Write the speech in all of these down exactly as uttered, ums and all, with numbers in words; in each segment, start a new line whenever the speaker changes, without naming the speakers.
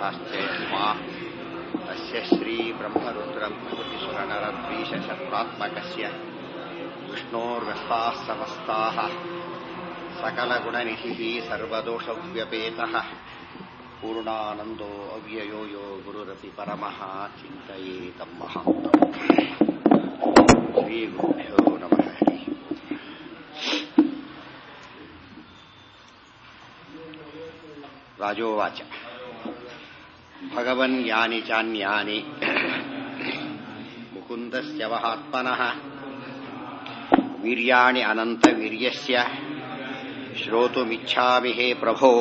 शास्त्रेष्मा तस्य श्रीब्रह्मरुद्रप्रभृतिसुरनरद्वीषशत्रात्मकस्य विष्णोर्व्यस्ताः समस्ताः सकलगुणनिधिः सर्वदोषव्यपेतः पूर्णानन्दो अव्ययो यो गुरुरपि परमः चिन्तयेतं महान्तम् श्रीगुरुभ्यो नमः। राजोवाच भगवन् यानि चान्यानि मुकुन्दस्य महात्मनः वीर्याणि अनन्तवीर्यस्य श्रोतुमिच्छामि हे प्रभो।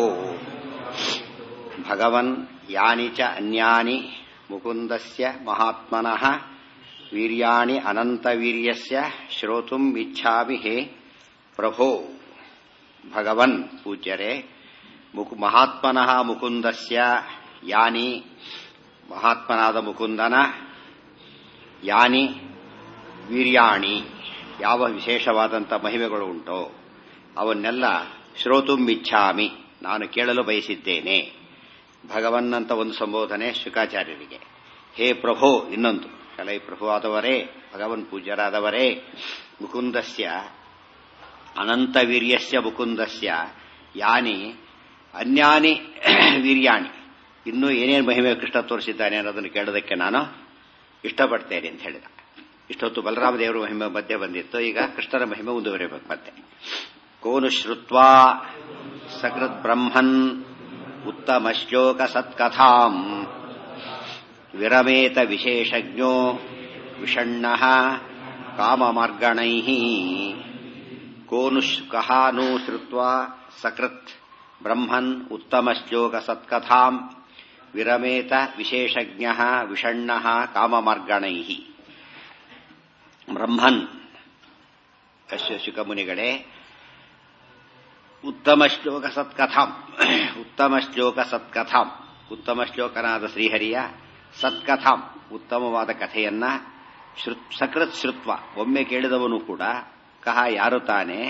भगवन् यानि च अन्यानि मुकुन्दस्य महात्मनः वीर्याणि अनन्तवीर्यस्य श्रोतुम् इच्छामि हे प्रभो। भगवन् पूज्यरे ಮುಕು ಮಹಾತ್ಮನಃ ಮುಕುಂದಸ್ಯ ಯಾನಿ ಮಹಾತ್ಮನಾದ ಮುಕುಂದನ ಯಾನಿ ವೀರ್ಯಾಣಿ ಯಾವ ವಿಶೇಷವಾದಂಥ ಮಹಿಮೆಗಳು ಉಂಟೋ ಅವನ್ನೆಲ್ಲ ಶ್ರೋತುಮಿಚ್ಛಾಮಿ ನಾನು ಕೇಳಲು ಬಯಸಿದ್ದೇನೆ. ಭಗವನ್ನಂತ ಒಂದು ಸಂಬೋಧನೆ ಶುಕಾಚಾರ್ಯರಿಗೆ. ಹೇ ಪ್ರಭೋ ಇನ್ನೊಂದು ಕಲೈ ಪ್ರಭುವಾದವರೇ ಭಗವನ್ ಪೂಜ್ಯರಾದವರೇ ಮುಕುಂದಸ್ಯ ಅನಂತವೀರ್ಯಸ್ಯ ಮುಕುಂದಸ್ಯ ಯಾನಿ ಅನ್ಯಾನಿ ವೀರ್ಯಾಣಿ ಇನ್ನೂ ಏನೇನು ಮಹಿಮೆ ಕೃಷ್ಣ ತೋರಿಸಿದ್ದಾನೆ ಅನ್ನೋದನ್ನು ಕೇಳೋದಕ್ಕೆ ನಾನು ಇಷ್ಟಪಡ್ತೇನೆ ಅಂತ ಹೇಳಿದ. ಇಷ್ಟೊತ್ತು ಬಲರಾಮ ದೇವರ ಮಹಿಮೆ ಮಧ್ಯೆ ಬಂದಿತ್ತು, ಈಗ ಕೃಷ್ಣನ ಮಹಿಮೆ ಮುಂದುವರಿಯಬೇಕು. ಮತ್ತೆ ಕೋನು ಶ್ರುತ್ವಾ ಸಕೃತ್ ಬ್ರಹ್ಮನ್ ಉತ್ತಮ ಶ್ಲೋಕ ಸತ್ಕಥಾಂ ವಿರಮೇತ ವಿಶೇಷಜ್ಞೋ ವಿಷಣ್ಣಃ ಕಾಮಮಾರ್ಗಣೈಃ. ಕೋನು ಕಹಾನು ಶ್ರುತ್ವಾ ಸಕೃತ್ ಬ್ರಹ್ಮನ್ ಉತ್ತಮ ಶ್ಲೋಕ ಸತ್ಕಥಾಂ ವಿರಮೇತ ವಿಶೇಷಜ್ಞಃ ವಿಷಣ್ಣಃ ಕಾಮಮಾರ್ಗಣೈಃ. ಬ್ರಹ್ಮನ್ ಶುಕಮುನಿಗಳೇ ಉತ್ತಮ ಶ್ಲೋಕ ಸತ್ಕಥಾಂ ಉತ್ತಮ ಶ್ಲೋಕ ಸತ್ಕಥಾಂ ಉತ್ತಮ ಶ್ಲೋಕನಾದ ಶ್ರೀಹರಿಯ ಸತ್ಕಥಾಂ ಉತ್ತಮವಾದ ಕಥೆಯನ್ನ ಸಕೃತ್ ಶ್ರುತ್ವ ಒಮ್ಮೆ ಕೇಳಿದವನು ಕೂಡ ಕಹ ಯಾರು ತಾನೆ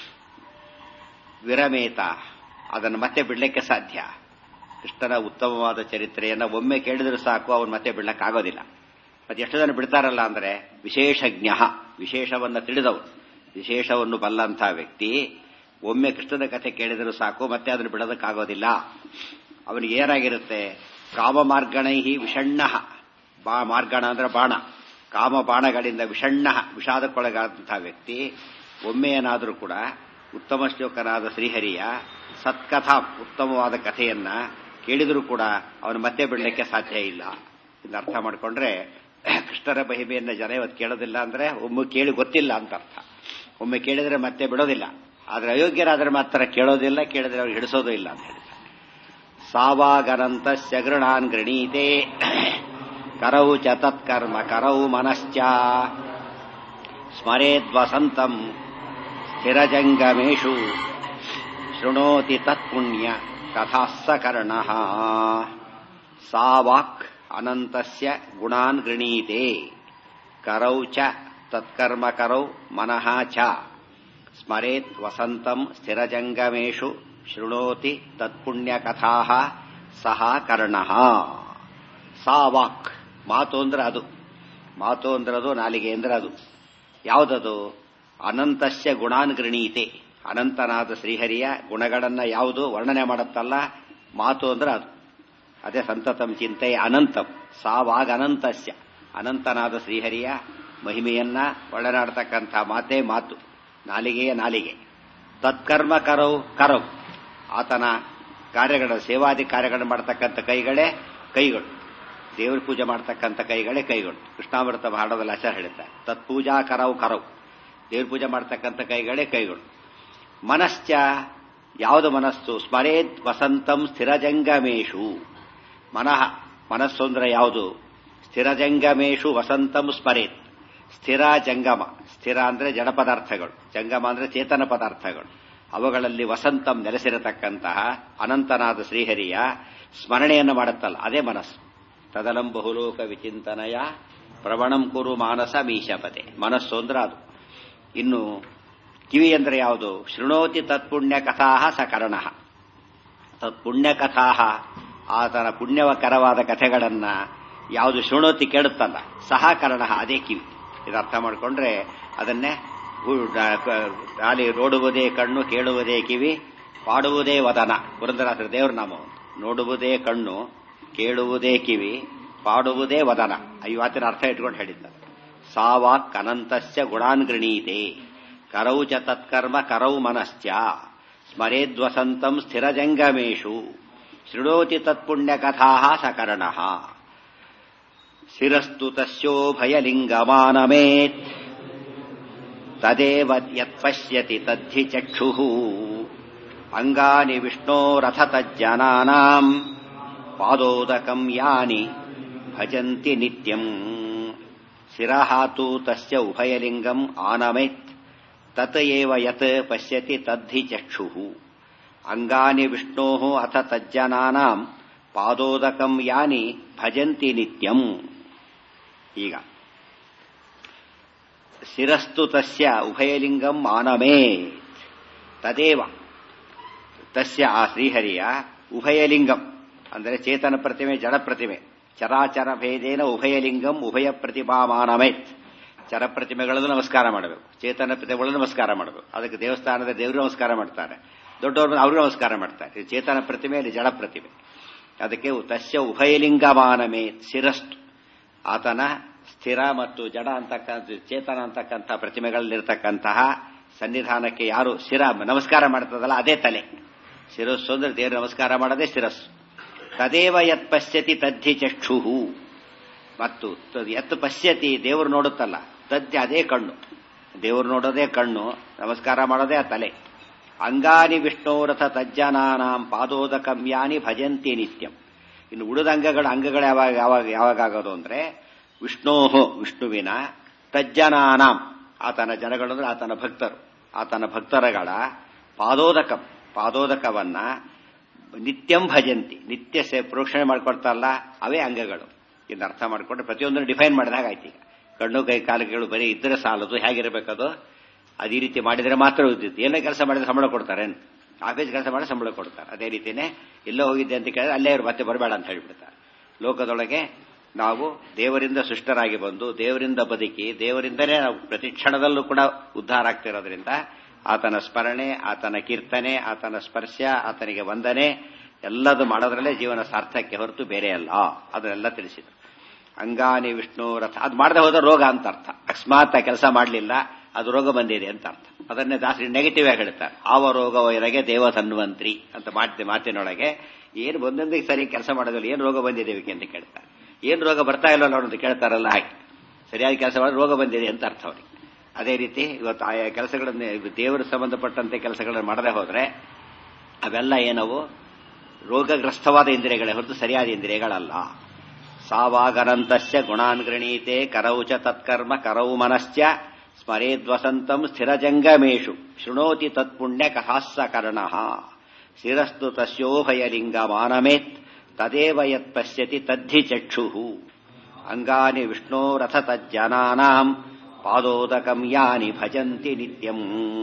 ವಿರಮೇತ ಅದನ್ನು ಮತ್ತೆ ಬಿಡಲಿಕ್ಕೆ ಸಾಧ್ಯ. ಕೃಷ್ಣನ ಉತ್ತಮವಾದ ಚರಿತ್ರೆಯನ್ನು ಒಮ್ಮೆ ಕೇಳಿದರೂ ಸಾಕು ಅವನು ಮತ್ತೆ ಬಿಡಲಿಕ್ಕಾಗೋದಿಲ್ಲ. ಮತ್ತೆ ಎಷ್ಟು ಜನ ಬಿಡ್ತಾರಲ್ಲ ಅಂದ್ರೆ ವಿಶೇಷಜ್ಞ ವಿಶೇಷವನ್ನು ತಿಳಿದವನು ವಿಶೇಷವನ್ನು ಬಲ್ಲಂಥ ವ್ಯಕ್ತಿ ಒಮ್ಮೆ ಕೃಷ್ಣನ ಕಥೆ ಕೇಳಿದರೂ ಸಾಕು ಮತ್ತೆ ಅದನ್ನು ಬಿಡೋದಕ್ಕಾಗೋದಿಲ್ಲ. ಅವನಿಗೆ ಏನಾಗಿರುತ್ತೆ ಕಾಮಮಾರ್ಗಣೈ ವಿಷಣ್ಣ ಬಾ ಮಾರ್ಗಣ ಅಂದ್ರೆ ಬಾಣ ಕಾಮ ಬಾಣಗಳಿಂದ ವಿಷಣ್ಣ ವಿಷಾದಕ್ಕೊಳಗಾದಂತಹ ವ್ಯಕ್ತಿ ಒಮ್ಮೆ ಏನಾದರೂ ಕೂಡ ಉತ್ತಮ ಶ್ಲೋಕನಾದ ಶ್ರೀಹರಿಯ ಸತ್ಕಥಾ ಉತ್ತಮವಾದ ಕಥೆಯನ್ನ ಕೇಳಿದರೂ ಕೂಡ ಅವನು ಮತ್ತೆ ಬಿಡಲಿಕ್ಕೆ ಸಾಧ್ಯ ಇಲ್ಲ. ಇದನ್ನ ಅರ್ಥ ಮಾಡಿಕೊಂಡ್ರೆ ಕೃಷ್ಣರ ಮಹಿಮೆಯನ್ನ ಜನ ಇವತ್ತು ಕೇಳೋದಿಲ್ಲ ಅಂದ್ರೆ ಒಮ್ಮೆ ಕೇಳಿ ಗೊತ್ತಿಲ್ಲ ಅಂತ ಅರ್ಥ. ಒಮ್ಮೆ ಕೇಳಿದ್ರೆ ಮತ್ತೆ ಬಿಡೋದಿಲ್ಲ, ಆದ್ರೆ ಅಯೋಗ್ಯರಾದ್ರೆ ಮಾತ್ರ ಕೇಳೋದಿಲ್ಲ, ಕೇಳಿದ್ರೆ ಅವ್ರು ಹಿಡಿಸೋದು ಇಲ್ಲ ಅಂತ ಹೇಳ್ತಾರೆ. ಸಾವಾಗನಂತ ಸಗೃಣಾನ್ ಗೃಣೀತೆ ಕರೌ ಚ ತತ್ಕರ್ಮ ಕರೌ ಮನಶ್ಚ ಸ್ಮರೇದ್ವಸಂತಂ ಸ್ಥಿರಜಂಗಮೇಷು ಶೃಣೋತಿ ತತ್ಪುಣ್ಯ ಕಥಾಸ್ಸ ಕರ್ಣಃ. ಸಾ ವಾಕ್ ಅನಂತಸ್ಯ ಗುಣಾನ್ ಗೃಣೀತೆ ಕರೌ ಚ ತತ್ಕರ್ಮ ಕರೌ ಮನಃ ಚ ಸ್ಮರೇತ್ ವಸಂತಂ ಸ್ಥಿರಜಂಗಮೇಷು ಶೃಣೋತಿ ತತ್ಪುಣ್ಯ ಕಥಾಃ ಸಹ ಕರ್ಣಃ. ಸಾ ವಾಕ್ ಮಾತು ಅಂದ್ರೆ ಅದು, ಮಾತು ಅಂದ್ರೆ ಅದು, ನಾಲಿಗೆ ಅಂದ್ರೆ ಅದು. ಯಾವುದದು? ಅನಂತಸ್ಯ ಗುಣಾನ್ ಗೃಣೀತೆ ಅನಂತನಾದ ಶ್ರೀಹರಿಯ ಗುಣಗಳನ್ನ ಯಾವುದು ವರ್ಣನೆ ಮಾಡುತ್ತಲ್ಲ ಮಾತು ಅಂದ್ರೆ ಅದು. ಅದೇ ಸಂತತಂ ಚಿಂತೆ ಅನಂತಂ ಸಾವಾಗ ಅನಂತಸ್ಯ ಅನಂತನಾದ ಶ್ರೀಹರಿಯ ಮಹಿಮೆಯನ್ನ ಒಳನಾಡ್ತಕ್ಕಂಥ ಮಾತೇ ಮಾತು, ನಾಲಿಗೆಯ ನಾಲಿಗೆ. ತತ್ಕರ್ಮ ಕರೌ ಕರೌ ಆತನ ಕಾರ್ಯಗಳ ಸೇವಾದಿ ಕಾರ್ಯಗಳನ್ನು ಮಾಡ್ತಕ್ಕಂಥ ಕೈಗಳೇ ಕೈಗಳು, ದೇವರ ಪೂಜೆ ಮಾಡ್ತಕ್ಕಂಥ ಕೈಗಳೇ ಕೈಗಳು. ಕೃಷ್ಣಾಮೃತ ಹಾಡೋದಲ್ಲಿ ಆಚಾರ ಹೇಳುತ್ತಾರೆ ತತ್ಪೂಜಾ ಕರೌ ಕರೌ ದೇವ್ರ ಪೂಜೆ ಮಾಡ್ತಕ್ಕಂಥ ಕೈಗಳೇ ಕೈಗಳು. ಮನಶ್ಚ ಯಾವುದು ಮನಸ್ಸು? ಸ್ಮರೇತ್ ವಸಂತಂ ಸ್ಥಿರಜಂಗಮೇಶು ಮನಃ ಮನಸ್ಸು ಅಂದ್ರೆ ಯಾವುದು? ಸ್ಥಿರಜಂಗಮೇಶು ವಸಂತಂ ಸ್ಮರೇತ್. ಸ್ಥಿರ ಜಂಗಮ, ಸ್ಥಿರ ಅಂದ್ರೆ ಜಡ ಪದಾರ್ಥಗಳು, ಜಂಗಮ ಅಂದ್ರೆ ಚೇತನ ಪದಾರ್ಥಗಳು, ಅವುಗಳಲ್ಲಿ ವಸಂತಂ ನೆಲೆಸಿರತಕ್ಕಂತಹ ಅನಂತನಾದ ಶ್ರೀಹರಿಯ ಸ್ಮರಣೆಯನ್ನು ಮಾಡುತ್ತಲ್ಲ ಅದೇ ಮನಸ್ಸು. ತದಲಂ ಬಹುಲೋಕ ವಿಚಿಂತನಯ ಪ್ರವಣಂ ಕುರು ಮಾನಸ ಮೀಶಪತೆ. ಮನಸ್ಸು ಅಂದ್ರೆ ಅದು. ಇನ್ನು ಕಿವಿ ಅಂದ್ರೆ ಯಾವುದು? ಶೃಣೋತಿ ತತ್ಪುಣ್ಯ ಕಥಾ ಸಕರ್ಣ. ತತ್ಪುಣ್ಯ ಕಥಾ ಆತನ ಪುಣ್ಯವಕರವಾದ ಕಥೆಗಳನ್ನ ಯಾವುದು ಶೃಣೋತಿ ಕೇಳುತ್ತಲ್ಲ ಸಹ ಕರ್ಣ ಅದೇ ಕಿವಿ. ಇದು ಅರ್ಥ ಮಾಡಿಕೊಂಡ್ರೆ ಅದನ್ನೇ ಅಲ್ಲಿ ನೋಡುವುದೇ ಕಣ್ಣು, ಕೇಳುವುದೇ ಕಿವಿ, ಪಾಡುವುದೇ ವದನ. ಪುರಂದರದಾಸರ ದೇವರ ನಾಮ. ನೋಡುವುದೇ ಕಣ್ಣು, ಕೇಳುವುದೇ ಕಿವಿ, ಪಾಡುವುದೇ ವದನ. ಐವತ್ತಿನ ಅರ್ಥ ಇಟ್ಕೊಂಡು ಹೇಳಿದ್ದಾರೆ. ಸಾವಾಕ್ ಅನಂತಸ್ಯ ಗುಣಾನ್ ಗೃಣೀತೆ ಕರೌ ಚ ತತ್ಕರ್ಮ ಕರೌ ಮನಶ್ಚ ಸ್ಮರೇದ್ವಸಂತಂ ಸ್ಥಿರಜಂಗಮೇಶು ಶೃಣೋತಿ ತತ್ಪುಣ್ಯಕಥಾ ಸಕರ್ಣಃ ಶಿರಸ್ತು ತಸ್ಯೋಭಯಲಿಂಗಮಾನಮೇತ್ ತದೇವ ಯತ್ಪಶ್ಯತಿ ತದ್ಧಿ ಚಕ್ಷುಃ ಅಂಗಾನಿ ವಿಷ್ಣೋರಥ ತಜ್ಜನಾನಾಂ ಪಾದೋದಕಂ ಯಾನಿ ಭಜಂತಿ ನಿತ್ಯಂ ಶಿರಹಾತು ತಸ್ಯ ಉಭಯಲಿಂಗಂ ಆನಮೇತ್ ತತ್ ಏವ ಯತ್ ಪಶ್ಯತಿ ತದ್ಧಿ ಚಕ್ಷುಃ ಅಂಗಾನಿ ವಿಷ್ಣೋಃ ಅಥ ತಜ್ಜನಾನಾಂ ಪಾದೋದಕಂ ಯಾನಿ ಭಜಂತಿ ನಿತ್ಯಂ. ಈಗ ಶಿರಸ್ತು ತಸ್ಯ ಉಭಯಲಿಂಗಂ ಆನಮೇತ್ ತದೇವ ತಸ್ಯ ಆ ಶ್ರೀಹರಿಯ ಉಭಯಲಿಂಗಂ ಅಂದರೆ ಚೇತನ ಪ್ರತಿಮೆ ಜಡ ಪ್ರತಿಮೆ ಚರಾಚರ ಭೇದೇನ ಉಭಯಲಿಂಗಂ ಉಭಯ ಪ್ರತಿಭಾಮಾನಮೇತ್. ಚರ ಪ್ರತಿಮೆಗಳಲ್ಲೂ ನಮಸ್ಕಾರ ಮಾಡಬೇಕು, ಚೇತನ ಪ್ರತಿಮೆಗಳಲ್ಲೂ ನಮಸ್ಕಾರ ಮಾಡಬೇಕು. ಅದಕ್ಕೆ ದೇವಸ್ಥಾನದ ದೇವರು ನಮಸ್ಕಾರ ಮಾಡ್ತಾರೆ, ದೊಡ್ಡವರು ಅವರು ನಮಸ್ಕಾರ ಮಾಡ್ತಾರೆ. ಚೇತನ ಪ್ರತಿಮೆಯಲ್ಲಿ ಜಡ ಪ್ರತಿಮೆ. ಅದಕ್ಕೆ ತಸ್ಯ ಉಭಯಲಿಂಗಮಾನಮೇತ್ ಶಿರಸ್ತು ಆತನ ಸ್ಥಿರ ಮತ್ತು ಜಡ ಅಂತಕ್ಕಂಥ ಚೇತನ ಅಂತಕ್ಕಂಥ ಪ್ರತಿಮೆಗಳಲ್ಲಿರ್ತಕ್ಕಂತಹ ಸನ್ನಿಧಾನಕ್ಕೆ ಯಾರು ಶಿರ ನಮಸ್ಕಾರ ಮಾಡ್ತದಲ್ಲ ಅದೇ ತಲೆ. ಶಿರಸ್ಸು ಅಂದ್ರೆ ದೇವರು ನಮಸ್ಕಾರ ಮಾಡೋದೇ ಶಿರಸ್ಸು. ತದೇವ ಯತ್ ಪಶ್ಯತಿ ತದ್ಧಿ ಚಕ್ಷುಹು ಮತ್ತು ಯತ್ ಪಶ್ಯತಿ ದೇವರು ನೋಡುತ್ತಲ್ಲ ತದ್ಧಿ ಅದೇ ಕಣ್ಣು. ದೇವರು ನೋಡೋದೇ ಕಣ್ಣು, ನಮಸ್ಕಾರ ಮಾಡೋದೇ ಆ ತಲೆ. ಅಂಗಾನಿ ವಿಷ್ಣೋರಥ ತಜ್ಜನಾನಾಂ ಪಾದೋದಕಮ್ಯಾನಿ ಭಜಂತಿ ನಿತ್ಯಂ. ಇನ್ನು ಉಳಿದ ಅಂಗಗಳ ಅಂಗಗಳು ಯಾವಾಗ ಯಾವಾಗ ಯಾವಾಗಾಗೋದು ಅಂದ್ರೆ ವಿಷ್ಣೋಹೋ ವಿಷ್ಣುವಿನ ತಜ್ಜನಾನಾಂ ಆತನ ಜನಗಳು ಅಂದ್ರೆ ಆತನ ಭಕ್ತರು, ಆತನ ಭಕ್ತರಗಳ ಪಾದೋದಕಂ ಪಾದೋದಕವನ್ನ ನಿತ್ಯಂ ಭಜಂತಿ ನಿತ್ಯ ಸೇ ಪ್ರೋಕ್ಷಣೆ ಮಾಡ್ಕೊಳ್ತಾರಲ್ಲ ಅವೇ ಅಂಗಗಳು. ಇನ್ನು ಅರ್ಥ ಮಾಡಿಕೊಂಡ್ರೆ ಪ್ರತಿಯೊಂದನ್ನು ಡಿಫೈನ್ ಮಾಡಿದಾಗ ಆಯ್ತು. ಈಗ ಕಣ್ಣು ಕೈ ಕಾಲುಗಳು ಬರೀ ಇದ್ರೆ ಸಾಲದು, ಹೇಗಿರಬೇಕದು ಅದೇ ರೀತಿ ಮಾಡಿದರೆ ಮಾತ್ರ ಉಳಿದಿತ್ತು. ಏನೋ ಕೆಲಸ ಮಾಡಿದ್ರೆ ಸಂಬಳ ಕೊಡ್ತಾರೇನು? ಆಫೀಸ್ ಕೆಲಸ ಮಾಡಿ ಸಂಬಳ ಕೊಡ್ತಾರೆ. ಅದೇ ರೀತಿನೇ ಎಲ್ಲೋ ಹೋಗಿದ್ದೆ ಅಂತ ಕೇಳಿದ್ರೆ ಅಲ್ಲೇ ಅವ್ರು ಮತ್ತೆ ಬರಬೇಡ ಅಂತ ಹೇಳಿಬಿಡ್ತಾರೆ. ಲೋಕದೊಳಗೆ ನಾವು ದೇವರಿಂದ ಸೃಷ್ಟರಾಗಿ ಬಂದು ದೇವರಿಂದ ಬದುಕಿ ದೇವರಿಂದನೇ ನಾವು ಪ್ರತಿ ಕ್ಷಣದಲ್ಲೂ ಕೂಡ ಉದ್ಧಾರ ಆಗ್ತಿರೋದ್ರಿಂದ ಆತನ ಸ್ಮರಣೆ, ಆತನ ಕೀರ್ತನೆ, ಆತನ ಸ್ಪರ್ಶ, ಆತನಿಗೆ ವಂದನೆ ಎಲ್ಲದು ಮಾಡೋದ್ರಲ್ಲೇ ಜೀವನ ಸಾರ್ಥಕ್ಕೆ ಹೊರತು ಬೇರೆ ಅಲ್ಲ. ಅದನ್ನೆಲ್ಲ ತಿಳಿಸಿದ್ರು. ಅಂಗಾನಿ ವಿಷ್ಣು ರಥ ಅದು ಮಾಡದೆ ಹೋದ ರೋಗ ಅಂತ ಅರ್ಥ. ಅಕಸ್ಮಾತ್ ಕೆಲಸ ಮಾಡಲಿಲ್ಲ ಅದು ರೋಗ ಬಂದಿದೆ ಅಂತ ಅರ್ಥ. ಅದನ್ನೇ ದಾಸರಿ ನೆಗೆಟಿವ್ ಆಗಿ ಹೇಳ್ತಾರೆ. ಆವ ರೋಗ ವೈರಗೆ ದೇವ ತನ್ವಂತ್ರಿ ಅಂತ ಮಾತಿ ಮಾತಿನೊಳಗೆ ಏನು ಒಂದೊಂದಿಗೆ ಸರಿ ಕೆಲಸ ಮಾಡೋದಿಲ್ಲ, ಏನು ರೋಗ ಬಂದಿದೆ ಅಂತ ಕೇಳ್ತಾರೆ. ಏನು ರೋಗ ಬರ್ತಾ ಇಲ್ಲ ಅನ್ನೋದು ಕೇಳ್ತಾರಲ್ಲ, ಹಾಗೆ ಸರಿಯಾಗಿ ಕೆಲಸ ಮಾಡಿದ್ರೆ ರೋಗ ಬಂದಿದೆ ಅಂತ ಅರ್ಥ ಅವರಿಗೆ. ಅದೇ ರೀತಿ ಇವತ್ತು ಆಯಾ ಕೆಲಸಗಳನ್ನ ದೇವರು ಸಂಬಂಧಪಟ್ಟಂತೆ ಕೆಲಸಗಳನ್ನು ಮಾಡದೆ ಹೋದ್ರೆ ಅವೆಲ್ಲ ಏನವು ರೋಗಗ್ರಸ್ತವಾದ ಇಂದ್ರಿಯಗಳೇ ಹೊರತು ಸರಿಯಾದ ಇಂದ್ರಿಯಗಳಲ್ಲ. ಸಾವಾಗನಂತಸ್ಯ ಗುಣಾನ್ ಗೃಣೀತೆ ಕರೌ ಚ ತತ್ಕರ್ಮ ಕರೌ ಮನಶ್ಚ ಸ್ಮರೇದ್ವಸಂತಂ ಸ್ಥಿರಜಂಗಮೇಶು ಶೃಣೋತಿ ತತ್ಪುಣ್ಯ ಕಥಾಸ್ಸ ಕರ್ಣಃ ಶಿರಸ್ತು ತಸ್ಯೋಭಯಲಿಂಗಮಾನಮೇತ್ ತದೇವ ಯತ್ ಪಶ್ಯತಿ ತದ್ಧಿ ಚಕ್ಷುಃ ಅಂಗಾನಿ ವಿಷ್ಣೋರಥ ತಜ್ಜನಾನಾಂ ಪಾದೋದಕಂ ಯಾನಿ ಭಜಂತಿ ನಿತ್ಯಂ.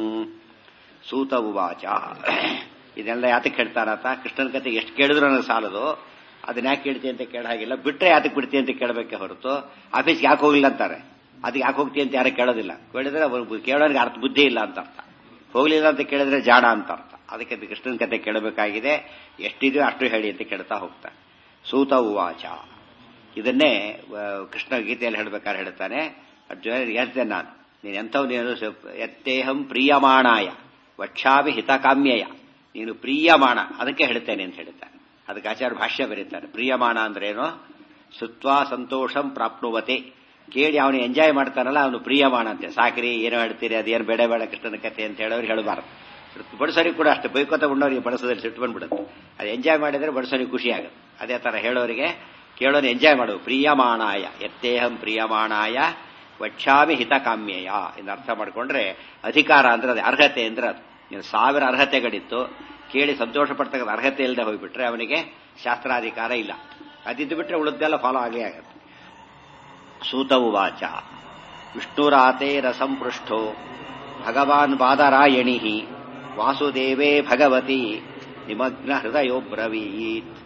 ಸೂತ ಉವಾಚ. ಇದೆಲ್ಲ ಯಾತಕ್ಕೆ ಹೇಳ್ತಾರತ್ತ? ಕೃಷ್ಣನ ಕತೆ ಎಷ್ಟು ಕೇಳಿದ್ರು ನನಗೆ ಸಾಲದು, ಅದನ್ನ ಯಾಕೆ ಕೇಳ್ತೀನಿ ಅಂತ ಕೇಳ ಹಾಗಿಲ್ಲ. ಬಿಟ್ರೆ ಯಾತಕ್ಕೆ ಬಿಡ್ತೀನಿ ಅಂತ ಕೇಳಬೇಕೆ ಹೊರತು ಆಫೀಸ್ಗೆ ಯಾಕೆ ಹೋಗಿಲ್ಲ ಅಂತಾರೆ. ಅದಕ್ಕೆ ಯಾಕೆ ಹೋಗ್ತೀನಿ ಅಂತ ಯಾರು ಕೇಳೋದಿಲ್ಲ. ಕೇಳಿದ್ರೆ ಕೇಳೋರಿಗೆ ಅರ್ಥ ಬುದ್ಧಿ ಇಲ್ಲ ಅಂತ ಅರ್ಥ. ಹೋಗ್ಲಿಲ್ಲ ಅಂತ ಕೇಳಿದ್ರೆ ಜಾಣ ಅಂತ ಅರ್ಥ. ಅದಕ್ಕೆ ಕೃಷ್ಣನ ಕತೆ ಕೇಳಬೇಕಾಗಿದೆ. ಎಷ್ಟಿದೆಯೋ ಅಷ್ಟು ಹೇಳಿ ಅಂತ ಕೇಳ್ತಾ ಹೋಗ್ತಾರೆ. ಸೂತ ಉವಾಚ. ಇದನ್ನೇ ಕೃಷ್ಣ ಗೀತೆಯಲ್ಲಿ ಹೇಳ್ಬೇಕಾದ್ರೆ ಹೇಳ್ತಾನೆ, ಅರ್ಜುನ ಹೇಳ್ತೇನೆ ನಾನು, ನೀನು ಎಂಥವ್ ನೀನು ಎತ್ತೇಹಂ ಪ್ರಿಯಮಾಣಾಯ ವಕ್ಷಾಭಿ ಹಿತಕಾಮ್ಯಯ, ನೀನು ಪ್ರಿಯಮಾಣ ಅದಕ್ಕೆ ಹೇಳ್ತೇನೆ ಅಂತ ಹೇಳ್ತಾನೆ. ಅದಕ್ಕೆ ಆಚಾರ್ಯ ಭಾಷ್ಯ ಬರೀತಾರೆ. ಪ್ರಿಯಮಾಣ ಅಂದ್ರೇನು? ಸುತ್ವಾ ಸಂತೋಷಂ ಪ್ರಾಪ್ನುವತೆ, ಕೇಳಿ ಅವನು ಎಂಜಾಯ್ ಮಾಡ್ತಾನಲ್ಲ ಅವನು ಪ್ರಿಯಮಾಣ ಅಂತೆ. ಸಾಕ್ರಿ ಏನೋ ಹೇಳ್ತೀರಿ, ಅದೇನು ಬೇಡ ಬೇಡ ಕೃಷ್ಣನ ಕತೆ ಅಂತ ಹೇಳೋರು ಹೇಳಬಾರ್ದು. ಬಡಿಸೋರಿಗೆ ಕೂಡ ಅಷ್ಟೇ, ಬೈಕೋತ ಉಣ್ಣೋರಿಗೆ ಬಡಿಸೋದ್ರಲ್ಲಿ ಸಿಟ್ಟು ಬಂದ್ಬಿಡುತ್ತೆ. ಅದು ಎಂಜಾಯ್ ಮಾಡಿದ್ರೆ ಬಡಿಸೋರಿಗೆ ಖುಷಿ ಆಗುತ್ತೆ. ಅದೇ ತರ ಹೇಳೋರಿಗೆ ಕೇಳೋನು ಎಂಜಾಯ್ ಮಾಡುವು. ಪ್ರಿಯಮಾಣಾಯ ಎತ್ತೇಹಂ ಪ್ರಿಯಮಾಣಾಯ ವಕ್ಷಾಮಿ ಹಿತಕಾಮ್ಯಯ ಎಂದು ಅರ್ಥ ಮಾಡಿಕೊಂಡ್ರೆ ಅಧಿಕಾರ ಅಂದ್ರೆ ಅದು, ಅರ್ಹತೆ ಅಂದ್ರೆ ಅದು. ನೀನು ಸಾವಿರ ಅರ್ಹತೆಗಳಿತ್ತು, ಕೇಳಿ ಸಂತೋಷ ಪಡ್ತಕ್ಕಂಥ ಅರ್ಹತೆ ಇಲ್ಲದೆ ಹೋಗ್ಬಿಟ್ರೆ ಅವನಿಗೆ ಶಾಸ್ತ್ರಾಧಿಕಾರ ಇಲ್ಲ. ಅದಿದ್ದು ಬಿಟ್ರೆ ಉಳಿದೆಲ್ಲ ಫಾಲೋ ಆಗೇ ಆಗುತ್ತೆ. ಸೂತ ಉವಾಚ. ವಿಷ್ಣುರಾತೆ ರಸಂಪೃಷ್ಟೋ ಭಗವಾನ್ ಬಾದರಾಯಣಿ ವಾಸುದೇವೇ ಭಗವತಿ ನಿಮಗ್ನ ಹೃದಯೋ ಬ್ರವೀತ್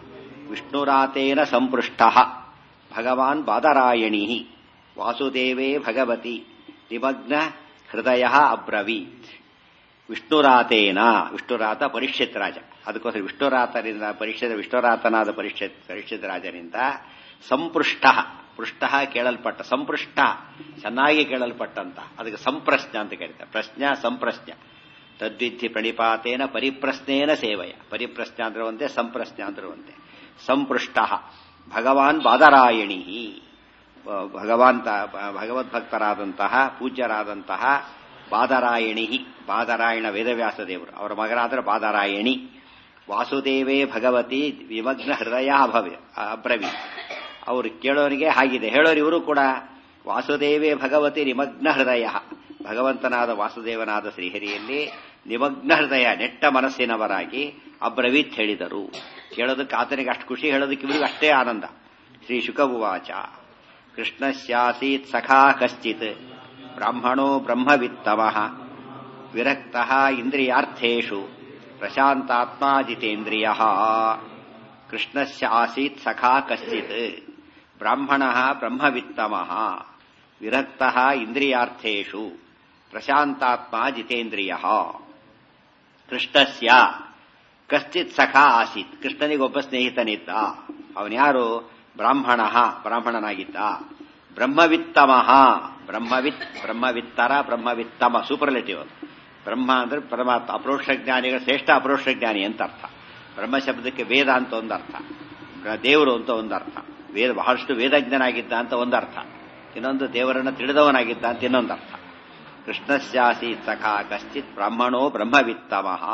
ವಿಷ್ಣುರಾತೇನ ಸಂಪೃಷ್ಟಃ ಭಗವಾನ್ ಬಾದರಾಯಣಿ ವಾಸುದೇವೇ ಭಗವತಿ ನಿಮಗ್ನ ಹೃದಯ ಅಬ್ರವೀತ್. ವಿಷ್ಣುರಾತೇನ, ವಿಷ್ಣುರಾತ ಪರೀಕ್ಷಿತ್ ರಾಜ, ಅದಕ್ಕೋಸ್ಕರ ವಿಷ್ಣುರಾತನಿಂದ ಪರೀಕ್ಷಿತ ವಿಷ್ಣುರಾತನಾದ ಪರೀಕ್ಷಿತ್ ಪರೀಕ್ಷಿತ ರಾಜನಿಂದ ಸಂಪೃಷ್ಟ, ಪೃಷ್ಟ ಕೇಳಲ್ಪಟ್ಟ, ಸಂಪೃಷ್ಟ ಚೆನ್ನಾಗಿ ಕೇಳಲ್ಪಟ್ಟಂತ, ಅದಕ್ಕೆ ಸಂಪ್ರಶ್ನ ಅಂತ ಕರೀತಾರೆ. ಪ್ರಶ್ನ ಸಂಪ್ರಶ್ನ. ತದ್ವಿಧಿ ಪ್ರಣಿಪಾತೇನ ಪರಿಪ್ರಶ್ನೇನ ಸೇವಯ. ಪರಿಪ್ರಶ್ನ ಅಂದ್ರೆ ಒಂದೇ, ಸಂಪ್ರಶ್ನ ಅಂದ್ರೆ ಒಂದೇ. ಸಂಪೃಷ್ಟ ಭಗವಾನ್ ಬಾದರಾಯಣಿ, ಭಗವಂತ ಭಗವದ್ಭಕ್ತರಾದಂತಹ ಪೂಜ್ಯರಾದಂತಹ ಬಾದರಾಯಣಿ, ಬಾದರಾಯಣ ವೇದವ್ಯಾಸ ದೇವರು ಅವರ ಮಗರಾದರೆ ಬಾದರಾಯಣಿ. ವಾಸುದೇವೇ ಭಗವತಿ ವಿಮಗ್ನ ಹೃದಯ ಅಭವ್ಯ ಅಬ್ರವಿ. ಅವರು ಕೇಳೋರಿಗೆ ಹಾಗಿದೆ, ಹೇಳೋರು ಇವರು ಕೂಡ ವಾಸುದೇವೇ ಭಗವತಿ ನಿಮಗ್ನ ಹೃದಯ, ಭಗವಂತನಾದ ವಾಸುದೇವನಾದ ಶ್ರೀಹರಿಯಲ್ಲಿ ನಿಮಗ್ನ ಹೃದಯ ನೆಟ್ಟ ಮನಸ್ಸಿನವರಾಗಿ ಅಬ್ರವೀತ್ ಹೇಳಿದರು. ಕೇಳೋದಕ್ಕೆ ಆತನಿಗೆ ಅಷ್ಟು ಖುಷಿ, ಹೇಳೋದಕ್ಕೆ ಇವರಿಗೆ ಅಷ್ಟೇ ಆನಂದ. ಶ್ರೀ ಶುಕವುವಾಚ ಕೃಷ್ಣಸ್ಯಾಸೀತ್ ಸಖಾ ಕಶ್ಚಿತ್ ಬ್ರಾಹ್ಮಣೋ ಬ್ರಹ್ಮವಿತ್ತಮಃ ವಿರಕ್ತಃ ಇಂದ್ರಿಯಾರ್ಥೇಷು ಪ್ರಶಾಂತಾತ್ಮಾ ಜಿತೇಂದ್ರಿಯಃ. ಕೃಷ್ಣಸ್ಯ ಆಸೀತ್ ಸಖಾ ಕಶ್ಚಿತ್ ಬ್ರಾಹ್ಮಣಃ ಬ್ರಹ್ಮವಿತ್ತಮಃ ವಿರಕ್ತಃ ಇಂದ್ರಿಯಾರ್ಥೇಷು ಪ್ರಶಾಂತಾತ್ಮಾ ಜಿತೇಂದ್ರಿಯಃ. ಕೃಷ್ಣಸ್ಯ ಕಶ್ಚಿತ್ ಸಖಾ ಆಸೀತ್, ಕೃಷ್ಣನಿಗೊಬ್ಬ ಸ್ನೇಹಿತನಿದ್ದ. ಅವನ್ಯಾರು? ಬ್ರಾಹ್ಮಣ, ಬ್ರಾಹ್ಮಣನಾಗಿದ್ದ. ಬ್ರಹ್ಮವಿತ್ತಮಃ, ಬ್ರಹ್ಮವಿತ್, ಬ್ರಹ್ಮವಿತ್ತರ, ಬ್ರಹ್ಮವಿತ್ತಮ ಸೂಪರ್ಲೇಟಿವ್. ಬ್ರಹ್ಮ ಅಂದ್ರೆ ಪರಮಾತ್ಮ, ಅಪರೋಕ್ಷ ಜ್ಞಾನಿಗಳ ಶ್ರೇಷ್ಠ ಅಪರೋಕ್ಷ ಜ್ಞಾನಿ ಅಂತ ಅರ್ಥ. ಬ್ರಹ್ಮ ಶಬ್ದಕ್ಕೆ ವೇದ ಅಂತ ಒಂದರ್ಥ, ದೇವರು ಅಂತ ಒಂದರ್ಥ. ವೇದ ಬಹಳಷ್ಟು ವೇದಜ್ಞನಾಗಿದ್ದ ಅಂತ ಒಂದರ್ಥ, ಇನ್ನೊಂದು ದೇವರನ್ನು ತಿಳಿದವನಾಗಿದ್ದ ಅಂತ ಇನ್ನೊಂದರ್ಥ. ಕೃಷ್ಣಸ್ಯಾಸಿ ಸಖಾ ಕಶ್ಚಿತ್ ಬ್ರಾಹ್ಮಣೋ ಬ್ರಹ್ಮವಿತ್ತಮಃ.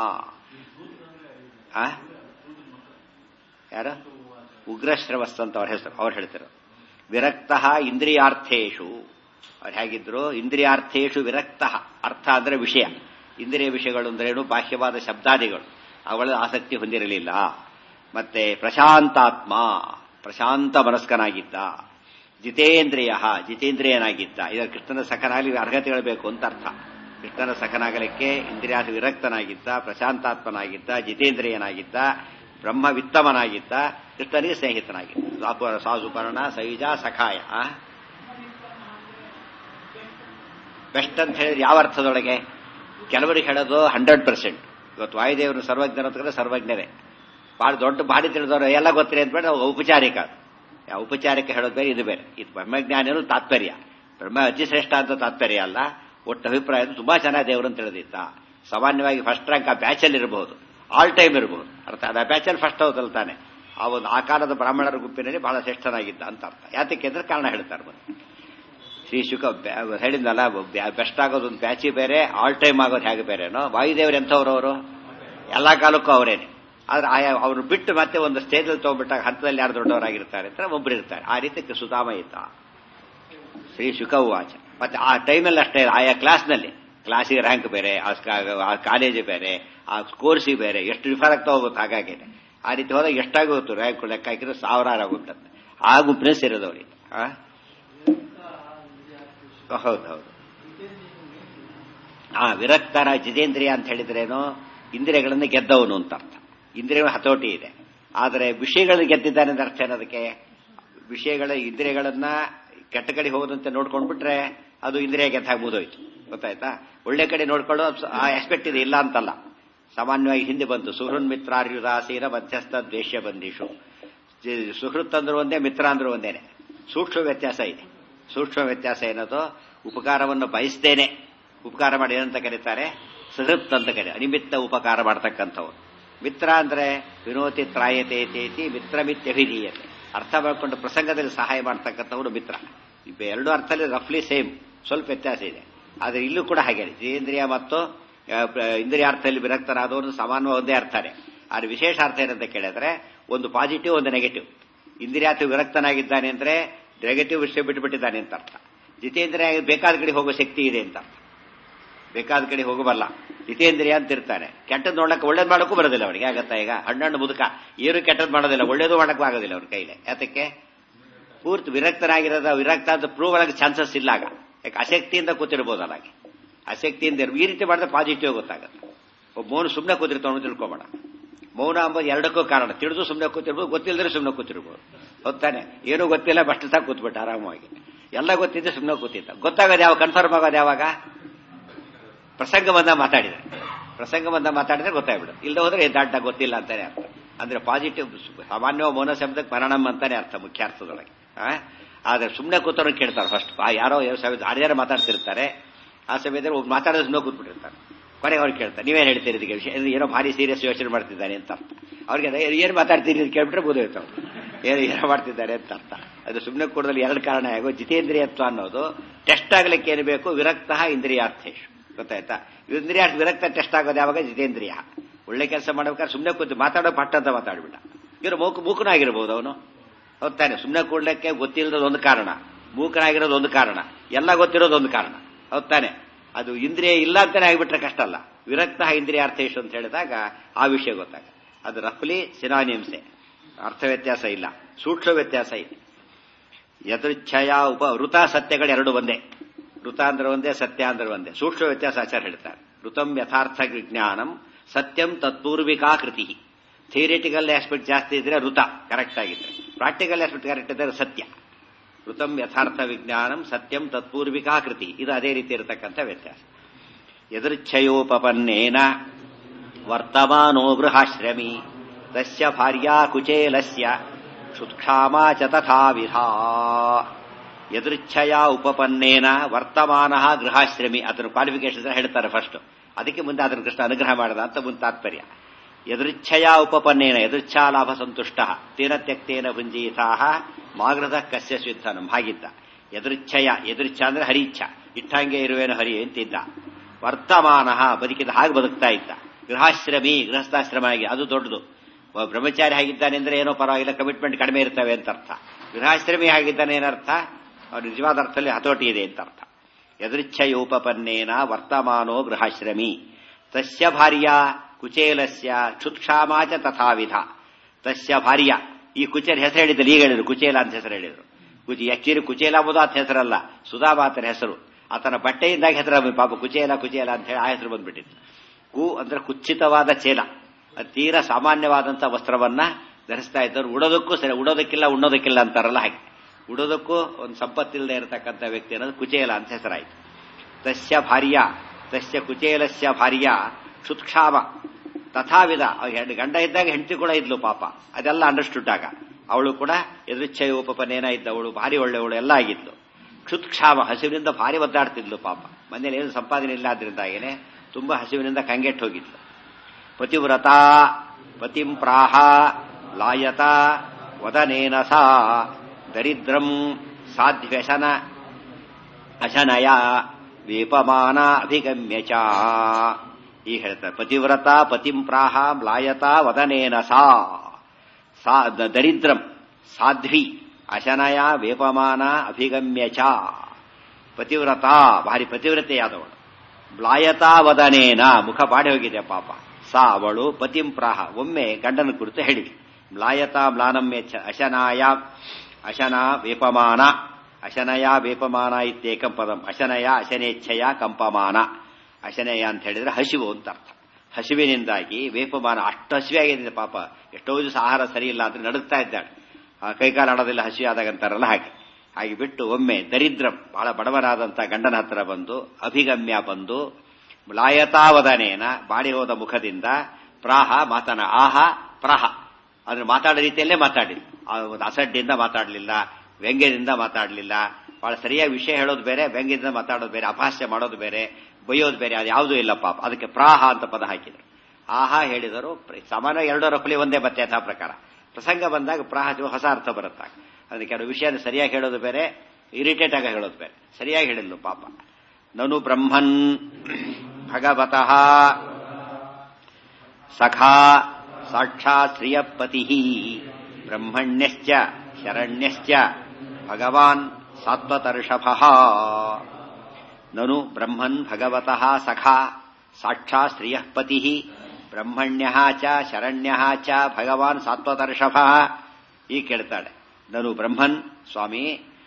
ಯಾರು? ಉಗ್ರಶ್ರವಸ್ ಅಂತ ಅವ್ರ ಹೆಸರು, ಅವ್ರು ಹೇಳ್ತಿರೋ. ವಿರಕ್ತಃ ಇಂದ್ರಿಯಾರ್ಥೇಶು, ಅವ್ರು ಹೇಗಿದ್ರು? ಇಂದ್ರಿಯಾರ್ಥೇಶು ವಿರಕ್ತಃ, ಅರ್ಥ ಅಂದ್ರೆ ವಿಷಯ. ಇಂದ್ರಿಯ ವಿಷಯಗಳು ಅಂದ್ರೇನು? ಬಾಹ್ಯವಾದ ಶಬ್ದಾದಿಗಳು, ಅವುಗಳ ಆಸಕ್ತಿ ಹೊಂದಿರಲಿಲ್ಲ. ಮತ್ತೆ ಪ್ರಶಾಂತಾತ್ಮ, ಪ್ರಶಾಂತ ಮನಸ್ಕನಾಗಿದ್ದ. ಜಿತೇಂದ್ರಿಯ, ಜಿತೇಂದ್ರಿಯನಾಗಿದ್ದ. ಇದರ ಕೃಷ್ಣನ ಸಖನಾಗಲಿ ಅರ್ಹತೆಗಳು ಬೇಕು ಅಂತ ಅರ್ಥ. ಕೃಷ್ಣನ ಸಖನಾಗಲಿಕ್ಕೆ ಇಂದ್ರಿಯಾಸ ವಿರಕ್ತನಾಗಿದ್ದ, ಪ್ರಶಾಂತಾತ್ಮನಾಗಿದ್ದ, ಜಿತೇಂದ್ರಿಯನಾಗಿದ್ದ, ಬ್ರಹ್ಮವಿತ್ತಮನಾಗಿದ್ದ, ಕೃಷ್ಣನಿಗೆ ಸ್ನೇಹಿತನಾಗಿದ್ದ. ಸಾಸುಪರ್ಣ ಸೈಜ ಸಖಾಯ. ಬೆಸ್ಟ್ ಅಂತ ಹೇಳಿದ್ರೆ ಯಾವ ಅರ್ಥದೊಳಗೆ? ಕೆಲವರಿಗೆ ಹೇಳೋದು ಹಂಡ್ರೆಡ್ ಪರ್ಸೆಂಟ್. ಇವತ್ತು ವಾಯುದೇವರು ಸರ್ವಜ್ಞರು ಅಂತಂದ್ರೆ ಸರ್ವಜ್ಞರೇ. ಬಹಳ ದೊಡ್ಡ ಬಾಡಿ ತಿಳಿದವರು ಎಲ್ಲ ಗೊತ್ತಿರಿ ಅಂತ ಬೇಡ, ಔಪಚಾರಿಕ. ಔಪಚಾರಿಕ ಹೇಳೋದು ಬೇರೆ, ಇದು ಬೇರೆ. ಇದು ಬ್ರಹ್ಮಜ್ಞಾನಿಯರು ತಾತ್ಪರ್ಯ, ಬ್ರಹ್ಮ ಅತಿಶ್ರೇಷ್ಠ ಅಂತ ತಾತ್ಪರ್ಯ ಅಲ್ಲ. ಒಟ್ಟು ಅಭಿಪ್ರಾಯ ತುಂಬಾ ಚೆನ್ನಾಗಿ ದೇವರನ್ನು ತಿಳಿದಿದ್ದ. ಸಾಮಾನ್ಯವಾಗಿ ಫಸ್ಟ್ ರ್ಯಾಂಕ್ ಆ ಬ್ಯಾಚಲ್ಲಿ ಇರಬಹುದು, ಆಲ್ ಟೈಮ್ ಇರಬಹುದು. ಅರ್ಥ ಅದು ಆ ಬ್ಯಾಚಲ್ಲಿ ಫಸ್ಟ್ ಹೌದಲ್ಲ ತಾನೆ. ಆ ಒಂದು ಆ ಕಾಲದ ಬ್ರಾಹ್ಮಣರ ಗುಂಪಿನಲ್ಲಿ ಬಹಳ ಶ್ರೇಷ್ಠನಾಗಿದ್ದ ಅಂತ ಅರ್ಥ. ಯಾತಕ್ಕೆ ಅಂದ್ರೆ ಕಾರಣ ಹೇಳ್ತಾರೆ ಬಂದು. ಶ್ರೀ ಶುಕ ಹೇಳಿದ್ನಲ್ಲ, ಬೆಸ್ಟ್ ಆಗೋದು ಒಂದು ಬ್ಯಾಚಿ ಬೇರೆ, ಆಲ್ ಟೈಮ್ ಆಗೋದು ಹೇಗೆ ಬೇರೆನೋ. ವಾಯುದೇವರು ಎಂಥವ್ರು? ಅವರು ಎಲ್ಲಾ ಕಾಲಕ್ಕೂ ಅವರೇನೆ. ಆದ್ರೆ ಆಯಾ ಅವ್ರು ಬಿಟ್ಟು ಮತ್ತೆ ಒಂದು ಸ್ಟೇಜಲ್ಲಿ ತಗೊಂಡ್ಬಿಟ್ಟಾಗ ಹಂತದಲ್ಲಿ ಯಾರು ದೊಡ್ಡವರಾಗಿರ್ತಾರೆ ಅಂತ ಒಬ್ರು ಇರ್ತಾರೆ. ಆ ರೀತಿ ಸುಧಾಮ ಇದ್ದ ಶ್ರೀ ಶುಕ ವಾಚ. ಮತ್ತೆ ಆ ಟೈಮಲ್ಲಿ ಅಷ್ಟೇ, ಆಯಾ ಕ್ಲಾಸ್ನಲ್ಲಿ, ಕ್ಲಾಸಿಗೆ ರ್ಯಾಂಕ್ ಬೇರೆ, ಆ ಕಾಲೇಜ್ ಬೇರೆ, ಆ ಕೋರ್ಸಿಗೆ ಬೇರೆ, ಎಷ್ಟು ಡಿಫರ್ ಆಗ್ತಾ ಹೋಗುತ್ತೆ. ಹಾಗಾಗಿ ಆ ರೀತಿ ಹೋದಾಗ ಎಷ್ಟಾಗಿ ಹೋಗ್ತು ರ್ಯಾಂಕ್ ಲೆಕ್ಕ ಹಾಕಿದ್ರೆ ಸಾವಿರಾರು ಆಗುತ್ತದೆ. ಆ ಗುಂಪಿನ ಸೇರಿದವ್ರಿಗೆ. ಹೌದೌದು. ಆ ವಿರಕ್ತರ ಜಿತೇಂದ್ರಿಯ ಅಂತ ಹೇಳಿದ್ರೇನು? ಇಂದ್ರಿಯಗಳನ್ನು ಗೆದ್ದವನು ಅಂತ ಅರ್ಥ. ಇಂದ್ರಿಯಗಳ ಹತೋಟಿ ಇದೆ, ಆದರೆ ವಿಷಯಗಳನ್ನು ಗೆದ್ದಿದ್ದಾನೆ ಅಂತ ಅರ್ಥ ಏನದಕ್ಕೆ? ವಿಷಯಗಳ ಇಂದ್ರಿಯಗಳನ್ನ ಕೆಟ್ಟ ಕಡೆ ಹೋದಂತೆ ನೋಡ್ಕೊಂಡ್ಬಿಟ್ರೆ ಅದು ಇಂದ್ರಿಯ ಗೆದ್ದಾಗ ಮುಗಿದೋಯ್ತು. ಗೊತ್ತಾಯ್ತಾ? ಒಳ್ಳೆ ಕಡೆ ನೋಡ್ಕೊಳ್ಳೋ ಆ ಆಸ್ಪೆಕ್ಟ್ ಇದೆ, ಇಲ್ಲ ಅಂತಲ್ಲ. ಸಾಮಾನ್ಯವಾಗಿ ಹಿಂದೆ ಬಂತು, ಸುಹೃನ್ ಮಿತ್ರಾರ್ಯುದಾಸೀನ ಮಧ್ಯಸ್ಥ ದ್ವೇಷ್ಯ ಬಂದಿಷು. ಸುಹೃತ್ ಅಂದ್ರೂ ಒಂದೇ, ಮಿತ್ರ ಅಂದ್ರೂ ಒಂದೇನೆ. ಸೂಕ್ಷ್ಮ ವ್ಯತ್ಯಾಸ ಇದೆ. ಸೂಕ್ಷ್ಮ ವ್ಯತ್ಯಾಸ ಏನದು? ಉಪಕಾರವನ್ನು ಬಯಸ್ತೇನೆ ಉಪಕಾರ ಮಾಡಿ ಏನಂತ ಕರೀತಾರೆ? ಸುಹೃತ್ ಅಂತ ಕರೀತಾರೆ. ಅನಿಮಿತ್ತ ಉಪಕಾರ ಮಾಡ್ತಕ್ಕಂಥವ್ರು. ಮಿತ್ರ ಅಂದ್ರೆ ವಿನೋತಿ ತ್ರಾಯತೆ ತೇತಿ ಮಿತ್ರಮಿತ್ಯಭಿಧೀಯತೆ. ಅರ್ಥ ಮಾಡ್ಕೊಂಡು ಪ್ರಸಂಗದಲ್ಲಿ ಸಹಾಯ ಮಾಡ್ತಕ್ಕಂಥವ್ರು ಮಿತ್ರ. ಎರಡು ಅರ್ಥದಲ್ಲಿ ರಫ್ಲಿ ಸೇಮ್, ಸ್ವಲ್ಪ ವ್ಯತ್ಯಾಸ ಇದೆ. ಆದರೆ ಇಲ್ಲೂ ಕೂಡ ಹಾಗೆ ಜಿತೇಂದ್ರಿಯ ಮತ್ತು ಇಂದ್ರಿಯಾರ್ಥದಲ್ಲಿ ವಿರಕ್ತರಾದವರು ಸಾಮಾನ್ಯ ಒಂದೇ ಅರ್ಥನೇ. ಆದ್ರೆ ವಿಶೇಷ ಅರ್ಥ ಏನಂತ ಕೇಳಿದ್ರೆ ಒಂದು ಪಾಸಿಟಿವ್, ಒಂದು ನೆಗೆಟಿವ್. ಇಂದ್ರಿಯಾರ್ಥ ವಿರಕ್ತನಾಗಿದ್ದಾನೆ ಅಂದ್ರೆ ನೆಗೆಟಿವ್ ವಿಷಯ ಬಿಟ್ಟುಬಿಟ್ಟಿದ್ದಾನೆ ಅಂತ ಅರ್ಥ. ಜಿತೇಂದ್ರಿಯ ಬೇಕಾದ ಕಡೆ ಹೋಗೋ ಶಕ್ತಿ ಇದೆ ಅಂತ ಅರ್ಥ. ಬೇಕಾದ ಕಡೆ ಹೋಗಬಲ್ಲ ಜಿತೇಂದ್ರಿಯ ಅಂತ ಇರ್ತಾನೆ. ಕೆಟ್ಟದ್ದು ನೋಡಕ್ಕೆ ಒಳ್ಳೇದು ಮಾಡೋಕ್ಕೂ ಬರೋದಿಲ್ಲ ಅವನಿಗೆ. ಆಗತ್ತಾ? ಈಗ ಹಣ್ಣು ಮುದುಕ ಏನು ಕೆಟ್ಟದ್ದು ಮಾಡೋದಿಲ್ಲ, ಒಳ್ಳೇದು ಮಾಡಕ್ಕೂ ಆಗೋದಿಲ್ಲ ಅವ್ರ ಕೈಲಿ. ಯಾತಕ್ಕೆ? ಪೂರ್ತಿ ವಿರಕ್ತನಾಗಿರೋದ. ವಿರಕ್ತ ಅಂತ ಪ್ರೂವ್ ಆಗಕ್ಕೆ ಚಾನ್ಸಸ್ ಇಲ್ಲ ಆಗ. ಯಾಕೆ? ಆಸಕ್ತಿಯಿಂದ ಕೂತಿರ್ಬೋದಲ್ಲ. ಹಾಗೆ ಆಸಕ್ತಿಯಿಂದ ಈ ರೀತಿ ಮಾಡಿದ್ರೆ ಪಾಸಿಟಿವ್ ಗೊತ್ತಾಗತ್ತೆ. ಒಬ್ಬ ಮೋನು ಸುಮ್ಮನೆ ಕೂತಿರ್ತಾವನು ತಿಳ್ಕೊಬೇಡ. ಮೌನ ಅಂಬೋದು ಎರಡಕ್ಕೂ ಕಾರಣ. ತಿಳಿದು ಸುಮ್ಮನೆ ಕೂತಿರ್ಬೋದು, ಗೊತ್ತಿಲ್ಲದ್ರೆ ಸುಮ್ಮನೆ ಕೂತಿರ್ಬೋದು. ಹೊತ್ತಾನೆ ಏನೂ ಗೊತ್ತಿಲ್ಲ ಬಸ್ಟ್ ಸಾಕು ಕೂತ್ಬಿಟ್ಟು ಆರಾಮವಾಗಿ. ಎಲ್ಲ ಗೊತ್ತಿದ್ದೆ ಸುಮ್ಮನೆ ಕೂತಿದ್ದ. ಗೊತ್ತಾಗೋದು ಯಾವ ಕನ್ಫರ್ಮ್ ಆಗೋದು ಯಾವಾಗ? ಪ್ರಸಂಗ ಬಂದ ಮಾತಾಡಿದ್ರೆ ಪ್ರಸಂಗ ಬಂದ ಮಾತಾಡಿದ್ರೆ ಗೊತ್ತಾಗ್ಬಿಡು. ಇಲ್ಲದೆ ಹೋದ್ರೆ ದಾಟ ಗೊತ್ತಿಲ್ಲ ಅಂತಾನೆ ಅರ್ಥ. ಅಂದ್ರೆ ಪಾಸಿಟಿವ್ ಸಾಮಾನ್ಯ ಮೌನ ಶಬ್ದಕ್ಕೆ ಮರಣಂ ಅಂತಾನೆ ಅರ್ಥ ಮುಖ್ಯ ಅರ್ಥದೊಳಗೆ. ಆದ್ರೆ ಸುಮ್ಮನೆ ಕೂತವ್ರನ್ನ ಕೇಳ್ತಾರೆ ಫಸ್ಟ್. ಯಾರೋ ಆರ್ಯಾರು ಮಾತಾಡ್ತಿರ್ತಾರೆ, ಆ ಸಮಯದಲ್ಲಿ ಒಬ್ಬ ಮಾತಾಡೋದು ಸುಮ್ಮನೆ ಕೂತ್ಬಿಟ್ಟಿರ್ತಾರೆ. ಕೊನೆಗೆ ಅವ್ರು ಕೇಳ್ತಾರೆ ನೀವೇನು ಹೇಳ್ತೀರಿ ಇದಕ್ಕೆ ವಿಷಯ, ಏನೋ ಭಾರಿ ಸೀರಿಯಸ್ ಯೋಚನೆ ಮಾಡ್ತಿದ್ದಾನೆ ಅಂತ ಅರ್ಥ. ಅವ್ರಿಗೆ ಏನು ಮಾತಾಡ್ತೀರಿ ಅಂತ ಕೇಳ್ಬಿಟ್ರೆ ಬೋಧಿರ್ತಾವೆ ಏನು ಏನೋ ಮಾಡ್ತಿದ್ದಾರೆ ಅಂತ ಅರ್ಥ. ಅದು ಸುಮ್ಮನೆ ಕೂಡದಲ್ಲಿ ಎರಡು ಕಾರಣ ಆಗೋ. ಜಿತೇಂದ್ರಿಯತ್ವ ಅನ್ನೋದು ಟೆಸ್ಟ್ ಆಗ್ಲಿಕ್ಕೆ ಏನು ಬೇಕು? ವಿರಕ್ತ ಇಂದ್ರಿಯಾರ್ಥೇಶು. ಗೊತ್ತಾಯ್ತಾ? ಇಂದ್ರಿಯಾರ್ಥ ವಿರಕ್ತ ಟೆಸ್ಟ್ ಆಗೋದು ಯಾವಾಗ? ಜಿತೇಂದ್ರಿಯ. ಒಳ್ಳೆ ಕೆಲಸ ಮಾಡ್ಬೇಕಾದ್ರೆ ಸುಮ್ಮನೆ ಕೂತು ಮಾತಾಡೋ ಪಟ್ಟ ಅಂತ ಮಾತಾಡ್ಬಿಟ್ಟ. ಇವರು ಮೂಕ ಮೂಕನಾಗಿರ್ಬೋದು ಅವನು. ಹೋಗ್ತಾನೆ ಸುಮ್ಮನೆ ಕೂಡ್ಲಿಕ್ಕೆ ಗೊತ್ತಿಲ್ಲದ ಒಂದು ಕಾರಣ, ಮೂಕನಾಗಿರೋದು ಒಂದು ಕಾರಣ, ಎಲ್ಲ ಗೊತ್ತಿರೋದು ಒಂದು ಕಾರಣ. ಹೋಗ್ತಾನೆ ಅದು ಇಂದ್ರಿಯ ಇಲ್ಲ ಅಂತಾನೆ ಆಗಿಬಿಟ್ರೆ ಕಷ್ಟ ಅಲ್ಲ. ವಿರಕ್ತ ಇಂದ್ರಿಯಾರ್ಥೇಶು ಅಂತ ಹೇಳಿದಾಗ ಆ ವಿಷಯ ಗೊತ್ತಾಗ. ಅದು ರಫ್ಲಿ ಸಿನಾನಿಮ್ಸೆ, ಅರ್ಥ ವ್ಯತ್ಯಾಸ ಇಲ್ಲ, ಸೂಕ್ಷ್ಮ ವ್ಯತ್ಯಾಸ ಇದೆ. ಯದೃಚ್ಛಯ ಉಪ ಋತ ಸತ್ಯಗಳು ಎರಡು ಒಂದೇ. ಋತ ಅಂದ್ರೆ ಒಂದೇ, ಸತ್ಯ ಅಂದ್ರೆ ಒಂದೇ. ಸೂಕ್ಷ್ಮ ವ್ಯತ್ಯಾಸ ಆಚಾರ್ಯ ಹೇಳ್ತಾರೆ. ಋತಂ ಯಥಾರ್ಥ ವಿಜ್ಞಾನಂ ಸತ್ಯಂ ತತ್ಪೂರ್ವಿಕಾ ಕೃತಿ. ಥಿಯರಿಟಿಕಲ್ ಆಸ್ಪೆಕ್ಟ್ ಜಾಸ್ತಿ ಇದ್ರೆ ಋತ ಕರೆಕ್ಟ್ ಆಗಿದ್ರೆ, ಪ್ರಾಕ್ಟಿಕಲ್ ಆಸ್ಪೆಕ್ಟ್ ಕರೆಕ್ಟ್ ಇದ್ರೆ ಸತ್ಯ. ಋತಂ ಯಥಾರ್ಥ ವಿಜ್ಞಾನಂ ಸತ್ಯಂ ತತ್ಪೂರ್ವಿಕಾ ಕೃತಿ. ಇದು ಅದೇ ರೀತಿ ಇರತಕ್ಕಂಥ ವ್ಯತ್ಯಾಸ. ಯದೃಚ್ಛಯೋಪಪನ್ನೇನ ವರ್ತಮಾನೋ ಗೃಹಾಶ್ರಮಿ ತಸ್ಯ ಭಾರ್ಯಾ ಕುಚೇಲಸ್ಯ ಕ್ಷುತ್ಕ್ಷಾಮಾ ಚ ತಥಾವಿಧಾ. ಯದೃಚ್ಛಯ ಉಪಪನ್ನೇನ ವರ್ತಮಾನ ಗೃಹಾಶ್ರಮಿ. ಅದನ್ನು ಕ್ವಾಲಿಫಿಕೇಶನ್ ಹೇಳ್ತಾರೆ ಫಸ್ಟ್. ಅದಕ್ಕೆ ಮುಂದೆ ಅದನ್ನು ಕೃಷ್ಣ ಅನುಗ್ರಹ ಮಾಡದ ಅಂತ ಮುಂದೆ ತಾತ್ಪರ್ಯ. ಯದೃಚ್ಛಯ ಉಪಪನ್ನೇನ ಯದೃಚ್ಛಾ ಲಾಭ ಸಂತುಷ್ಟ ತೇನ ತ್ಯಕ್ತೇನ ಭುಂಜೀತಾ ಮಾಗೃತ ಕಸ್ಯ ಸಿದ್ಧನಂ. ಹಾಗಿದ್ದ ಯದೃಚ್ಛಯ. ಯದೃಚ್ಛ ಅಂದ್ರೆ ಹರಿಚ್ಛ, ಇಟ್ಟಂಗೆ ಇರುವೇನು ಹರಿ ಅಂತಿದ್ದ. ವರ್ತಮಾನ ಬದುಕಿದ ಹಾಗೆ ಬದುಕ್ತಾ ಇದ್ದ. ಗೃಹಾಶ್ರಮಿ ಗೃಹಸ್ಥಾಶ್ರಮ ಆಗಿ, ಅದು ದೊಡ್ಡದು. ಬ್ರಹ್ಮಚಾರಿ ಆಗಿದ್ದಾನೆ ಅಂದ್ರೆ ಏನೋ ಪರವಾಗಿಲ್ಲ, ಕಮಿಟ್ಮೆಂಟ್ ಕಡಿಮೆ ಇರ್ತವೆ ಅಂತ ಅರ್ಥ. ಗೃಹಾಶ್ರಮಿ ಆಗಿದ್ದಾನೆ ಏನರ್ಥ? ಅವ್ರ ನಿಜವಾದ ಅರ್ಥದಲ್ಲಿ ಹತೋಟಿ ಇದೆ ಅಂತ ಅರ್ಥ. ಯದೃಚ್ಛಯೋಪಪನ್ನೇನ ವರ್ತಮಾನೋ ಗೃಹಾಶ್ರಮಿ ತಸ್ಯ ಭಾರ್ಯ ಕುಚೇಲಸ್ಯ ಕ್ಷುತ್ಕ್ಷಾಮಾಚ ತಥಾವಿಧ. ತಸ್ಯ ಭಾರ್ಯ, ಈ ಕುಚೇಲ ಹೆಸರು ಹೇಳಿದ್ರು, ಈಗ ಹೇಳಿದ್ರು ಕುಚೇಲ ಅಂತ ಹೆಸರು ಹೇಳಿದ್ರು. ಕುಚಿ ಆಕ್ಚುಲಿ ಕುಚೇಲ ಎಂಬುದು ಆತ ಹೆಸರಲ್ಲ, ಸುಧಾಮಾತನ ಹೆಸರು. ಆತನ ಬಟ್ಟೆಯಿಂದಾಗಿ ಹೆಸರು ಪಾಪ ಕುಚೇಲ ಕುಚೇಲ ಅಂತ ಹೇಳಿ ಆ ಹೆಸರು ಬಂದ್ಬಿಟ್ಟಿತ್ತು. ಕು ಅಂದ್ರೆ ಕುಚ್ಚಿತವಾದ ಚೇಲ, ತೀರ ಸಾಮಾನ್ಯವಾದಂತಹ ವಸ್ತ್ರವನ್ನ ಧರಿಸ್ತಾ ಇದ್ದವರು. ಉಡೋದಕ್ಕೂ ಸರಿ, ಉಡೋದಕ್ಕಿಲ್ಲ ಉಣ್ಣೋದಕ್ಕಿಲ್ಲ ಅಂತಾರಲ್ಲ ಹಾಗೆ, ಉಡೋದಕ್ಕೂ ಒಂದು ಸಂಪತ್ತಿಲ್ಲದೆ ಇರತಕ್ಕಂಥ ವ್ಯಕ್ತಿ ಅನ್ನೋದು ಕುಚೇಲ ಅಂತ ಹೆಸರಾಯಿತು. ತಸ್ಯ ಭಾರ್ಯ ತಸ್ಯ ಕುಚೇಲಸ್ಯ ಭಾರ್ಯ ಕ್ಷುತ್ಕ್ಷಾಮ ತಥಾವಿಧ. ಗಂಡ ಇದ್ದಾಗ ಹೆಂಡತಿ ಕೂಡ ಇದ್ಲು ಪಾಪ, ಅದೆಲ್ಲ ಅಂಡರ್ಸ್ಟುಡ್ ಆಗ. ಅವಳು ಕೂಡ ಯದೃಚ್ಛಯ ಉಪಪನೇನ ಇದ್ದವಳು, ಭಾರಿ ಒಳ್ಳೆಯವಳು ಎಲ್ಲ ಆಗಿದ್ಲು. ಕ್ಷುತ್ಕ್ಷಾಮ, ಹಸಿವಿನಿಂದ ಭಾರಿ ಒದ್ದಾಡ್ತಿದ್ಲು ಪಾಪ. ಮನೇಲಿ ಏನು ಸಂಪಾದನೆ ಇಲ್ಲ ಆದ್ರಿಂದಾಗೇನೆ ತುಂಬಾ ಹಸಿವಿನಿಂದ ಕಂಗೆಟ್ಟು ಹೋಗಿದ್ಲು. ಪತಿವ್ರತ ಪತಿಂ ಪ್ರಾಹ ಲಾಯತ ವದನೇನ ಸಾ ದರಿದ್ರಂ ಸಾಧ್ವ್ಯಸನ ಅಶನಯ ವೇಪಮಾನ ಅಭಿಗಮ್ಯ ಚ. ಈ ಹೇಳ್ತಾರೆ ಪತಿವ್ರತ ಪತಿಂ ಪ್ರಾಹ ಲಾಯತ ವದನೇನ ಸಾ ಸಾ ದರಿದ್ರಂ ಸಾಧ್ವಿ ಅಶನಯ ವೇಪಮಾನ ಅಭಿಗಮ್ಯ ಚ. ಪತಿವ್ರತ ಭಾರಿ ಪತಿವ್ರತೆಯಾದವಳು. ಮ್ಲಾಯತಾ ವದನೇನ ಮುಖ ಬಾಡಿ ಹೋಗಿದೆ ಪಾಪ. ಸಾ ಅವಳು ಪತಿಂ ಪ್ರಾಹ ಒಮ್ಮೆ ಗಂಡನ ಕುರಿತು ಹೇಳಿದೆ. ಮ್ಲಾಯತಾ ಮ್ಲಾನಮ್ಯ ಅಶನಾಯ ಅಶನ ವೇಪಮಾನ. ಅಶನಯ ವೇಪಮಾನ ಇತ್ಯೇಕಂ ಪದಂ. ಅಶನಯ ಅಶನೇಚ್ಛಯ ಕಂಪಮಾನ. ಅಶನಯ ಅಂತ ಹೇಳಿದ್ರೆ ಹಸಿವು ಅಂತ ಅರ್ಥ. ಹಸಿವಿನಿಂದಾಗಿ ವೇಪಮಾನ, ಅಷ್ಟು ಹಸಿವೆ ಆಗಿದೆ ಪಾಪ. ಎಷ್ಟೋ ದಿವಸ ಆಹಾರ ಸರಿ ಇಲ್ಲ ಅಂದ್ರೆ ನಡುಗ್ತಾ ಇದ್ದಾಳೆ. ಕೈಕಾಲ ಆಡೋದಿಲ್ಲ ಹಸಿವೆ ಆದಾಗ ಅಂತಾರಲ್ಲ ಹಾಗೆ. ಹಾಗೆ ಬಿಟ್ಟು ಒಮ್ಮೆ ದರಿದ್ರಂ ಬಹಳ ಬಡವರಾದಂತ ಗಂಡನ ಹತ್ರ ಬಂದು ಅಭಿಗಮ್ಯ ಬಂದು ಮ್ಲಾಯತಾವದನೇನ ಬಾಡಿ ಹೋದ ಮುಖದಿಂದ ಪ್ರಾಹ ಮಾತನ ಆಹ ಪ್ರಾಹ ಅಂದ್ರೆ ಮಾತಾಡೋ ರೀತಿಯಲ್ಲೇ ಮಾತಾಡಿದ್ರು. ಒಂದು ಅಸಡ್ಡಿಯಿಂದ ಮಾತಾಡಲಿಲ್ಲ, ವ್ಯಂಗ್ಯದಿಂದ ಮಾತಾಡಲಿಲ್ಲ. ಬಹಳ ಸರಿಯಾಗಿ ವಿಷಯ ಹೇಳೋದು ಬೇರೆ, ವ್ಯಂಗ್ಯದಿಂದ ಮಾತಾಡೋದು ಬೇರೆ, ಅಪಹಾಸ್ಯ ಮಾಡೋದು ಬೇರೆ, ಬೈಯೋದು ಬೇರೆ, ಅದು ಯಾವುದೂ ಇಲ್ಲ ಪಾಪ. ಅದಕ್ಕೆ ಪ್ರಾಹ ಅಂತ ಪದ ಹಾಕಿದ್ರು. ಆಹಾ ಹೇಳಿದರು. ಸಾಮಾನ್ಯ ಎರಡೋ ರಫಲಿ ಒಂದೇ ಬತ್ತೆ ಯಥಾ ಪ್ರಕಾರ. ಪ್ರಸಂಗ ಬಂದಾಗ ಪ್ರಾಹ ಹೊಸ ಅರ್ಥ ಬರುತ್ತಾಗ. ಅದಕ್ಕೆ ಕೆಲವು ವಿಷಯ ಸರಿಯಾಗಿ ಹೇಳೋದು ಬೇರೆ, ಇರಿಟೇಟ್ ಆಗಿ ಹೇಳೋದು ಬೇರೆ. ಸರಿಯಾಗಿ ಹೇಳಿದ್ಲು ಪಾಪ. ನನು ಬ್ರಹ್ಮನ್ ಭಗವತಃ ಸಖಾ ಸಾಕ್ಷಾತ್ ಶ್ರಿಯಪತಿ ಬ್ರಹ್ಮಣ್ಯಶ್ಚ ಶರಣ್ಯಶ್ಚ ಭಗವಾನ್ ಸಾತ್ವತರ್ಷಭಃ. ನನು ಬ್ರಹ್ಮನ್ ಭಗವತಃ ಸಖಾ ಸಾಕ್ಷಾತ್ ಶ್ರಿಯಪತಿ ಬ್ರಹ್ಮಣ್ಯಃ ಚ ಶರಣ್ಯಃ ಚ ಭಗವಾನ್ ಸಾತ್ವತರ್ಷಭಃ. ಈ ಕೇಳ್ತಾಳೆ. ನನು ಬ್ರಹ್ಮನ್ ಸ್ವಾಮಿ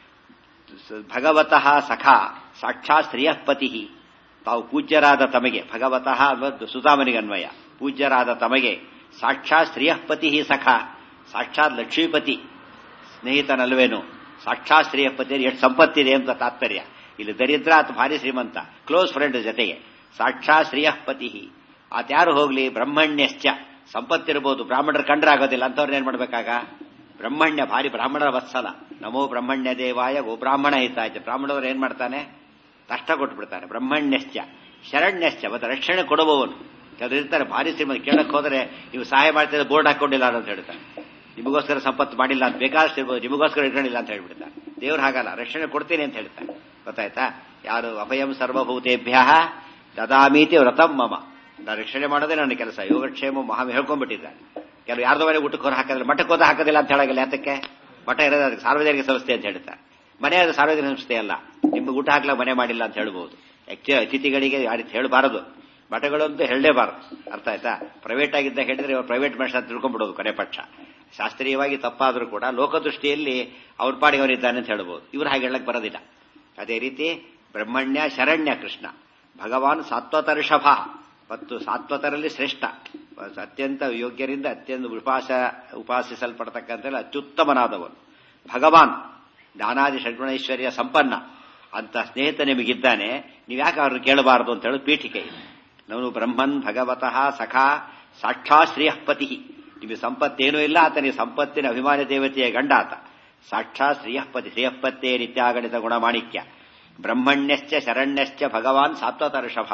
ಭಗವತಃ ಸಖಾ ಸಾಕ್ಷಾತ್ ಶ್ರಿಯಪತಿ. ತಾವು ಪೂಜ್ಯರಾದ ತಮಗೆ, ಭಗವತಃ ಸುಧಾಮನಿಗನ್ವಯ, ಪೂಜ್ಯರಾದ ತಮಗೆ ಸಾಕ್ಷಾತ್ ಶ್ರೀಯಪತಿ ಸಖ, ಸಾಕ್ಷಾತ್ ಲಕ್ಷ್ಮೀಪತಿ ಸ್ನೇಹಿತನಲ್ವೇನು, ಸಾಕ್ಷಾತ್ ಶ್ರೀಯಪತಿ ಎಷ್ಟು ಸಂಪತ್ತಿದೆ ಅಂತ ತಾತ್ಪರ್ಯ. ಇಲ್ಲಿ ದರಿದ್ರ ಅಥವಾ ಭಾರಿ ಶ್ರೀಮಂತ, ಕ್ಲೋಸ್ ಫ್ರೆಂಡ್ ಜೊತೆಗೆ ಸಾಕ್ಷಾತ್ ಶ್ರೀಯಪತಿ. ಆತ್ಯಾರು ಹೋಗ್ಲಿ ಬ್ರಹ್ಮಣ್ಯಶ್ಚ, ಸಂಪತ್ತಿರ್ಬೋದು, ಬ್ರಾಹ್ಮಣರ ಕಂಡ್ರಾಗೋದಿಲ್ಲ ಅಂತವ್ರನ್ನ ಏನ್ ಮಾಡ್ಬೇಕಾಗ, ಬ್ರಹ್ಮಣ್ಯ ಭಾರಿ ಬ್ರಾಹ್ಮಣರ ವತ್ಸಲ, ನಮೋ ಬ್ರಹ್ಮಣ್ಯ ದೇವಾಯ ಗೋ ಬ್ರಾಹ್ಮಣ ಹಿತಾಯ್ತು. ಬ್ರಾಹ್ಮಣರು ಏನ್ ಮಾಡ್ತಾನೆ, ಕಷ್ಟ ಕೊಟ್ಬಿಡ್ತಾನೆ. ಬ್ರಹ್ಮಣ್ಯಶ್ಚ ಶರಣ್ಯಶ್ಚ, ಮತ್ತೆ ರಕ್ಷಣೆ ಕೊಡುವವನು. ಕೆಲವರು ಇರ್ತಾರೆ ಭಾರಿ ಶ್ರೀಮಂತ, ಕೇಳಕ್ ಹೋದ್ರೆ ನೀವು ಸಹಾಯ ಮಾಡ್ತಿದ್ರೆ ಬೋರ್ಡ್ ಹಾಕೊಂಡಿಲ್ಲ ಅಂತ ಹೇಳ್ತಾರೆ, ನಿಮಗೋಸ್ಕರ ಸಂಪತ್ತು ಮಾಡಿಲ್ಲ ಅಂತ, ಬೇಕಾದಷ್ಟು ಇರ್ಬೋದು, ನಿಮಗೋಸ್ಕರ ಇಟ್ಕೊಂಡಿಲ್ಲ ಅಂತ ಹೇಳ್ಬಿಡ್ತಾರೆ. ದೇವ್ರು ಹಾಗಲ್ಲ, ರಕ್ಷಣೆ ಕೊಡ್ತೀನಿ ಅಂತ ಹೇಳ್ತಾರೆ. ಗೊತ್ತಾಯ್ತಾ, ಯಾರು ಅಭಯಂ ಸರ್ವಭೂತೇಭ್ಯ ದದಾಮೀತಿ ವ್ರತಂ ಮಮ, ನಾನು ರಕ್ಷಣೆ ಮಾಡೋದೇ ನನ್ನ ಕೆಲಸ, ಯೋಗಕ್ಷೇಮ ಮಹಾ ಹೇಳ್ಕೊಂಡ್ಬಿಟ್ಟಿದ್ದಾರೆ. ಕೆಲವು ಯಾರ್ದೋ ಮನೆ ಊಟಕ್ಕೆ ಹೊರ ಹಾಕಿದ್ರೆ ಮಠಕ್ಕೆ ಹೋದ ಹಾಕೋದಿಲ್ಲ ಅಂತ ಹೇಳಾಗಿಲ್ಲ. ಯಾತಕ್ಕೆ, ಮಠ ಇರೋದು ಅದಕ್ಕೆ ಸಾರ್ವಜನಿಕ ಸಂಸ್ಥೆ ಅಂತ ಹೇಳ್ತಾರೆ. ಮನೆ ಅದು ಸಾರ್ವಜನಿಕ ಸಂಸ್ಥೆ ಅಲ್ಲ, ನಿಮ್ಗೆ ಊಟ ಹಾಕ್ಲಾ ಮನೆ ಮಾಡಿಲ್ಲ ಅಂತ ಹೇಳ್ಬೋದು. ಆಕ್ಚುಲಿ ಅತಿಥಿಗಳಿಗೆ ಆ ರೀತಿ ಹೇಳಬಾರದು, ಮಠಗಳಂತೂ ಹೇಳಲೇಬಾರದು. ಅರ್ಥ ಆಯ್ತಾ, ಪ್ರೈವೇಟ್ ಆಗಿದ್ದ ಹೇಳಿದ್ರೆ ಇವಾಗ ಪ್ರೈವೇಟ್ ಮನುಷ್ಯ ಅಂತ ತಿಳ್ಕೊಂಡ್ಬಿಡೋದು ಕೊನೆ ಪಕ್ಷ. ಶಾಸ್ತ್ರೀಯವಾಗಿ ತಪ್ಪಾದ್ರೂ ಕೂಡ ಲೋಕದೃಷ್ಟಿಯಲ್ಲಿ ಅವ್ರ ಪಾಡಿಗೆ ಅವರಿದ್ದಾನೆ ಅಂತ ಹೇಳ್ಬೋದು. ಇವ್ರು ಹಾಗೆ ಹೇಳಕ್ ಬರೋದಿಲ್ಲ. ಅದೇ ರೀತಿ ಬ್ರಹ್ಮಣ್ಯ ಶರಣ್ಯ ಕೃಷ್ಣ, ಭಗವಾನ್ ಸಾತ್ವತರ್ಷಭ, ಮತ್ತು ಸಾತ್ವತರಲ್ಲಿ ಶ್ರೇಷ್ಠ, ಅತ್ಯಂತ ಯೋಗ್ಯರಿಂದ ಅತ್ಯಂತ ಉಪಾಸ ಉಪಾಸಿಸಲ್ಪಡ್ತಕ್ಕಂಥ ಅತ್ಯುತ್ತಮನಾದವನು ಭಗವಾನ್, ಜ್ಞಾನಾದಿ ಷಡ್ಗುಣೈಶ್ವರ್ಯ ಸಂಪನ್ನ ಅಂತ ಸ್ನೇಹಿತ ನಿಮಗಿದ್ದಾನೆ, ನೀವ್ಯಾಕೆ ಅವ್ರನ್ನ ಕೇಳಬಾರದು ಅಂತ ಹೇಳಿ ಪೀಠಿಕೆ. ನಾವು ಬ್ರಹ್ಮನ್ ಭಗವತಃ ಸಖಾ ಸಾಕ್ಷಾ ಶ್ರೀಯಪತಿ, ನಿಮಗೆ ಸಂಪತ್ತೇನೂ ಇಲ್ಲ, ಆತನಿಗೆ ಸಂಪತ್ತಿನ ಅಭಿಮಾನಿ ದೇವತೆಯ ಗಂಡ ಆತ. ಸಾಕ್ಷಾತ್ ಶ್ರೀಯಪತಿ, ಶ್ರೀಯಪತ್ತೇ ನಿತ್ಯಾಗಣಿತ ಗುಣಮಾಣಿಕ್ಯ. ಬ್ರಹ್ಮಣ್ಯಶ್ಚ ಶರಣ್ಯಶ್ಚ ಭಗವಾನ್ ಸಾತ್ವತರ್ಷಭ.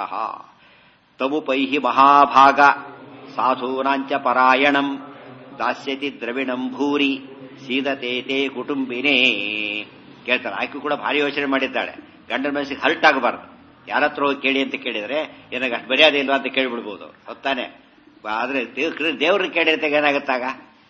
ತಮುಪೈಹಿ ಮಹಾಭಾಗ ಸಾಧೂನಾಂಚ ಪರಾಯಣಂ ದಾಸ್ಯತಿ ದ್ರವಿಣಂ ಭೂರಿ ಸೀದತೇತೆ ಕುಟುಂಬಿನೇ. ಕೇಳ್ತಾರೆ, ಆಕೆ ಕೂಡ ಭಾರಿ ಯೋಚನೆ ಮಾಡಿದ್ದಾಳೆ, ಗಂಡನ ಮನಸ್ಸಿಗೆ ಹರ್ಟ್ ಆಗಬಾರ್ದು. ಯಾರತ್ರ ಹೋಗಿ ಕೇಳಿ ಅಂತ ಕೇಳಿದ್ರೆ ಏನಾಗ ಅಷ್ಟು ಮರ್ಯಾದೆ ಇಲ್ವಾ ಅಂತ ಕೇಳಿಬಿಡ್ಬೋದು, ಹೊತ್ತಾನೆ. ಆದ್ರೆ ದೇವ್ರನ್ನ ಕೇಳಿ ಅಂತ ಏನಾಗುತ್ತಾಗ,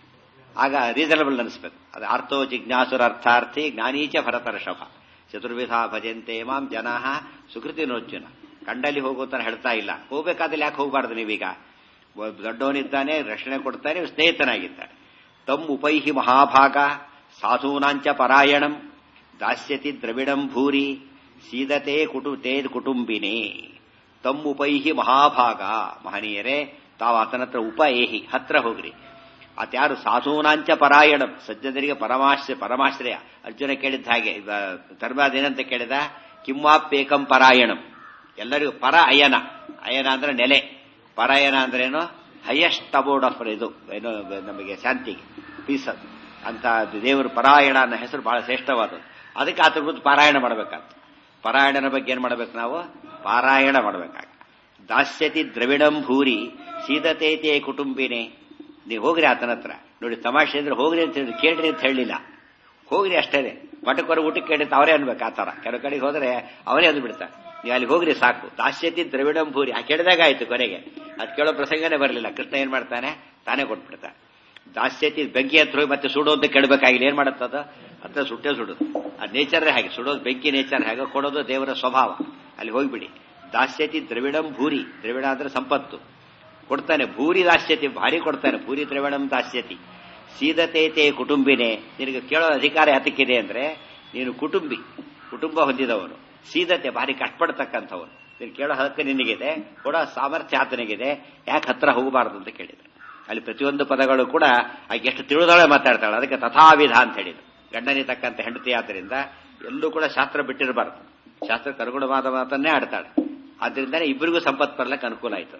ಆಗ ರೀಸನಬಲ್ ಅನಿಸ್ಬೇಕು. ಅದು ಅರ್ಥೋ ಜಿಜ್ಞಾಸುರ ಅರ್ಥಾರ್ಥಿ ಜ್ಞಾನೀಚ ಭರತರ್ಷಭ ಚತುರ್ವಿಧ ಭಜಂತೆ ಮಾಂ ಜನಾ ಸುಕೃತಿ ನೋರ್ಜುನ. ಕಂಡಲ್ಲಿ ಹೋಗುತ್ತಾನೆ ಹೇಳ್ತಾ ಇಲ್ಲ, ಹೋಗ್ಬೇಕಾದ್ರೆ ಯಾಕೆ ಹೋಗಬಾರ್ದು ನೀವೀಗ? ದೊಡ್ಡವನಿದ್ದಾನೆ, ರಕ್ಷಣೆ ಕೊಡ್ತಾನೆ, ಸ್ನೇಹಿತನಾಗಿದ್ದಾನೆ. ತಮ್ ಉಪೈಹಿ ಮಹಾಭಾಗ ಸಾಧೂನಾಂಚ ಪರಾಯಣಂ ದಾಸ್ಯತಿ ದ್ರವಿಡಂ ಭೂರಿ ಸೀದತೆ ಕುಟು ತೇ ಕುಟುಂಬಿನೇ. ತಮ್ ಉಪೈಹಿ ಮಹಾಭಾಗ, ಮಹನೀಯರೇ ತಾವು ಆತನ ಹತ್ರ ಉಪಏಹಿ ಹತ್ರ ಹೋಗ್ರಿ. ಆತ್ಯಾರು ಸಾಧೂನಾಂಚ ಪರಾಯಣಂ, ಸಜ್ಜನರಿಗೆ ಪರಮಾಶ್ರಯ ಪರಮಾಶ್ರಯ. ಅರ್ಜುನ ಕೇಳಿದ್ದ ಹಾಗೆ, ಧರ್ಮದೇನಂತ ಕೇಳಿದ, ಕಿಮ್ವಾಪ್ಯೇಕಂ ಪರಾಯಣಂ, ಎಲ್ಲರಿಗೂ ಪರ ಅಯನ, ಅಯನ ಅಂದ್ರೆ ನೆಲೆ, ಪರಾಯಣ ಅಂದ್ರೇನು ಹೈಯೆಸ್ಟ್ ಅಬೋರ್ಡ್ ಆಫ್ ಇದು ಏನು ನಮಗೆ ಶಾಂತಿಗೆ ಪೀಸ್ ಅಂತ ದೇವರು ಪರಾಯಣ ಅನ್ನೋ ಹೆಸರು ಬಹಳ ಶ್ರೇಷ್ಠವಾದದ್ದು. ಅದಕ್ಕೆ ಆತರ ಕುರಿತು ಪಾರಾಯಣ ಮಾಡಬೇಕಂತ. ಪಾರಾಯಣನ ಬಗ್ಗೆ ಏನ್ ಮಾಡ್ಬೇಕು ನಾವು? ಪಾರಾಯಣ ಮಾಡಬೇಕಾಗ. ದಾಸ್ಯತಿ ದ್ರವಿಡಂ ಭೂರಿ ಸೀದತೇತೆ ಕುಟುಂಬಿನೇ. ನೀವು ಹೋಗ್ರಿ ಆತನ ಹತ್ರ, ನೋಡಿ ತಮಾಷೆ ಅಂದ್ರೆ ಹೋಗ್ರಿ ಅಂತ ಹೇಳಿ ಕೇಳ್ರಿ ಅಂತ ಹೇಳಲಿಲ್ಲ, ಹೋಗ್ರಿ ಅಷ್ಟೇ. ಮಠಕ್ಕೊರ ಊಟಕ್ಕೆ ಕೇಳಿದ್ರೆ ಅವರೇ ಅನ್ಬೇಕು. ಆ ತರ ಕೆಲವು ಕಡೆಗೆ ಹೋದ್ರೆ ಅವರೇ ಅಂದು ಬಿಡ್ತಾರೆ, ನೀವು ಅಲ್ಲಿ ಹೋಗ್ರಿ ಸಾಕು. ದಾಸ್ಯತಿ ದ್ರವಿಡಂ ಭೂರಿ, ಆ ಕೇಳಿದಾಗ ಆಯ್ತು, ಕೊನೆಗೆ ಅದು ಕೇಳೋ ಪ್ರಸಂಗನೇ ಬರಲಿಲ್ಲ. ಕೃಷ್ಣ ಏನ್ ಮಾಡ್ತಾನೆ, ತಾನೇ ಕೊಟ್ಬಿಡ್ತಾನೆ. ದಾಸ್ಯತಿ ಬೆಂಕಿ ಹತ್ರ ಹೋಗಿ ಮತ್ತೆ ಸುಡೋ ಅಂತ ಕೇಳಬೇಕಾಗಿಲ್ಲ, ಏನ್ ಮಾಡುತ್ತದ ಹತ್ರ ಸುಟ್ಟೇ ಸುಡೋದು. ಆ ನೇಚರ್ ಹಾಗೆ, ಸುಡೋದು ಬೆಂಕಿ ನೇಚರ್ ಹಾಗೆ, ಕೊಡೋದು ದೇವರ ಸ್ವಭಾವ. ಅಲ್ಲಿ ಹೋಗ್ಬಿಡಿ. ದಾಸ್ಯತಿ ದ್ರವಿಡಂ ಭೂರಿ, ದ್ರವಿಡ ಅಂದ್ರೆ ಸಂಪತ್ತು ಕೊಡ್ತಾನೆ. ಭೂರಿ ದಾಸ್ಯತಿ, ಭಾರಿ ಕೊಡ್ತಾನೆ. ಭೂರಿ ದ್ರವಿಡಂ ದಾಸ್ಯತಿ ಸೀದತೇತೆ ಕುಟುಂಬಿನೇ. ನಿನಗೆ ಕೇಳೋ ಅಧಿಕಾರ ಯಾತಕ್ಕಿದೆ ಅಂದ್ರೆ ನೀನು ಕುಟುಂಬಿ, ಕುಟುಂಬ ಹೊಂದಿದವನು. ಸೀದತೆ, ಭಾರಿ ಕಷ್ಟಪಡ್ತಕ್ಕಂಥವನು. ನೀನು ಕೇಳೋ ಹಕ್ಕು ನಿನಗಿದೆ, ಕೊಡೋ ಸಾಮರ್ಥ್ಯ ಆತನಿಗಿದೆ, ಯಾಕೆ ಹತ್ರ ಹೋಗಬಾರದು ಅಂತ ಕೇಳಿದ್ರು. ಅಲ್ಲಿ ಪ್ರತಿಯೊಂದು ಪದಗಳು ಕೂಡ ಆಕೆ ಎಷ್ಟು ತಿಳಿದವಳೆ ಮಾತಾಡ್ತಾಳೆ. ಅದಕ್ಕೆ ತಥಾವಿಧ ಅಂತ ಹೇಳಿದ್ರು. ಗಂಡನಿ ತಕ್ಕಂತ ಹೆಂಡತಿ ಆದ್ದರಿಂದ ಎಲ್ಲೂ ಕೂಡ ಶಾಸ್ತ್ರ ಬಿಟ್ಟಿರಬಾರದು, ಶಾಸ್ತ್ರಕ್ಕೆ ಅನುಗುಣವಾದ ಮಾತನ್ನೇ ಆಡ್ತಾಳೆ. ಆದ್ರಿಂದಾನೆ ಇಬ್ಬರಿಗೂ ಸಂಪತ್ತು ಬರ್ಲಕ್ಕೆ ಅನುಕೂಲ ಆಯಿತು.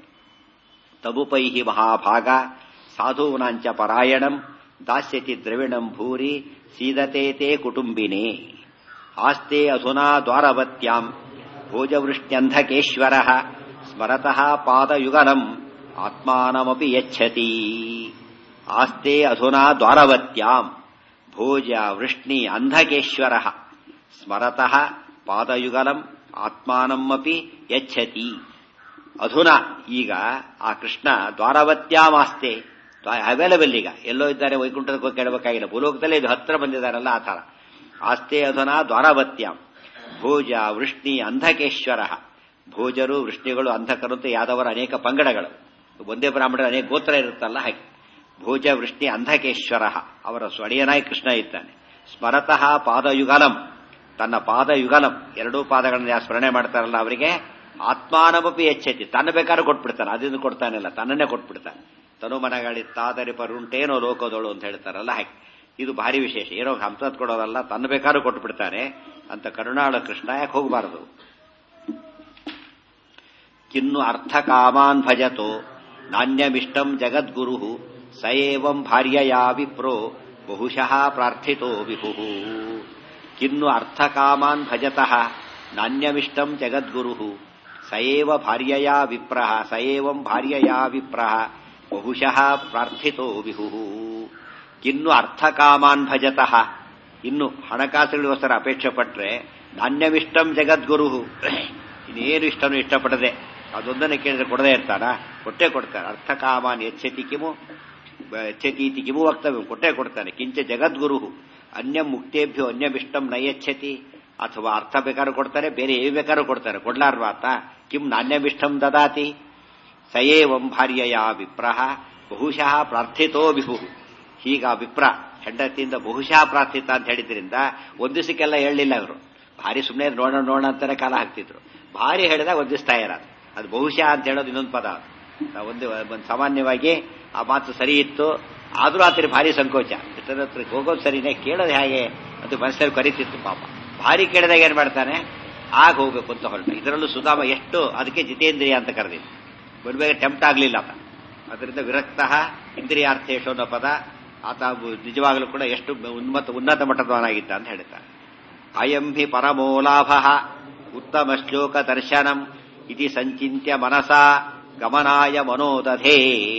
ತಬುಪೈಹಿ ಮಹಾಭಾಗ ಸಾಧೂನಾಂಚ ಪರಾಯಣಂ ದಾಸ್ಯತಿ ದ್ರವಿಣಂ ಭೂರಿ ಸೀದತೇತೆ ಕುಟುಂಬಿನೇ. ಆಸ್ತೆ ಅಧುನಾ ದ್ವಾರವತ್ಯಾಂ ಭೋಜವೃಷ್ಟ್ಯಂಧಕೇಶ್ವರ ಸ್ಮರತಃ ಪಾದಯುಗಲಂ ಆತ್ಮಾನಮಪಿ ಯಚ್ಛತಿ. ಆಸ್ತೆ ಅಧುನಾ ದ್ವಾರವತ್ಯಾಂ ಭೋಜ ವೃಷ್ಣಿ ಅಂಧಕೇಶ್ವರ ಸ್ಮರತಃ ಪಾದಯುಗಲಂ ಆತ್ಮಾನಮಪಿ ಯಚ್ಛತಿ. ಅಧುನಾ, ಈಗ ಆ ಕೃಷ್ಣ ದ್ವಾರವತ್ಯಾಮಾಸ್ತೆ, ಅವೈಲಬಲ್, ಈಗ ಎಲ್ಲೋ ಇದ್ದಾರೆ, ವೈಕುಂಠಕ್ಕೆ ಕೇಳಬೇಕಾಗಿಲ್ಲ, ಭೂಲೋಕದಲ್ಲೇ ಇದು ಹತ್ರ ಬಂದಿದ್ದಾರಲ್ಲ ಆ ಥರ. ಆಸ್ತೆ ಅಧುನಾ ದ್ವಾರವತ್ಯಾಂ ಭೋಜ ವೃಷ್ಣಿ ಅಂಧಕೇಶ್ವರ. ಭೋಜರು ವೃಷ್ಣಿಗಳು ಅಂಧಕರು ಅಂತ ಯಾದವರ ಅನೇಕ ಪಂಗಡಗಳು, ಒಂದೇ ಬ್ರಾಹ್ಮಣರ ಅನೇಕ ಗೋತ್ರ ಇರುತ್ತಲ್ಲ ಹಾಗೆ. ಭೋಜ ವೃಷ್ಣಿ ಅಂಧಕೇಶ್ವರ, ಅವರ ಸ್ವಡಿಯನಾಗಿ ಕೃಷ್ಣ ಇದ್ದಾನೆ. ಸ್ಮರತಃ ಪಾದಯುಗಲಂ, ತನ್ನ ಪಾದಯುಗಲಂ ಎರಡೂ ಪಾದಗಳನ್ನು ಯಾರು ಸ್ಮರಣೆ ಮಾಡ್ತಾರಲ್ಲ ಅವರಿಗೆ ಆತ್ಮಾನಮಪಿ ಎಚ್ಚೆತಿ, ತನ್ನ ಬೇಕಾದ್ರೂ ಕೊಟ್ಬಿಡ್ತಾನೆ. ಅದನ್ನು ಕೊಡ್ತಾನಲ್ಲ, ತನ್ನನ್ನೇ ಕೊಟ್ಬಿಡ್ತಾನೆ. ತನುಮನಗಳಿತ್ತಾದರೆ ಪರುಂಟೇನೋ ಲೋಕದೋಳು ಅಂತ ಹೇಳ್ತಾರಲ್ಲ ಹಾಗೆ. ಇದು ಭಾರಿ ವಿಶೇಷ. ಏನೋ ಹಂಸತ್ ಕೊಡೋದಲ್ಲ, ತನ್ನ ಬೇಕಾದ್ರೂ ಕೊಟ್ಟು ಬಿಡ್ತಾನೆ ಅಂತ ಕರುಣಾಳ ಕೃಷ್ಣ ಯಾಕೆ ಹೋಗಬಾರದು. ಕಿನ್ನು ಅರ್ಥ ಕಾಮಾನ್ ಭಜತೋ ನಾಣ್ಯಮಿಷ್ಟಂ ಜಗದ್ಗುರು ಸಯೇವಂ ಭಾರ್ಯಯಾ ವಿಪ್ರೋ ಬಹುಶಃ ಪ್ರಾರ್ಥಿತೋ ವಿಭು. ಕಿನ್ನು ಅರ್ಥ ಕಾಮಾನ್ ಭಜತಃ ನಾಣ್ಯಮಿಷ್ಟಂ ಜಗದ್ಗುರು ಸಯೇವ ಭಾರ್ಯಯಾ ವಿಪ್ರಃ ಸಯೇವಂ ಭಾರ್ಯಯಾ ವಿಪ್ರಃ ಬಹುಶಃ ಪ್ರಾರ್ಥಿತೋ ವಿಭು. ಕಿನ್ನು ಅರ್ಥ ಕಾಮಾನ್ ಭಜತಃ, ಇನ್ನು ಹಣಕಾಸುಗಳಿಗೋಸ್ಕರ ಅಪೇಕ್ಷೆ ಪಟ್ರೆ ನಾಣ್ಯಮಿಷ್ಟಂ ಜಗದ್ಗುರು, ಇನ್ನೇನು ಇಷ್ಟನೂ ಇಷ್ಟಪಡದೆ ಅದೊಂದನ್ನು ಕೇಳಿದ್ರೆ ಕೊಡದೇ ಇರ್ತಾನ? ಕೊಟ್ಟೆ ಕೊಡ್ತಾನೆ. ಅರ್ಥ ಕಾಮಾನ್ ಯಚ್ಛತಿ ಕಿಮು ಯಚ್ಛತೀತಿ ಕಿಮು ವಕ್ತವ್ಯ, ಕೊಟ್ಟೆ ಕೊಡ್ತಾನೆ. ಕಿಂಚ ಜಗದ್ಗುರು ಅನ್ಯಂ ಮುಕ್ತೇಭ್ಯೋ ಅನ್ಯಮಿಷ್ಟಂ ನಯಚ್ಛತಿ, ಅಥವಾ ಅರ್ಥ ಬೇಕಾದ್ರೂ ಕೊಡ್ತಾರೆ, ಬೇರೆ ಏವಿ ಬೇಕಾದ್ರೂ ಕೊಡ್ತಾರೆ. ಕೊಡ್ಲಾರ್ವಾತ ಕಿಂ ನಾಣ್ಯಮಿಷ್ಟಂ ದದಾತಿ ಸಯೇವಂ ಭಾರ್ಯಯಾ ವಿಪ್ರಃ ಬಹುಶಃ ಪ್ರಾರ್ಥಿತೋ ವಿಭು. ಹೀಗ ವಿಪ್ರ ಹೆಂಡತಿಯಿಂದ ಬಹುಶಃ ಪ್ರಾರ್ಥಿತ ಅಂತ ಹೇಳಿದ್ರಿಂದ ಒಂದ್ ದಿವಸಕ್ಕೆಲ್ಲ ಹೇಳಲಿಲ್ಲ ಅವರು. ಭಾರಿ ಸುಮ್ಮನೆ ನೋಡೋಣ ನೋಡೋಣ ಅಂತಾನೆ ಕಾಲ ಹಾಕ್ತಿದ್ರು. ಭಾರಿ ಹೇಳಿದಾಗ ಒಂದಿಸ್ತಾ ಇರೋದು. ಅದು ಬಹುಶಃ ಅಂತ ಹೇಳೋದು ಇನ್ನೊಂದು ಪದ. ಒಂದು ಒಂದು ಸಾಮಾನ್ಯವಾಗಿ ಆ ಮಾತು ಸರಿ ಇತ್ತು, ಆದ್ರೂ ಆತರ ಭಾರಿ ಸಂಕೋಚ. ಇಷ್ಟರ ಹತ್ರಕ್ಕೆ ಹೋಗೋದು ಸರಿನೇ, ಕೇಳೋದು ಹೇಗೆ ಅದು ಮನಸ್ಸಲ್ಲಿ ಕರೀತಿತ್ತು ಪಾಪ. ಭಾರಿ ಕೇಳಿದಾಗ ಏನ್ ಮಾಡ್ತಾನೆ, ಆಗ ಹೋಗ್ಬೇಕು ಅಂತ ಹೊರಟ. ಇದರಲ್ಲೂ ಸುಧಾಮ ಎಷ್ಟು ಅದಕ್ಕೆ ಜಿತೇಂದ್ರಿಯ ಅಂತ ಕರೆದಿದ್ದು. ಬರುವಾಗ ಟೆಂಪ್ಟ್ ಆಗ್ಲಿಲ್ಲ ಆತ. ಅದರಿಂದ ವಿರಕ್ತ ಇಂದ್ರಿಯಾರ್ಥೇಶು ಅನ್ನೋ ಪದ ಆತ ನಿಜವಾಗಲೂ ಕೂಡ ಎಷ್ಟು ಉನ್ನತ ಉನ್ನತ ಮಟ್ಟದವನಾಗಿದ್ದ ಅಂತ ಹೇಳ್ತಾರೆ. ಅಯಂ ಹಿ ಪರಮೋ ಲಾಭ ಉತ್ತಮ ಶ್ಲೋಕ ದರ್ಶನಂ ಇತಿ ಸಂಚಿತ್ಯ ಮನಸಾ ಗಮನಾಯ ಮನೋದಧೇ.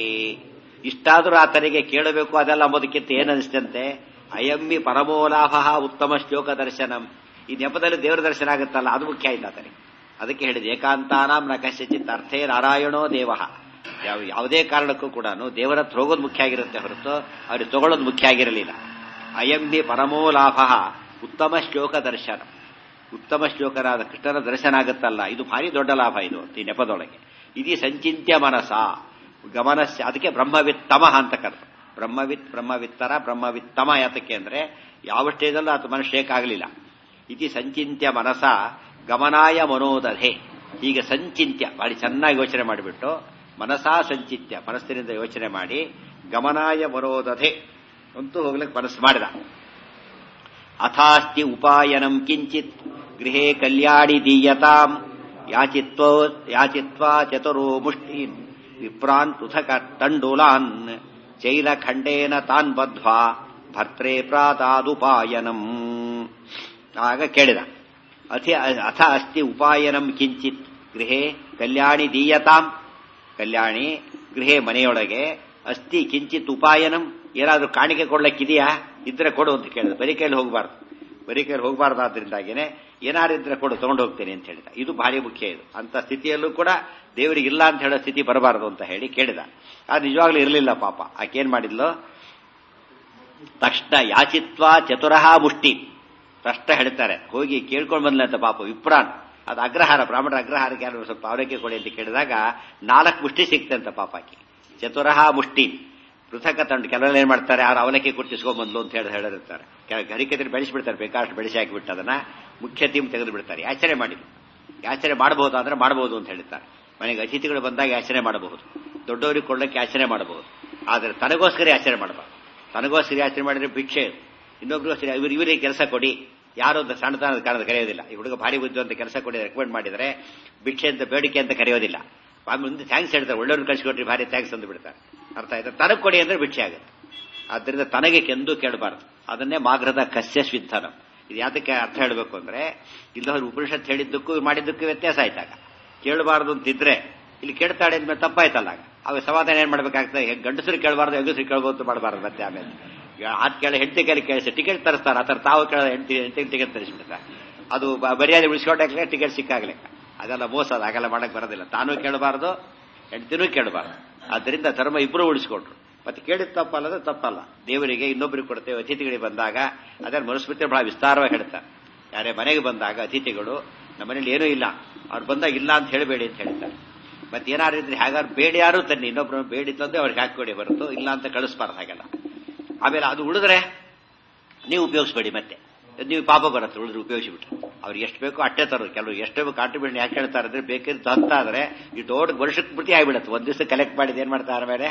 ಇಷ್ಟಾದರೂ ಆತನಿಗೆ ಕೇಳಬೇಕು ಅದೆಲ್ಲ ಅಂಬೋದಕ್ಕಿಂತ ಏನನಿಸ್ತಂತೆ, ಅಯಂ ಹಿ ಪರಮೋ ಲಾಭ ಉತ್ತಮ ಶ್ಲೋಕ ದರ್ಶನಂ. ಈ ನೆಪದಲ್ಲಿ ದೇವರ ದರ್ಶನ ಆಗುತ್ತಲ್ಲ, ಅದು ಮುಖ್ಯ ಆಯ್ತು ಆತನಿಗೆ. ಅದಕ್ಕೆ ಹೇಳಿದೆ ಏಕಾಂತಾನಾಂ ನ ಕಶ್ಚಿತ್ ಅರ್ಥೇ ನಾರಾಯಣೋ ದೇವ. ಯಾವ ಯಾವುದೇ ಕಾರಣಕ್ಕೂ ಕೂಡ ದೇವರ ಹತ್ರ ಹೋಗೋದು ಮುಖ್ಯ ಆಗಿರುತ್ತೆ ಹೊರತು ಅವ್ರಿಗೆ ತಗೊಳ್ಳೋದು ಮುಖ್ಯ ಆಗಿರಲಿಲ್ಲ. ಅಯಂ ಹಿ ಪರಮೋ ಲಾಭ ಉತ್ತಮ ಶ್ಲೋಕ ದರ್ಶನ. ಉತ್ತಮ ಶ್ಲೋಕರಾದ ಕೃಷ್ಣನ ದರ್ಶನ ಆಗುತ್ತಲ್ಲ, ಇದು ಭಾರಿ ದೊಡ್ಡ ಲಾಭ ಇದು ಈ ನೆಪದೊಳಗೆ. ಇದೀ ಸಂಚಿತ್ಯ ಮನಸ ಗಮನಸ್ಯ, ಅದಕ್ಕೆ ಬ್ರಹ್ಮವಿತ್ತಮ ಅಂತ ಕರೆದು. ಬ್ರಹ್ಮವಿತ್ ಬ್ರಹ್ಮವಿತ್ತರ ಬ್ರಹ್ಮವಿತ್ತಮ ಯಾತಕ್ಕೆ ಅಂದ್ರೆ ಯಾವ ಸ್ಟೇಜಲ್ಲೂ ಅದು ಮನಸ್ಸು ಶೇಕ್ ಆಗಲಿಲ್ಲ. ಇತಿ ಸಂಚಿತ್ಯ ಮನಸ ಗಮನಾಯ ಮನೋದಧೆ. ಹೀಗೆ ಸಂಚಿತ್ಯ ಭಾರಿ ಚೆನ್ನಾಗಿ ಯೋಚನೆ ಮಾಡಿಬಿಟ್ಟು ಮನಸಾ ಸಂಚಿತ್ಯ ಮನಸ್ಸಿನಿಂದ ಯೋಚನೆ ಮಾಡಿ ಗಮನಾಯ ಮನೋದಧೆ ಅಂತೂ ಹೋಗ್ಲಿಕ್ಕೆ ಮನಸ್ಸು ಮಾಡಿದ. ಅಥಾಸ್ತಿ ಉಪಾಯನಂ ಕಿಂಚಿತ್ ಗೃಹೇ ಕಲ್ಯಾಣಿ ದೀಯತಾಂ ಯಾಚಿತ್ವ ಯಾಚಿತ್ವಾ ಚತುರೋ ಮುಷ್ಟೀನ್ ವಿಪ್ರಾನ್ ಪೃಥಕ ತಂಡೂಲಾನ್ ಚೈಲಖಂಡೇನ ತಾನ್ ಬದ್ಧ್ವಾ ಭರ್ತ್ರೇ ಪ್ರಾತಾದುಪಾಯನಂ. ಆಗ ಕೇಳಿದ, ಅಥಿ ಅಥ ಅಸ್ತಿ ಉಪಾಯನಂ ಕಿಂಚಿತ್ ಗೃಹೇ ಕಲ್ಯಾಣಿ ದೀಯತಾಂ. ಕಲ್ಯಾಣಿ ಗೃಹೇ ಮನೆಯೊಳಗೆ ಅಸ್ತಿ ಕಿಂಚಿತ್ ಉಪಾಯನಂ, ಏನಾದ್ರೂ ಕಾಣಿಕೆ ಕೊಡ್ಲಿಕ್ಕಿದೆಯಾ? ಇದ್ರೆ ಕೊಡು ಅಂತ ಕೇಳಿದ. ಬರೀ ಕೈಲಿ ಹೋಗಬಾರ್ದು, ಬರೀ ಕೈಲಿ ಹೋಗಬಾರ್ದು. ಆದ್ರಿಂದಾಗೇನೆ ಏನಾರು ಇದ್ರೆ ಕೊಡು, ತಗೊಂಡು ಹೋಗ್ತೇನೆ ಅಂತ ಹೇಳಿದ. ಇದು ಭಾರಿ ಮುಖ್ಯ. ಇದು ಅಂತ ಸ್ಥಿತಿಯಲ್ಲೂ ಕೂಡ ದೇವರಿಗೆ ಇಲ್ಲ ಅಂತ ಹೇಳೋ ಸ್ಥಿತಿ ಬರಬಾರದು ಅಂತ ಹೇಳಿ ಕೇಳಿದ. ಅದು ನಿಜವಾಗ್ಲೂ ಇರಲಿಲ್ಲ ಪಾಪ. ಆಕೇನ್ ಮಾಡಿದ್ಲು, ತಕ್ಷಣ ಯಾಚಿತ್ವ ಚತುರಹ ಮುಷ್ಟಿ. ತಕ್ಷಣ ಹೇಳ್ತಾರೆ ಹೋಗಿ ಕೇಳ್ಕೊಂಡು ಬಂದ್ಲಂತ ಪಾಪ ವಿಪ್ರಾನ್. ಅದು ಅಗ್ರಹಾರ, ಬ್ರಾಹ್ಮಣರ ಅಗ್ರಹಾರಕ್ಕೆ ಯಾರು ಸ್ವಲ್ಪ ಅವರಕ್ಕೆ ಕೊಡಿ ಅಂತ ಕೇಳಿದಾಗ ನಾಲ್ಕು ಮುಷ್ಟಿ ಸಿಕ್ತಂತ ಪಾಪಕ್ಕೆ. ಚತುರಹ ಮುಷ್ಟಿ ಪೃಥಕ ತಂಡು. ಕೆಲವೆಲ್ಲ ಏನ್ ಮಾಡ್ತಾರೆ, ಅವ್ರು ಅವಲಕ್ಕಿ ಕೊಟ್ಟಿಸ್ಕೊಂಡ್ಬಂದ್ಲು ಅಂತ ಹೇಳಿ ಹೇಳಿರ್ತಾರೆ. ಗರಿಕೆದ್ರೆ ಬೆಳೆಸಿಬಿಡ್ತಾರೆ, ಬೇಕಾಷ್ಟು ಬೆಳೆಸಿ ಹಾಕಿಬಿಟ್ಟು ಅದನ್ನ ಮುಖ್ಯ ಥೀಮ್ ತೆಗೆದು ಬಿಡ್ತಾರೆ. ಯಾಚನೆ ಮಾಡಿ ಯಾಚನೆ ಮಾಡಬಹುದು ಅಂದ್ರೆ ಮಾಡಬಹುದು ಅಂತ ಹೇಳ್ತಾರೆ. ಮನೆಗೆ ಅತಿಥಿಗಳು ಬಂದಾಗ ಯಾಚನೆ ಮಾಡಬಹುದು, ದೊಡ್ಡವರಿಗೆ ಕೊಡ್ಲಿಕ್ಕೆ ಯಾಚನೆ ಮಾಡಬಹುದು. ಆದ್ರೆ ತನಗೋಸ್ಕರ ಯಾಚನೆ ಮಾಡಬಾರ್ದು. ತನಗೋಸ್ಕರ ಯಾಚನೆ ಮಾಡಿದ್ರೆ ಭಿಕ್ಷೆ, ಇನ್ನೊಬ್ರಿಗೋಸ್ಕರ ಇವ್ರು ಇವರಿಗೆ ಕೆಲಸ ಕೊಡಿ, ಯಾರು ಅಂತ ಸಣ್ಣತನದ ಕಾರಣದ ಕರೆಯೋದಿಲ್ಲ. ಈ ಹುಡುಗ ಭಾರಿ ಬುದ್ಧಿ ಅಂತ ಕೆಲಸ ಕೊಡಿ ರೆಕಮೆಂಡ್ ಮಾಡಿದ್ರೆ ಭಿಕ್ಷೆ ಅಂತ ಬೇಡಿಕೆ ಅಂತ ಕರೆಯೋದಿಲ್ಲ. ಮುಂದೆ ಥ್ಯಾಂಕ್ಸ್ ಹೇಳ್ತಾರೆ, ಒಳ್ಳೆಯವ್ರನ್ನ ಕಳಿಸಿಕೊಟ್ರಿ ಭಾರಿ ಥ್ಯಾಂಕ್ಸ್ ಅಂತ ಬಿಡ್ತಾರೆ. ಅರ್ಥ ಆಯ್ತಾ? ತನಗೆ ಕೊಡಿ ಅಂದ್ರೆ ಭಿಕ್ಷೆ ಆಗುತ್ತೆ. ಆದ್ರಿಂದ ತನಗೆ ಕೆಂದು ಕೇಳಬಾರ್ದು. ಅದನ್ನೇ ಮಾಗ್ರದ ಕಸ್ಯ ಸ್ವಿಧನ. ಇದು ಯಾತಕ್ಕೆ ಅರ್ಥ ಹೇಳಬೇಕು ಅಂದ್ರೆ, ಇಲ್ಲದವ್ರು ಉಪನಿಷತ್ ಹೇಳಿದ್ದಕ್ಕೂ ಮಾಡಿದ್ದಕ್ಕೂ ವ್ಯತ್ಯಾಸ ಆಯ್ತಾಗ. ಕೇಳಬಾರ್ದು ಅಂತಿದ್ರೆ ಇಲ್ಲಿ ಕೇಳ್ತಾಳೆ ಅಂದ್ಮೇಲೆ ತಪ್ಪಾಯ್ತಲ್ಲ. ಅವಾಗ ಸಮಾಧಾನ ಏನ್ ಮಾಡ್ಬೇಕಾಗ್ತದೆ, ಗಂಡಸರು ಕೇಳಬಾರ್ದು ಹೆಂಗಸರು ಕೇಳಬಹುದು ಮಾಡಬಾರ್ದು. ಮತ್ತೆ ಆಮೇಲೆ ಆದ್ ಕೇಳ ಹೆಂಡತಿ ಕೇಳಿ ಕೇಳಿಸಿ ಟಿಕೆಟ್ ತರಿಸ್ತಾರೆ. ಆ ಥರ ತಾವು ಕೇಳ ಹೆಂಡತಿ ಹೆಂಡತಿ ಟಿಕೆಟ್ ತರಿಸ್ಬಿಡ್ತಾರೆ. ಅದು ಮರ್ಯಾದೆ ಉಳಿಸ್ಕೊಟ್ಟಾಗ್ಲೇ ಟಿಕೆಟ್ ಸಿಕ್ಕಾಗ್ಲೆ. ಅದೆಲ್ಲ ಮೋಸ, ಅದು ಹಾಗೆಲ್ಲ ಮಾಡಕ್ ಬರೋದಿಲ್ಲ. ತಾನೂ ಕೇಳಬಾರ್ದು, ಹೆಂಡತಿನೂ ಕೇಳಬಾರ್ದು. ಆದ್ರಿಂದ ಧರ್ಮ ಇಬ್ರು ಉಳಿಸ್ಕೊಟ್ರು. ಮತ್ತೆ ಕೇಳಿದ ತಪ್ಪಲ್ಲ, ಅದು ತಪ್ಪಲ್ಲ. ದೇವರಿಗೆ ಇನ್ನೊಬ್ಬರಿಗೆ ಕೊಡ್ತೇವೆ. ಅತಿಥಿಗಳಿಗೆ ಬಂದಾಗ ಅದನ್ನ ಮನುಸ್ಮೃತಿ ಬಹಳ ವಿಸ್ತಾರವಾಗಿ ಹೇಳ್ತಾರೆ. ಯಾರೇ ಮನೆಗೆ ಬಂದಾಗ ಅತಿಥಿಗಳು ನಮ್ಮ ಮನೇಲಿ ಏನೂ ಇಲ್ಲ, ಅವ್ರು ಬಂದಾಗ ಇಲ್ಲ ಅಂತ ಹೇಳಬೇಡಿ ಅಂತ ಹೇಳ್ತಾರೆ. ಮತ್ತೆ ಏನಾರು ಇದ್ರೆ ಹಾಗಾದ್ರೆ ಬೇಡಿ ಯಾರು ತನ್ನಿ, ಇನ್ನೊಬ್ರು ಬೇಡಿ ತಂದೆ ಅವ್ರಿಗೆ ಹಾಕೊಡಿ ಹೊರತು ಇಲ್ಲ ಅಂತ ಕಳಿಸ್ಬಾರ್ದು ಹಾಗೆಲ್ಲ. ಆಮೇಲೆ ಅದು ಉಳಿದ್ರೆ ನೀವು ಉಪಯೋಗಿಸ್ಬೇಡಿ. ಮತ್ತೆ ನೀವು ಪಾಪ ಬರುತ್ತೆ ಉಳಿದ್ರೆ ಉಪಯೋಗಿಸಿಬಿಟ್ರೆ. ಅವ್ರಿಗೆ ಎಷ್ಟು ಬೇಕೋ ಅಟ್ಟೆ ತರೋದು. ಕೆಲವರು ಎಷ್ಟು ಬೇಕು ಕಾಂಟ್ರಿಬ್ಯೂಷನ್ ಯಾಕೆ ಹೇಳ್ತಾರೆ ಅಂದ್ರೆ, ಬೇಕಿದ್ರೆ ತಂತ ಆದ್ರೆ ಈ ದೊಡ್ಡ ವರ್ಷಕ್ಕೆ ಬಿಟ್ಟು ಆಗಿಬಿಡುತ್ತೆ. ಒಂದ್ ದಿವಸ ಕಲೆಕ್ಟ್ ಮಾಡಿದ ಏನ್ ಮಾಡ್ತಾರೆ, ಆಮೇಲೆ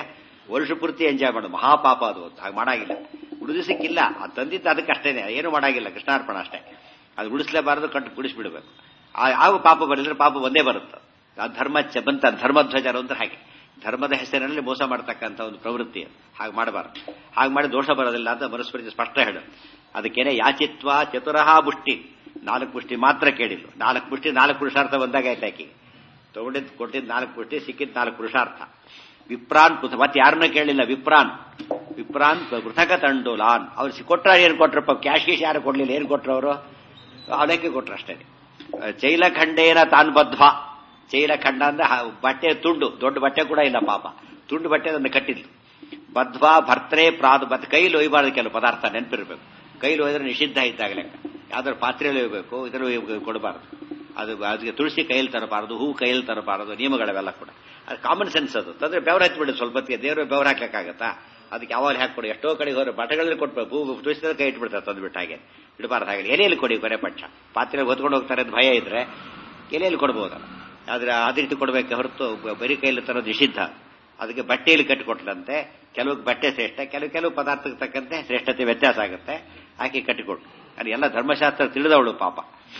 ವರ್ಷ ಪೂರ್ತಿ ಎಂಜಾಯ್ ಮಾಡೋದು ಮಹಾಪಾಪ ಅದು ಹಾಗೆ ಮಾಡಾಗಿಲ್ಲ. ಉಳಿದಿಸಕ್ಕಿಲ್ಲ, ಅದು ತಂದಿದ್ದು ಅದಕ್ಕೆ ಅಷ್ಟೇನೆ, ಏನು ಮಾಡಾಗಿಲ್ಲ, ಕೃಷ್ಣಾರ್ಪಣ ಅಷ್ಟೇ. ಅದು ಉಳಿಸಲೇಬಾರದು, ಕಟ್ಟು ಕುಡಿಸ್ಬಿಡ್ಬೇಕು. ಆಗ ಪಾಪ ಬರಲಿದ್ರೆ ಪಾಪ ಒಂದೇ ಬರುತ್ತೆ. ಆ ಧರ್ಮ ಬಂತ ಧರ್ಮಧ್ವಜರು ಅಂದ್ರೆ ಹಾಗೆ ಧರ್ಮದ ಹೆಸರಿನಲ್ಲಿ ಮೋಸ ಮಾಡ್ತಕ್ಕಂಥ ಒಂದು ಪ್ರವೃತ್ತಿ, ಹಾಗೆ ಮಾಡಬಾರದು. ಹಾಗೆ ಮಾಡಿ ದೋಷ ಬರೋದಿಲ್ಲ ಅಂತ ಮನುಸ್ಮೃತಿ ಸ್ಪಷ್ಟ ಹೇಳು. ಅದಕ್ಕೇನೆ ಯಾಚಿತ್ವ ಚತುರಹ ಪುಷ್ಟಿ, ನಾಲ್ಕು ಪುಷ್ಟಿ ಮಾತ್ರ ಕೇಳಿಲ್ಲ. ನಾಲ್ಕು ಪುಷ್ಟಿ ನಾಲ್ಕು ಪುರುಷಾರ್ಥ ಬಂದಾಗ ಆಯ್ತು. ಆಕಿ ತಗೊಂಡಿದ್ದು ಕೊಟ್ಟಿದ್ದು ನಾಲ್ಕು ಪುಷ್ಟಿ, ಸಿಕ್ಕಿದ್ದು ನಾಲ್ಕು ಪುರುಷಾರ್ಥ. ವಿಪ್ರಾನ್ ಮತ್ತೆ ಯಾರನ್ನ ಕೇಳಿಲ್ಲ. ವಿಪ್ರಾನ್ ವಿಪ್ರಾನ್ ಪೃಥಕ ತಂಡೂಲಾನ್ ಅವ್ರು ಕೊಟ್ರ ಏನ್ ಕೊಟ್ರಪ್ಪ, ಕ್ಯಾಶ್ ಗೀಶ್ ಯಾರು ಕೊಡ್ಲಿಲ್ಲ. ಏನ್ ಕೊಟ್ರು ಅವರು? ಅವಲಕ್ಕಿ ಕೊಟ್ರು ಅಷ್ಟೇ. ಚೈಲಖಂಡೇನ ತಾನ್ ಬದ್ಧ, ಚೈಲಖಂಡ ಅಂದ್ರೆ ಬಟ್ಟೆ ತುಂಡು, ದೊಡ್ಡ ಬಟ್ಟೆ ಕೂಡ ಇಲ್ಲ ಪಾಪ, ತುಂಡು ಬಟ್ಟೆ ಅದನ್ನು ಕಟ್ಟಿದ್ಲು. ಬದ್ವಾ ಭರ್ತ್ರೆ ಪ್ರಾದು ಬತ್ ಕೈಲಿ ಒಯ್ಯಬಾರ್ದು, ಕೆಲವು ಪದಾರ್ಥ ನೆನಪಿರ್ಬೇಕು. ಕೈಲಿ ಒಯ್ದ್ರೆ ನಿಷಿದ್ಧ ಇದ್ದಾಗಲೇ. ಯಾವ್ದಾದ್ರು ಪಾತ್ರೆಯಲ್ಲಿ ಒಯ್ಯಬೇಕು, ಇದರಲ್ಲಿ ಕೊಡಬಾರದು. ಅದು ಅದಕ್ಕೆ ತುಳಸಿ ಕೈಯಲ್ಲಿ ತರಬಾರದು, ಹೂ ಕೈಯಲ್ಲಿ ತರಬಾರದು, ನಿಯಮಗಳವೆಲ್ಲ ಕೂಡ. ಅದು ಕಾಮನ್ ಸೆನ್ಸ್. ಅದು ತಂದ್ರೆ ಬೆವ್ರು ಹಚ್ಬಿಡುದು, ಸ್ವಲ್ಪ ಹೊತ್ತಿಗೆ ದೇವ್ರ ಬೆವ್ರು ಹಾಕ್ಲಿಕ್ಕಾಗತ್ತಾ? ಅದಕ್ಕೆ ಯಾವಾಗ ಹಾಕೊಡಿ. ಎಷ್ಟೋ ಕಡೆಗೆ ಹೋದ್ರೆ ಬಟ್ಟೆಗಳಲ್ಲಿ ಕೊಟ್ಬೇಕು, ಹೂ ತುಳಸಿದ್ರೆ ಕೈ ಇಟ್ಬಿಡ್ತಾರೆ, ತಂದ್ಬಿಟ್ಟು ಹಾಗೆ ಇಡಬಾರ್ದು. ಹಾಗೆ ಎಲೆಯಲ್ಲಿ ಕೊಡಿ, ಬರೇ ಪಕ್ಷ ಪಾತ್ರೆ ಹೊತ್ಕೊಂಡು ಹೋಗ್ತಾರೆ ಅಂತ ಭಯ ಇದ್ರೆ ಎಲೆಯಲ್ಲಿ ಕೊಡ್ಬೋದಲ್ಲ. ಆದ್ರೆ ಆ ರೀತಿ ಕೊಡಬೇಕು ಹೊರತು ಬರೀ ಕೈಯಲ್ಲಿ ತರೋದು ನಿಷಿದ್ಧ. ಅದಕ್ಕೆ ಬಟ್ಟೆಯಲ್ಲಿ ಕಟ್ಟಿಕೊಟ್ಲಂತೆ. ಕೆಲವು ಬಟ್ಟೆ ಶ್ರೇಷ್ಠ, ಕೆಲವು ಕೆಲವು ಪದಾರ್ಥಕ್ಕೆ ತಕ್ಕಂತೆ ಶ್ರೇಷ್ಠತೆ ವ್ಯತ್ಯಾಸ ಆಗುತ್ತೆ. ಆಕೆ ಕಟ್ಟಿಕೊಟ್ಟು ಅದು ಎಲ್ಲ ಧರ್ಮಶಾಸ್ತ್ರ ತಿಳಿದವಳು ಪಾಪ.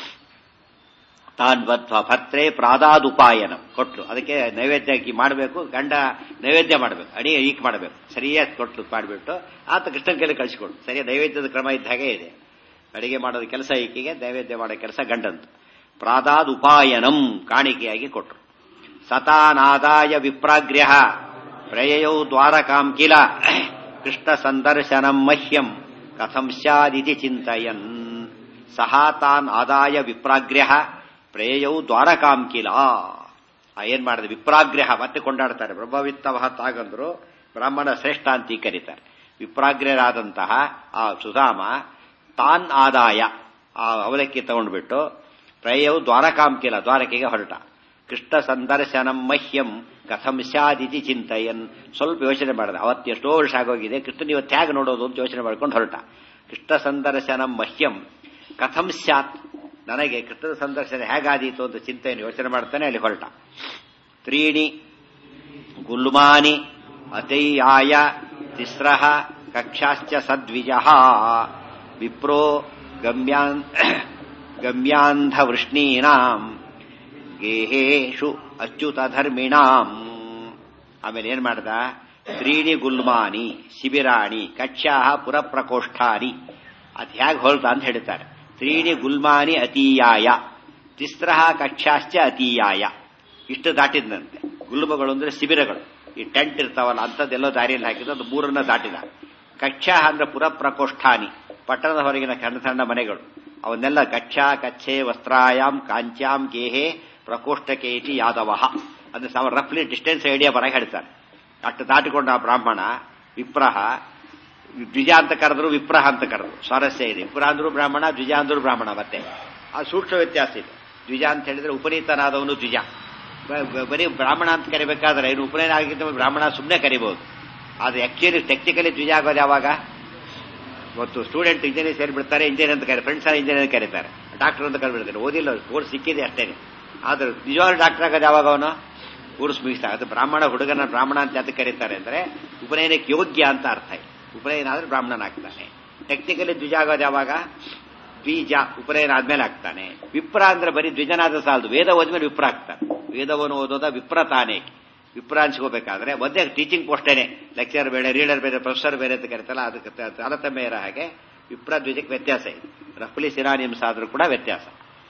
ತಾನ್ ಬದ್ಧ ಭರ್ತ್ರೆ ಪ್ರಾದಾದುಪಾಯನ ಕೊಟ್ಲು. ಅದಕ್ಕೆ ನೈವೇದ್ಯ ಮಾಡಬೇಕು, ಗಂಡ ನೈವೇದ್ಯ ಮಾಡಬೇಕು, ಅಡಿಗೆ ಈಕ್ ಮಾಡಬೇಕು. ಸರಿಯಾಗಿ ಕೊಟ್ಲು ಮಾಡಿಬಿಟ್ಟು ಆತ ಕೃಷ್ಣನ ಕೈಲಿ ಕಳಿಸಿಕೊಡು. ಸರಿಯಾದ ನೈವೇದ್ಯದ ಕ್ರಮ ಇದ್ದ ಹಾಗೆ ಇದೆ. ಅಡಿಗೆ ಮಾಡೋದು ಕೆಲಸ ಈಕೆಗೆ, ನೈವೇದ್ಯ ಮಾಡೋ ಕೆಲಸ ಗಂಡಂತು. ಪ್ರಾದಾದುಪಾಯನಂ ಕಾಣಿಕೆಯಾಗಿ ಕೊಟ್ರು. ಸತಾನಾದಾಯ ವಿಪ್ರಾಗ್ರ್ಯ ಪ್ರಯಯೌ ದ್ವಾರಕಾಂ ಕಿಲ ಕೃಷ್ಣ ಸಂದರ್ಶನಂ ಮಹ್ಯಂ ಕಥಂ ಸ್ಯಾದಿತಿ ಚಿಂತಯನ್. ಸಹ ತಾನ್ ಆದಾಯ ವಿಪ್ರಾಗ್ರ್ಯ ಪ್ರೇಯೌ ದ್ವಾರಕಾಂ ಕಿಲ. ಏನ್ ಮಾಡಿದೆ? ವಿಪ್ರಾಗ್ರಹ ಮತ್ತೆ ಕೊಂಡಾಡ್ತಾರೆ. ಬ್ರಹ್ಮವಿತ್ತವಹ ತಾಗಂದ್ರು ಬ್ರಾಹ್ಮಣ ಶ್ರೇಷ್ಠ ಅಂತ ಕರೀತಾರೆ. ವಿಪ್ರಾಗ್ರರಾದಂತಹ ಆ ಸುಧಾಮ ತಾನ್ ಆದಾಯ ಆ ಅವಲಕ್ಕಿ ತಗೊಂಡ್ಬಿಟ್ಟು ಪ್ರೇಯೌ ದ್ವಾರಕಾಂ ಕಿಲ ದ್ವಾರಕೆಗೆ ಹೊರಟ. ಕೃಷ್ಣ ಸಂದರ್ಶನಂ ಮಹ್ಯಂ ಕಥಂ ಸ್ಯಾದಿತಿ ಚಿಂತಯನ್. ಸ್ವಲ್ಪ ಯೋಚನೆ ಮಾಡಿದೆ. ಅವತ್ತು ಎಷ್ಟೋ ವರ್ಷ ಆಗೋಗಿದೆ, ಕೃಷ್ಣನ್ ಇವತ್ತು ಹೇಗೆ ನೋಡೋದು ಅಂತ ಯೋಚನೆ ಮಾಡ್ಕೊಂಡು ಹೊರಟ. ಕೃಷ್ಣ ಸಂದರ್ಶನಂ ಮಹ್ಯಂ ಕಥಂ ಸ್ಯಾತ್, ನನಗೆ ಕೃಷ್ಣನ ಸಂದರ್ಶನ ಹೇಗಾದೀತು ಅಂತ ಚಿಂತೆಯನ್ನು ಯೋಚನೆ ಮಾಡ್ತಾನೆ ಅಲ್ಲಿ ಹೊರಟ. ತ್ರೀಣಿ ಗುಲ್ಮಾನಿ ಅತೈಯಾಯ ತಿಸ್ರಃ ಕಕ್ಷಾಶ್ಚ ಸದ್ವಿಜಃ ವಿಪ್ರೋ ಗಮ್ಯಾನ್ ಗಮ್ಯಾಂಧವೃಷ್ಣೀನಾಂ ಗೇಹೇಷು ಅಚ್ಯುತ ಧರ್ಮಿಣಾಂ. ಆಮೇಲೆ ಏನ್ ಮಾಡ್ದ? ತ್ರೀಣಿ ಗುಲ್ಮಾನಿ ಶಿಬಿರಾಣಿ ಕಕ್ಷಾ ಪುರಪ್ರಕೋಷ್ಠಾನಿ. ಅದ್ ಹೇಗೆ ಹೊಲ್ತ ಅಂತ ಹೇಳ್ತಾರೆ. ತ್ರೀಣಿ ಗುಲ್ಮಾನಿ ಅತೀಯಾಯ ತಿಸ್ರಃ ಕಕ್ಷಾಶ್ಚ ಅತೀಯಾಯ. ಇಷ್ಟು ದಾಟಿದ್ನಂತೆ. ಗುಲ್ಮಗಳು ಅಂದ್ರೆ ಶಿಬಿರಗಳು, ಈ ಟೆಂಟ್ ಇರ್ತಾವಲ್ಲ ಅಂಥದ್ದೆಲ್ಲೋ ದಾರಿಯಲ್ಲಿ ಹಾಕಿದ್ದು. ಅದು ಮೂರನ್ನ ದಾಟಿದ. ಕಕ್ಷಾ ಅಂದ್ರೆ ಪುರಪ್ರಕೋಷ್ಠಾನಿ, ಪಟ್ಟಣದ ಹೊರಗಿನ ಸಣ್ಣ ಸಣ್ಣ ಮನೆಗಳು. ಅವನ್ನೆಲ್ಲ ಕಕ್ಷಾ ಕಚ್ಚೆ ವಸ್ತ್ರಾಯಾಮ್ ಕಾಂಚ್ಯಾಂ ಗೇಹೆ ಪ್ರಕೋಷ್ಠಕೆ ಇತಿ ಯಾದವ. ಅಂದ್ರೆ ರಫ್ಲಿ ಡಿಸ್ಟೆನ್ಸ್ ಐಡಿಯಾ ಬರ ಹೇಳ್ತಾರೆ. ಅಷ್ಟು ದಾಟಿಕೊಂಡ ಆ ಬ್ರಾಹ್ಮಣ ವಿಪ್ರಹ, ದ್ವಿಜ ಅಂತ ಕರೆದ್ರು ವಿಪ್ರಹ ಅಂತ ಕರೆದ್ರು. ಸ್ವಾರಸ್ಯ ಇದೆ. ವಿಪ್ರ ಅಂದ್ರು ಬ್ರಾಹ್ಮಣ, ದ್ವಿಜ ಅಂದ್ರು ಬ್ರಾಹ್ಮಣ. ಮತ್ತೆ ಆ ಸೂಕ್ಷ್ಮ ವ್ಯತ್ಯಾಸ ಇದೆ. ದ್ವಿಜ ಅಂತ ಹೇಳಿದ್ರೆ ಉಪನೀತನಾದವನು ದ್ವಿಜ. ಬರೀ ಬ್ರಾಹ್ಮಣ ಅಂತ ಕರಿಬೇಕಾದ್ರೆ ಏನು ಉಪನಯನ ಆಗಿದ್ದ ಬ್ರಾಹ್ಮಣ ಸುಮ್ಮನೆ ಕರಿಬಹುದು. ಆದ್ರೆ ಆಕ್ಚುಲಿ ಟೆಕ್ನಿಕಲಿ ದ್ವಿಜ ಆಗೋದು ಯಾವಾಗ? ಇವತ್ತು ಸ್ಟೂಡೆಂಟ್ ಇಂಜಿನಿಯರ್ ಸೇರಿಬಿಡ್ತಾರೆ, ಇಂಜಿನಿಯರ್ ಅಂತ ಕರಿ ಫ್ರೆಂಡ್ಸ್ ಇಂಜಿನಿಯರ್ ಕರೀತಾರೆ, ಡಾಕ್ಟರ್ ಅಂತ ಕರಿಬಿಡ್ತಾರೆ. ಓದಿಲ್ಲ, ಕೋರ್ಸ್ ಸಿಕ್ಕಿದೆ ಅಷ್ಟೇನೆ. ಆದ್ರೆ ನಿಜವಾಗ್ಲೂ ಡಾಕ್ಟರ್ ಆಗೋದು ಯಾವಾಗ? ಅವನು ಕೋರ್ಸ್ ಮುಗಿಸ್ತಾ. ಅದು ಬ್ರಾಹ್ಮಣ ಹುಡುಗನ ಬ್ರಾಹ್ಮಣ ಅಂತ ಯಾಕೆ ಕರೀತಾರೆ ಅಂದ್ರೆ ಉಪನಯನಕ್ಕೆ ಯೋಗ್ಯ ಅಂತ ಅರ್ಥ. ಉಪನಯನ ಆದ್ರೆ ಬ್ರಾಹ್ಮಣನಾಗ್ತಾನೆ. ಟೆಕ್ನಿಕಲಿ ದ್ವಿಜ ಆಗೋದು ಯಾವಾಗ? ದ್ವಿಜ ಉಪನಯನ ಆದ್ಮೇಲೆ ಆಗ್ತಾನೆ. ವಿಪ್ರ ಅಂದ್ರೆ ಬರೀ ದ್ವಿಜನಾದ ಸಾಲದು, ವೇದ ಓದ್ಮೇಲೆ ವಿಪ್ರ ಆಗ್ತಾನೆ. ವೇದವನ್ನು ಓದೋದ ವಿಪ್ರ ತಾನೇ. ವಿಪ್ರ ಅನ್ಸ್ಕೋಬೇಕಾದ್ರೆ ಒಂದೇ ಟೀಚಿಂಗ್ ಪೋಸ್ಟೇನೆ, ಲೆಕ್ಚರ್ ಬೇರೆ, ರೀಡರ್ ಬೇರೆ, ಪ್ರೊಫೆಸರ್ ಬೇರೆ ಅಂತ ಕರೀತಲ್ಲ, ಅದಕ್ಕೆ ತಾರತಮ್ಯ ಇರೋ ಹಾಗೆ ವಿಪ್ರ ದ್ವಿಜಕ್ಕೆ ವ್ಯತ್ಯಾಸ ಇದೆ. ರಫ್ಲಿ ಸಿರಾನಿಮ್ಸ್ ಆದ್ರೂ ಕೂಡ ವ್ಯತ್ಯಾಸ.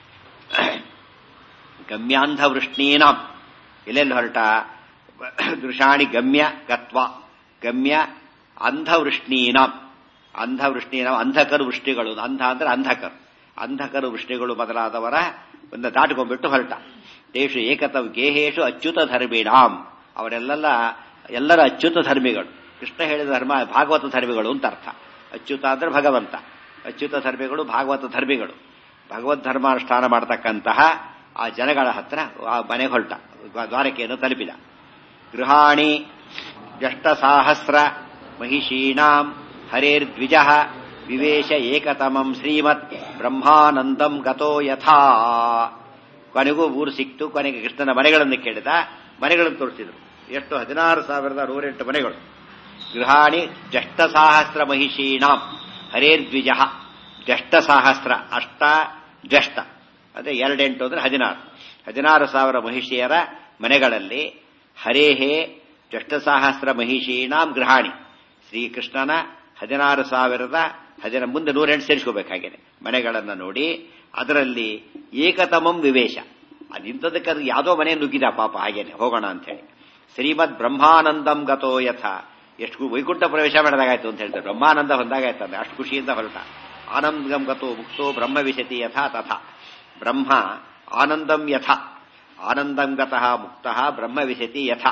ಗಮ್ಯಾಂಧವೃಷ್ಣೀನಾಂ ಎಲ್ಲೆಲ್ಲಿ ಹೊರಟ? ದೃಶಾಣಿ ಗಮ್ಯ ಗತ್ವ ಗಮ್ಯ ಅಂಧವೃಷ್ಣೀನಾಂ. ಅಂಧವೃಷ್ಣೀನಾಂ ಅಂಧಕರು ವೃಷ್ಟಿಗಳು. ಅಂಧ ಅಂದ್ರೆ ಅಂಧಕರು, ಅಂಧಕರು ವೃಷ್ಟಿಗಳು ಮೊದಲಾದವರ ಒಂದು ದಾಟಿಕೊಂಡ್ಬಿಟ್ಟು ಹೊರಟ. ತೇಷು ಏಕತವ್ ಗೇಹೇಶು ಅಚ್ಯುತ ಧರ್ಮಿಣಾಂ. ಅವರೆಲ್ಲ ಎಲ್ಲರ ಅಚ್ಯುತ ಧರ್ಮಿಗಳು. ಕೃಷ್ಣ ಹೇಳಿದ ಧರ್ಮ ಭಾಗವತ ಧರ್ಮಿಗಳು ಅಂತ ಅರ್ಥ. ಅಚ್ಯುತ ಅಂದ್ರೆ ಭಗವಂತ, ಅಚ್ಯುತ ಧರ್ಮಿಗಳು ಭಾಗವತ ಧರ್ಮಿಗಳು. ಭಗವದ್ ಧರ್ಮಾನುಷ್ಠಾನ ಮಾಡತಕ್ಕಂತಹ ಆ ಜನಗಳ ಹತ್ರ ಆ ಮನೆ ಹೊರಟ, ದ್ವಾರಕೆಯನ್ನು ತಲುಪಿದ. ಗೃಹಾಣಿ ಜಷ್ಟ ಸಾಹಸ್ರ ಮಹಿಷೀಣಾಂ ಹರೇರ್ದ್ವಿಜ ವಿವೇಶ ಏಕತಮಂ ಶ್ರೀಮತ್ ಬ್ರಹ್ಮಾನಂದಂ ಗತೋ ಯಥಾ. ಕೊನೆಗೂ ಊರು ಸಿಕ್ತು. ಕೊನೆಗೆ ಕೃಷ್ಣನ ಮನೆಗಳನ್ನು ಕೇಳಿದ. ಮನೆಗಳನ್ನು ತೋರಿಸಿದ್ರು. ಎಷ್ಟು? ಹದಿನಾರು ಸಾವಿರದ ನೂರೆಂಟು ಮನೆಗಳು. ಗೃಹಾಣಿ ಜ್ಯೇಷ್ಠಸಾಹಸ್ರ ಮಹಿಷೀಣಾಂ ಹರೇರ್ದ್ವಿಜ ಜ್ಯೇಷ್ಠಸಾಹಸ್ರ ಅಷ್ಟ ಜ್ಯೇಷ್ಠ ಅದೇ ಎರಡೆಂಟು ಅಂದ್ರೆ ಹದಿನಾರು ಹದಿನಾರು ಸಾವಿರ ಮಹಿಷಿಯರ ಮನೆಗಳಲ್ಲಿ ಹರೇಹೇ ಜ್ಯೇಷ್ಠಸಾಹಸ್ರ ಮಹಿಷೀಣಾಂ ಗೃಹಾಣಿ ಶ್ರೀಕೃಷ್ಣನ ಹದಿನಾರು ಸಾವಿರದ ಹದಿನ ಮುಂದೆ ನೂರೆಂಟು ಸೇರಿಸ್ಕೋಬೇಕಾಗಿದೆ ಮನೆಗಳನ್ನು ನೋಡಿ ಅದರಲ್ಲಿ ಏಕತಮಂ ವಿವೇಶ ಅದಿಂತದಕ್ಕೆ ಅದು ಯಾವುದೋ ಮನೆ ನುಗ್ಗಿದ ಪಾಪ ಹಾಗೇನೆ ಹೋಗೋಣ ಅಂತ ಹೇಳಿ ಶ್ರೀಮದ್ ಬ್ರಹ್ಮಾನಂದಂ ಗತೋ ಯಥ ಎಷ್ಟು ವೈಕುಂಠ ಪ್ರವೇಶ ಮಾಡಿದಾಗಾಯ್ತು ಅಂತ ಹೇಳ್ತಾರೆ ಬ್ರಹ್ಮಾನಂದ ಹೊಂದಾಗಾಯ್ತಂದ್ರೆ ಅಷ್ಟು ಖುಷಿಯಿಂದ ಹೊರಟ ಆನಂದಂ ಗತೋ ಮುಕ್ತೋ ಬ್ರಹ್ಮ ವಿಶತಿ ಯಥಾ ತಥಾ ಬ್ರಹ್ಮ ಆನಂದಂ ಯಥ ಆನಂದಂ ಗತಃ ಮುಕ್ತಃ ಬ್ರಹ್ಮ ವಿಶತಿ ಯಥ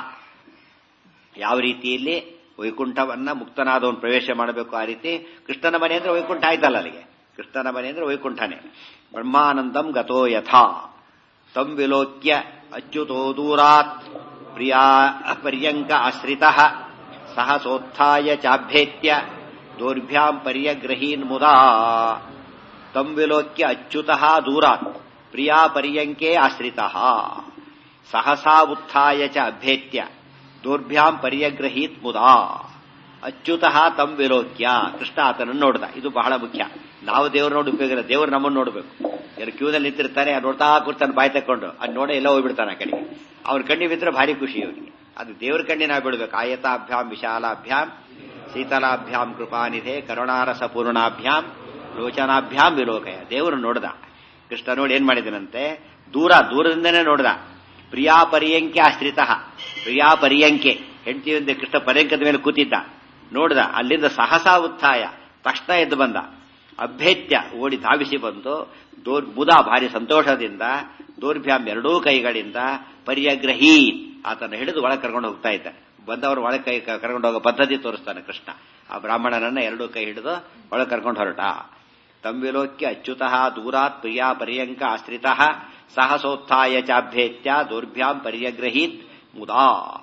ಯಾವ ರೀತಿಯಲ್ಲಿ ವೈಕುಂಠವನ್ನ ಮುಕ್ತನಾದವನು ಪ್ರವೇಶ ಮಾಡಬೇಕು ಆ ರೀತಿ ಕೃಷ್ಣನ ಮನೆ ಅಂದ್ರೆ ವೈಕುಂಠ ಆಯ್ತಲ್ಲ ಅಲ್ಲಿಗೆ ಕೃಷ್ಣನ ಮನೆ ಅಂದ್ರೆ ವೈಕುಂಠನೇ ಬ್ರಹ್ಮಾನಂದಂ ಗತೋ ಯಥಾ ತಂ ವಿಲೋಕ್ಯ ಅಚ್ಯುತೋ ದೂರಾತ್ ಪ್ರಿಯಾ ಪರ್ಯಂಕ ಆಶ್ರಿತಃ ಸಹಸೋತ್ಥಾಯ ಚಾಭ್ಯೇತ್ಯ ದೌರ್ಭ್ಯಾಂ ಪರ್ಯಗ್ರಹೀನ್ ಮುದಾ ತಂ ವಿಲೋಕ್ಯ ಅಚ್ಯುತಃ ದೂರಾತ್ ಪ್ರಿಯಾ ಪರ್ಯಂಕೆ ಆಶ್ರಿತಃ ಸಹಸಾ ಉತ್ಥಾಯ ಚ ಅಭ್ಯೇತ್ಯ ದೌರ್ಭ್ಯಾಂ ಪರ್ಯಗ್ರಹೀತ್ ಮುದಾ ಅಚ್ಯುತಃ ತಂ ವಿಲೋಕ್ಯ ಕೃಷ್ಣ ಆತನನ್ನು ನೋಡ್ದ ಇದು ಬಹಳ ಮುಖ್ಯ ನಾವು ದೇವ್ರ ನೋಡಿ ಉಪಯೋಗ ಇಲ್ಲ ದೇವ್ರು ನಮ್ಮನ್ನು ನೋಡ್ಬೇಕು ಯಾರು ಕ್ಯೂನಲ್ಲಿ ನಿಂತಿರ್ತಾರೆ ನೋಡ್ತಾ ಕೂರ್ತಾನೆ ಬಾಯಿ ತಕೊಂಡು ಅದು ನೋಡ ಎಲ್ಲ ಹೋಗ್ಬಿಡ್ತಾನೆ ಆ ಕಡೆಗೆ ಅವ್ರ ಕಣ್ಣಿ ಬಿದ್ರೆ ಭಾರಿ ಖುಷಿ ಅವರಿಗೆ ಅದು ದೇವ್ರ ಕಣ್ಣಿನ ಬಿಡ್ಬೇಕು ಆಯತಾಭ್ಯಾಂ ವಿಶಾಲಾಭ್ಯಾಂ ಶೀತಲಾಭ್ಯಾಂ ಕೃಪಾನಿಧೆ ಕರುಣಾರಸ ಪೂರ್ಣಾಭ್ಯಾಂ ಲೋಚನಾಭ್ಯಾಂ ವಿಲೋಕಯ ದೇವರು ನೋಡ್ದ ಕೃಷ್ಣ ನೋಡಿ ಏನ್ ಮಾಡಿದನಂತೆ ದೂರ ದೂರದಿಂದನೇ ನೋಡ್ದ ಪ್ರಿಯಾ ಪರ್ಯಂಕೆ ಆಶ್ರಿತ ಪ್ರಿಯಾ ಪರ್ಯಂಕೆ ಹೆಂಡತಿಯಿಂದ ಕೃಷ್ಣ ಪರ್ಯಂಕದ ಮೇಲೆ ಕೂತಿದ್ದ ನೋಡ್ದ ಅಲ್ಲಿಂದ ಸಹಸಾ ಉತ್ಥಾಯ ತಕ್ಷಣ ಎದ್ದು ಬಂದ ಅಭ್ಯೇತ್ಯ ಓಡಿ ಧಾವಿಸಿ ಬಂದು ದೋರ್ ಮುದ ಭಾರಿ ಸಂತೋಷದಿಂದ ದೌರ್ಭ್ಯಾಂ ಎರಡೂ ಕೈಗಳಿಂದ ಪರ್ಯಗ್ರಹೀ ಆತನ ಹಿಡಿದು ಒಳಗೆ ಕರ್ಕೊಂಡು ಹೋಗ್ತಾ ಇದ್ದ ಬಂದವರು ಒಳಗೆ ಕೈ ಕರ್ಕೊಂಡು ಹೋಗೋ ಪದ್ಧತಿ ತೋರಿಸ್ತಾನೆ ಕೃಷ್ಣ ಆ ಬ್ರಾಹ್ಮಣನನ್ನ ಎರಡೂ ಕೈ ಹಿಡಿದು ಒಳಗೆ ಕರ್ಕೊಂಡು ಹೊರಟ ತಂವಿಲೋಕ್ಯ ಅಚ್ಯುತಃ ದೂರಾತ್ ಪ್ರಿಯಾ ಪರ್ಯಂಕ ಆಶ್ರಿತಃ ಸಹಸೋತ್ಥಾಯ ಚಾಭ್ಯೇತ್ಯ ದೌರ್ಭ್ಯಾಂ ಪರ್ಯಗ್ರಹೀತ್ ಮುದಾ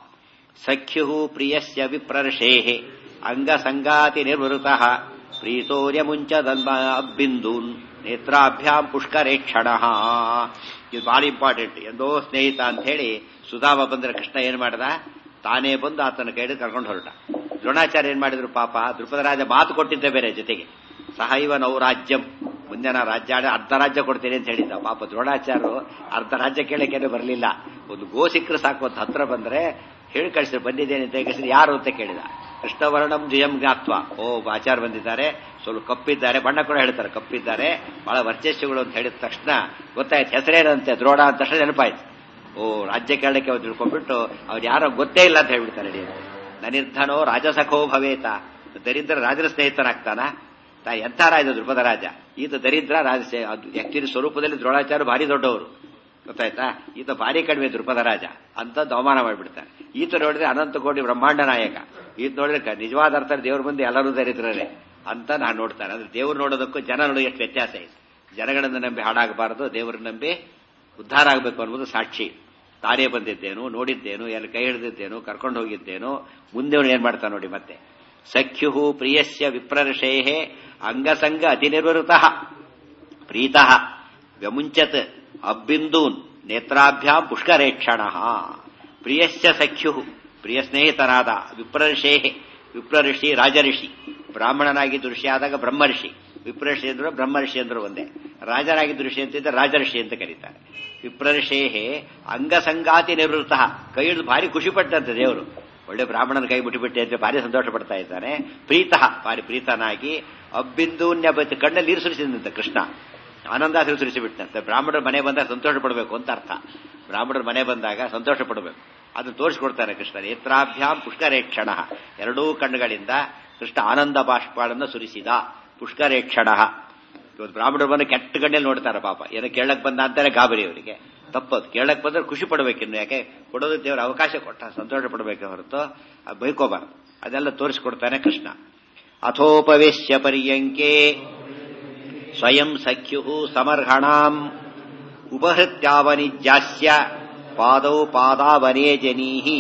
ಸಖ್ಯು ಪ್ರಿಯಸ್ಯ ವಿಪ್ರರ್ಷೇಃ ಅಂಗಸಂಗಾತಿ ನಿರ್ವೃತಃ ಪ್ರೀತೋರ್ಯ ಮುಂಚದಲ್ಬಿಂದೂನ್ ನೇತ್ರಾಭ್ಯಾಂ ಪುಷ್ಕರೇಕ್ಷಣ ಇದು ಬಹಳ ಇಂಪಾರ್ಟೆಂಟ್ ಎಂದೋ ಸ್ನೇಹಿತ ಅಂತ ಹೇಳಿ ಸುಧಾಮ ಬಂದ್ರೆ ಕೃಷ್ಣ ಏನ್ ಮಾಡ್ದ ತಾನೇ ಬಂದು ಆತನ ಕೈ ಹಿಡಿದು ಕರ್ಕೊಂಡು ಹೊರಟ ದ್ರೋಣಾಚಾರ್ಯ ಏನ್ ಮಾಡಿದ್ರು ಪಾಪ ದ್ರುಪದ ರಾಜ ಮಾತು ಕೊಟ್ಟಿದ್ದ ಬೇರೆ ಜೊತೆಗೆ ಸಹೈವ ನೌ ರಾಜ್ಯಂ ಮುಂದೆ ನಾ ರಾಜ್ಯ ಅರ್ಧ ರಾಜ್ಯ ಕೊಡ್ತೇನೆ ಅಂತ ಹೇಳಿದ್ದ ಪಾಪ ದ್ರೋಣಾಚಾರ್ಯರು ಅರ್ಧ ರಾಜ್ಯ ಕೇಳಕ್ಕೇನೆ ಬರಲಿಲ್ಲ ಒಂದು ಗೋ ಸಿಕ್ಕರು ಸಾಕು ಅಂತ ಹತ್ರ ಬಂದ್ರೆ ಹೇಳಿ ಕಳಿಸಿದ್ರು ಬಂದಿದ್ದೇನೆ ಅಂತ ಕಳಿಸಿದ್ರು ಯಾರು ಅಂತ ಕೇಳಿದ ಕೃಷ್ಣವರ್ಣಂ ಜಯಂ ಜ್ಞಾತ್ವ ಓ ಆಚಾರ ಬಂದಿದ್ದಾರೆ ಸ್ವಲ್ಪ ಕಪ್ಪಿದ್ದಾರೆ ಬಣ್ಣ ಕೂಡ ಹೇಳ್ತಾರೆ ಕಪ್ಪಿದ್ದಾರೆ ಬಹಳ ವರ್ಚಸ್ಸುಗಳು ಅಂತ ಹೇಳಿದ ತಕ್ಷಣ ಗೊತ್ತಾಯ್ತು ಹೆಸರೇನಂತೆ ದ್ರೋಣ ಅಂತ ತಕ್ಷಣ ನೆನಪಾಯ್ತು ಓ ರಾಜ್ಯ ಕೇಳಕ್ಕೆ ಅವ್ರು ತಿಳ್ಕೊಂಡ್ಬಿಟ್ಟು ಅವ್ರು ಯಾರೋ ಗೊತ್ತೇ ಇಲ್ಲ ಅಂತ ಹೇಳ್ಬಿಡ್ತಾರೆ ನಡಿ ನನಿರ್ಧನೋ ರಾಜಸಖೋ ಭವೇತ ದರಿದ್ರ ರಾಜರ ಸ್ನೇಹಿತನಾಗ್ತಾನ ತಾ ಎಂಥ ರಾಜ ದ್ರುಪದ ರಾಜ ಈತ ದರಿದ್ರ ರಾಜ ಆಕ್ಚುಲಿ ಸ್ವರೂಪದಲ್ಲಿ ದ್ರೋಣಾಚಾರ್ಯ ಭಾರಿ ದೊಡ್ಡವರು ಗೊತ್ತಾಯ್ತಾ ಈತ ಭಾರಿ ಕಡಿಮೆ ದ್ರುಪದ ರಾಜ ಅಂತದ್ದು ಅವಮಾನ ಮಾಡಿಬಿಡ್ತಾರೆ ಈತ ನೋಡಿದ್ರೆ ಅನಂತ ಕೋಟಿ ಬ್ರಹ್ಮಾಂಡ ನಾಯಕ ಈತ ನೋಡಿದ್ರೆ ನಿಜವಾದ ಅರ್ಥ ದೇವ್ರ ಮುಂದೆ ಎಲ್ಲರೂ ದರಿದ್ರರೇ ಅಂತ ನಾನು ನೋಡ್ತಾನೆ ಅಂದ್ರೆ ದೇವ್ರು ನೋಡೋದಕ್ಕೂ ಜನ ನೋಡೋ ಎಷ್ಟು ವ್ಯತ್ಯಾಸ ಇದೆ ಜನಗಳನ್ನು ನಂಬಿ ಹಾಳಾಗಬಾರದು ದೇವರನ್ನ ನಂಬಿ ಉದ್ಧಾರ ಆಗಬೇಕು ಅನ್ನೋದು ಸಾಕ್ಷಿ ತಾನೇ ಬಂದಿದ್ದೇನು ನೋಡಿದ್ದೇನು ಎಲ್ಲ ಕೈ ಹಿಡಿದಿದ್ದೇನು ಕರ್ಕೊಂಡು ಹೋಗಿದ್ದೇನು ಮುಂದೆ ಏನ್ ಮಾಡ್ತಾನೆ ನೋಡಿ ಮತ್ತೆ ಸಖ್ಯು ಪ್ರಿಯಸ್ಯ ವಿಪ್ರರ್ಷೇಃ ಅಂಗಸಂಗ ಅತಿನಿರ್ವೃತಃ ಪ್ರೀತಃ ವ್ಯಮುಂಚತ್ ಅಬ್ಬಿಂದೂನ್ ನೇತ್ರಾಭ್ಯಾಂ ಪುಷ್ಕರೇಕ್ಷಣ ಪ್ರಿಯಸ್ಯ ಸಖ್ಯು ಪ್ರಿಯ ಸ್ನೇಹಿತನಾದ ವಿಪ್ರರ್ಷೇಃ ವಿಪ್ರಋಷಿ ರಾಜಋಷಿ ಬ್ರಾಹ್ಮಣನಾಗಿದ್ದು ಋಷಿ ಆದಾಗ ಬ್ರಹ್ಮರ್ಷಿ ವಿಪ್ರಋಷಿ ಅಂದ್ರು ಬ್ರಹ್ಮರ್ಷಿ ಅಂದ್ರು ಒಂದೇ ರಾಜನಾಗಿದ್ದು ಋಷಿ ಅಂತಿದ್ದ ರಾಜಋಷಿ ಅಂತ ಕರೀತಾರೆ ವಿಪ್ರಋಷೇಃ ಅಂಗಸಂಗಾತಿ ನಿವೃತ್ತ ಕೈ ಹಿಡಿದು ಭಾರಿ ಖುಷಿ ಪಟ್ಟಂತೆ ದೇವರು ಒಳ್ಳೆ ಬ್ರಾಹ್ಮಣನ ಕೈ ಮುಟ್ಟಿಬಿಟ್ಟೆ ಅಂತ ಭಾರಿ ಸಂತೋಷ ಪಡ್ತಾ ಇದ್ದಾನೆ ಪ್ರೀತಃ ಭಾರಿ ಪ್ರೀತನಾಗಿ ಅಬ್ಬಿಂದೂನ್ಯ ಕಣ್ಣಲ್ಲಿ ನೀರು ಸುರಿಸಿದಂತೆ ಕೃಷ್ಣ ಆನಂದಾಶ್ರು ಸುರಿಸಿಬಿಟ್ಟಂತೆ ಬ್ರಾಹ್ಮಣರ ಮನೆ ಬಂದಾಗ ಸಂತೋಷ ಪಡಬೇಕು ಅಂತ ಅರ್ಥ ಬ್ರಾಹ್ಮಣರ ಮನೆ ಬಂದಾಗ ಸಂತೋಷ ಪಡಬೇಕು ಅದನ್ನು ತೋರಿಸಿಕೊಡ್ತಾನೆ ಕೃಷ್ಣ ನೇತ್ರಾಭ್ಯಾಂ ಪುಷ್ಕರೇಕ್ಷಣ ಎರಡೂ ಕಣ್ಣುಗಳಿಂದ ಕೃಷ್ಣ ಆನಂದ ಬಾಷ್ಪಗಳನ್ನು ಸುರಿಸಿದ ಪುಷ್ಕರೇಕ್ಷಣ ಇವತ್ತು ಬ್ರಾಹ್ಮಣರು ಬಂದು ಕೆಟ್ಟ ಗಣ್ಣಲ್ಲಿ ನೋಡ್ತಾರೆ ಪಾಪ ಏನೋ ಕೇಳಕ್ ಬಂದ ಅಂತಾರೆ ಗಾಬರಿ ಅವರಿಗೆ ತಪ್ಪದು ಕೇಳಕ್ ಬಂದ್ರೆ ಖುಷಿ ಪಡಬೇಕಿನ್ನು ಯಾಕೆ ಕೊಡೋದಕ್ಕೆ ದೇವರ ಅವಕಾಶ ಕೊಟ್ಟ ಸಂತೋಷ ಪಡಬೇಕೆ ಹೊರತು ಬೈಕೋಬಾರ್ದು ಅದೆಲ್ಲ ತೋರಿಸಿಕೊಡ್ತಾನೆ ಕೃಷ್ಣ ಅಥೋಪವೇಶ್ಯ ಪರ್ಯಂಕೆ ಸ್ವಯಂ ಸಖ್ಯು ಸಮರ್ಹಣಾಂ ಉಪಹೃತ್ಯಾವನಿಜ್ಯಾಸ್ಯ ಪಾದೌ ಪಾದಾವನೇ ಜನೀಹಿ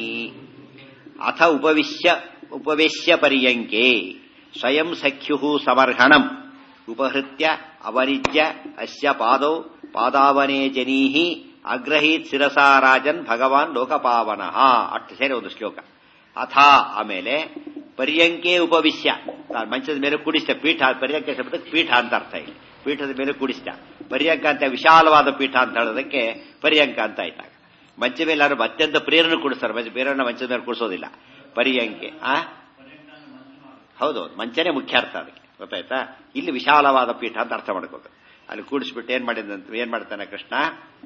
ಅಥ ಉಪವಿಶ್ಯ ಉಪವೇಶ್ಯ ಪರ್ಯಂಕೆ ಸ್ವಯಂ ಸಖ್ಯು ಸಮರ್ಹಣಂ ಉಪಹೃತ್ಯ ಅವನಿಜ್ಯ ಅಸ್ಯ ಪಾದೌ ಪಾದಾವನೇ ಜನೀಹಿ ಅಗ್ರಹೀತ್ ಶಿರಸಾ ರಾಜನ್ ಭಗವಾನ್ ಲೋಕಪಾವನಃ ಅಷ್ಟು ಸೇರಿ ಒಂದು ಶ್ಲೋಕ. ಅಥ ಆಮೇಲೆ ಪರ್ಯಂಕೆ ಉಪವಿಶ್ಯ, ಮಂಚದ ಮೇಲೆ ಕೂಡಿಸ್ತ. ಪೀಠ ಪರ್ಯಂಕ ಶಬ್ದಕ್ಕೆ ಪೀಠ ಅಂತ ಅರ್ಥ ಇಲ್ಲಿ. ಪೀಠದ ಮೇಲೆ ಕೂಡಿಸ್ತ. ಪರ್ಯಂಕ ಅಂತ ವಿಶಾಲವಾದ ಪೀಠ ಅಂತ ಹೇಳೋದಕ್ಕೆ ಪರ್ಯಂಕ ಅಂತ ಆಯ್ತಾಗ. ಮಂಚ ಮೇಲೆ ಯಾರು ಅತ್ಯಂತ ಪ್ರಿಯರನ್ನು ಕೂಡಿಸ್ತಾರೆ, ಬೇರೆಯವ್ರನ್ನ ಮಂಚದ ಮೇಲೆ ಕೂಡಿಸೋದಿಲ್ಲ. ಪರ್ಯಂಕೆ ಆ ಹೌದೌದು, ಮಂಚನೇ ಮುಖ್ಯ ಅರ್ಥ ಅದಕ್ಕೆ, ಗೊತ್ತಾಯ್ತಾ. ಇಲ್ಲಿ ವಿಶಾಲವಾದ ಪೀಠ ಅಂತ ಅರ್ಥ ಮಾಡ್ಕೋಬೇಕು. ಅಲ್ಲಿ ಕೂಡಿಸ್ಬಿಟ್ಟು ಏನ್ ಮಾಡಿದಂತ ಏನ್ ಮಾಡ್ತಾನೆ ಕೃಷ್ಣ,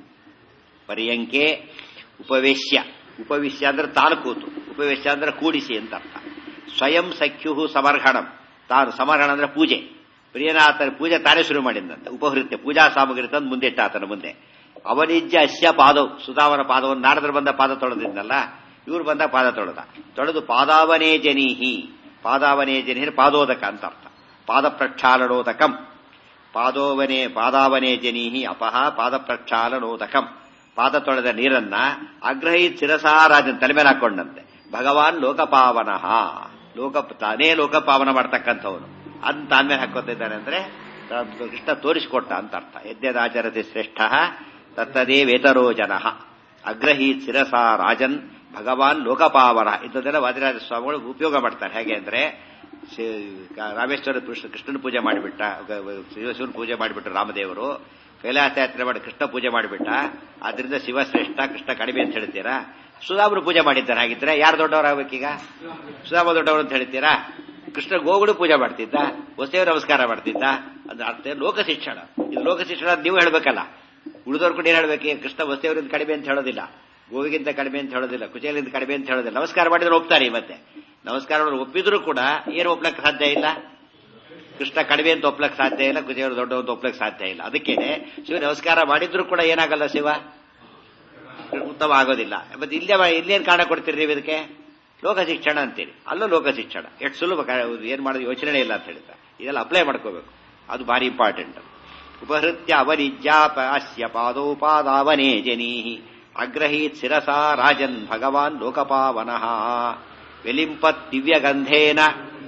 ಪರ್ಯಂಕೆ ಉಪವೇಶ್ಯ. ಉಪವಿಶ್ಯ ಅಂದ್ರೆ ತಾನು ಕೂತು, ಉಪವೇಶ್ಯ ಅಂದ್ರೆ ಕೂಡಿಸಿ ಅಂತ ಅರ್ಥ. ಸ್ವಯಂ ಸಖ್ಯು ಸಮರ್ಹಣಂ, ತಾನು ಸಮರ್ಹಣ ಅಂದ್ರೆ ಪೂಜೆ. ಪ್ರಿಯನಾಥನ ಪೂಜೆ ತಾನೇ ಶುರು ಮಾಡಿದಂತೆ. ಉಪಹೃತ್ಯ ಪೂಜಾ ಸಾಮಗ್ರಿ ತಂದು ಮುಂದಿಟ್ಟ ಆತನ ಮುಂದೆ. ಅವನಿಜ್ಜ ಅಶ್ಯ ಪಾದವು, ಸುಧಾವನ ಪಾದವನ್ನು ನಾರದರು ಬಂದ ಪಾದ ತೊಳೆದಿದ್ದಲ್ಲ, ಇವ್ರು ಬಂದ ಪಾದ ತೊಳೆದ. ತೊಳೆದು ಪಾದಾವನೇ ಜನಿಹಿ, ಪಾದಾವನೇ ಜನಿಹಿ ಪಾದೋದಕ ಅಂತ ಅರ್ಥ. ಪಾದ ಪ್ರಕ್ಷಾಲನೋದಕಂ, ಪಾದೋವನೇ ಪಾದಾವನೇ ಜನಿಹಿ ಅಪಹ ಪಾದ ಪ್ರಕ್ಷಾಲನೋದಕಂ. ಪಾದ ತೊಳೆದ ನೀರನ್ನ ಅಗ್ರಹಿ ಶಿರಸಾರಾಜನ್ ತಲೆ ಮೇಲೆ ಹಾಕೊಂಡಂತೆ. ಭಗವಾನ್ ಲೋಕಪಾವನಃ, ಲೋಕ ತಾನೇ ಲೋಕಪಾವನ ಮಾಡ್ತಕ್ಕಂಥವನು ಅಂತ ತಾನ್ ಮೇಲೆ ಹಾಕೋತಿದ್ದಾನೆ ಅಂದ್ರೆ ಕೃಷ್ಣ ತೋರಿಸಿಕೊಟ್ಟ ಅಂತ ಅರ್ಥ. ಯದ್ಯದಾಚರತಿ ಶ್ರೇಷ್ಠ ತತ್ತದೇ ವೇತರೋ ಜನಃ ಅಗ್ರಹೀತ್ ಶಿರಸ ರಾಜನ್ ಭಗವಾನ್ ಲೋಕಪಾವನ. ಇಂಥದ್ದೆಲ್ಲ ವಾದಿರಾಜ ಸ್ವಾಮಿಗಳು ಉಪಯೋಗ ಮಾಡ್ತಾರೆ. ಹೇಗೆ ಅಂದ್ರೆ ರಾಮೇಶ್ವರ ಕೃಷ್ಣನ ಪೂಜೆ ಮಾಡಿಬಿಟ್ಟ, ಶಿವನ ಪೂಜೆ ಮಾಡಿಬಿಟ್ರು ರಾಮದೇವರು. ಕೈಲಾಸ ಯಾತ್ರೆ ಮಾಡಿ ಕೃಷ್ಣ ಪೂಜೆ ಮಾಡಿಬಿಟ್ಟ, ಆದ್ರಿಂದ ಶಿವಶ್ರೇಷ್ಠ ಕೃಷ್ಣ ಕಡಿಮೆ ಅಂತ ಹೇಳ್ತೀರಾ. ಸುಧಾಮರು ಪೂಜೆ ಮಾಡಿದ್ದಾರೆ, ಹಾಗಿದ್ರೆ ಯಾರು ದೊಡ್ಡವರಾಗಬೇಕೀಗ? ಸುಧಾಮ ದೊಡ್ಡವರು ಅಂತ ಹೇಳ್ತೀರಾ. ಕೃಷ್ಣ ಗೋಗಳು ಪೂಜೆ ಮಾಡ್ತಿದ್ದ, ವಸುದೇವ ನಮಸ್ಕಾರ ಮಾಡ್ತಿದ್ದ. ಅಂದ್ರೆ ಅರ್ಥ ಲೋಕ ಶಿಕ್ಷಣ. ಇದು ಲೋಕ ಶಿಕ್ಷಣ ನೀವು ಹೇಳ್ಬೇಕಲ್ಲ, ಉಳಿದವ್ರು ಕೂಡ ಏನ್ ಹೇಳ್ಬೇಕು? ಕೃಷ್ಣ ವಸುದೇವರಿಂದ ಕಡಿಮೆ ಅಂತ ಹೇಳೋದಿಲ್ಲ, ಗೋವಿಗಿಂತ ಕಡಿಮೆ ಅಂತ ಹೇಳೋದಿಲ್ಲ, ಕುಚೇಲಿಂದ ಕಡಿಮೆ ಅಂತ ಹೇಳೋದಿಲ್ಲ. ನಮಸ್ಕಾರ ಮಾಡಿದ್ರೆ ಒಪ್ತಾರೆ. ಮತ್ತೆ ನಮಸ್ಕಾರ ಒಪ್ಪಿದ್ರು ಕೂಡ ಏನು ಒಪ್ಲಕ್ಕೆ ಸಾಧ್ಯ ಇಲ್ಲ. ಕೃಷ್ಣ ಕಡಿಮೆ ಅಂತ ಒಪ್ಲಕ್ಕೆ ಸಾಧ್ಯ ಇಲ್ಲ, ಕುಚೇವರು ದೊಡ್ಡ ಅಂತ ಒಪ್ಲಕ್ಕೆ ಸಾಧ್ಯ ಇಲ್ಲ. ಅದಕ್ಕೇನೆ ಶಿವ ನಮಸ್ಕಾರ ಮಾಡಿದ್ರು ಕೂಡ ಏನಾಗಲ್ಲ, ಶಿವ ಉತ್ತಮ ಆಗೋದಿಲ್ಲ. ಮತ್ತೆ ಇಲ್ಲೇ ಇಲ್ಲೇನು ಕಾರಣ ಕೊಡ್ತೀರಿ ನೀವು ಇದಕ್ಕೆ? ಲೋಕ ಶಿಕ್ಷಣ ಅಂತೀರಿ, ಅಲ್ಲೂ ಲೋಕ ಶಿಕ್ಷಣ. ಎಷ್ಟು ಸುಲಭ, ಏನ್ ಮಾಡೋದು ಯೋಚನೆ ಇಲ್ಲ ಅಂತ ಹೇಳ್ತಾರೆ. ಇದೆಲ್ಲ ಅಪ್ಲೈ ಮಾಡ್ಕೋಬೇಕು, ಅದು ಭಾರಿ ಇಂಪಾರ್ಟೆಂಟ್. ಉಪಹೃತ್ಯ ಅವನಿಜ್ಜಾಪ ಅಸ್ಯ ಪಾದೋಪಾದಾವನೇ ಜನೀಹಿ ಅಗ್ರಹೀತ್ ಶಿರಸಾ ರಾಜನ್ ಭಗವಾನ್ ಲೋಕಪಾವನಃ ವೆಲಿಂಪತ್ ದಿವ್ಯಗಂಧೇನ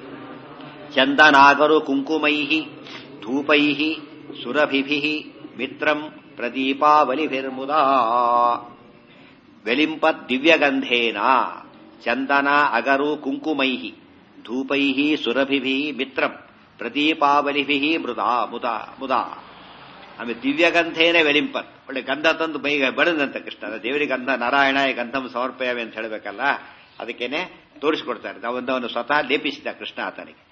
ಚಂದನಾಗರು ಕುಂಕುಮೈಃ ಧೂಪೈಃ ಸುರಭಿಭಿಃ ಮಿತ್ರಂ ಪ್ರದೀಪಾವಲಿಭಿರ್ಮುದಾ. ವೆಲಿಂಪತ್ ದಿವ್ಯಗಂಧೇನ ಚಂದನ ಅಗರು ಕುಂಕುಮೈಃ ಧೂಪೈಃ ಸುರಭಿಭಿಃ ಮಿತ್ರಂ ಪ್ರದೀಪಾವಲಿಭಿಃ ಮೃದಾ ಮುದಾ ಮುದಾ. ಆಮೇಲೆ ದಿವ್ಯಗಂಧೇನ ವೆಲಿಂಪತ್, ಒಳ್ಳೆ ಗಂಧ ತಂದು ಬೈಗ ಬಡದಂತ ಕೃಷ್ಣ. ದೇವರಿಗೆ ಗಂಧ ನಾರಾಯಣ ಗಂಧಂ ಸಮರ್ಪಯಾಮಿ ಅಂತ ಹೇಳಬೇಕಲ್ಲ, ಅದಕ್ಕೇನೆ ತೋರಿಸಿಕೊಡ್ತಾರೆ. ನಾವೊಂದವನ್ನು ಸ್ವತಃ ಲೇಪಿಸಿದ ಕೃಷ್ಣ ಆತನಿಗೆ.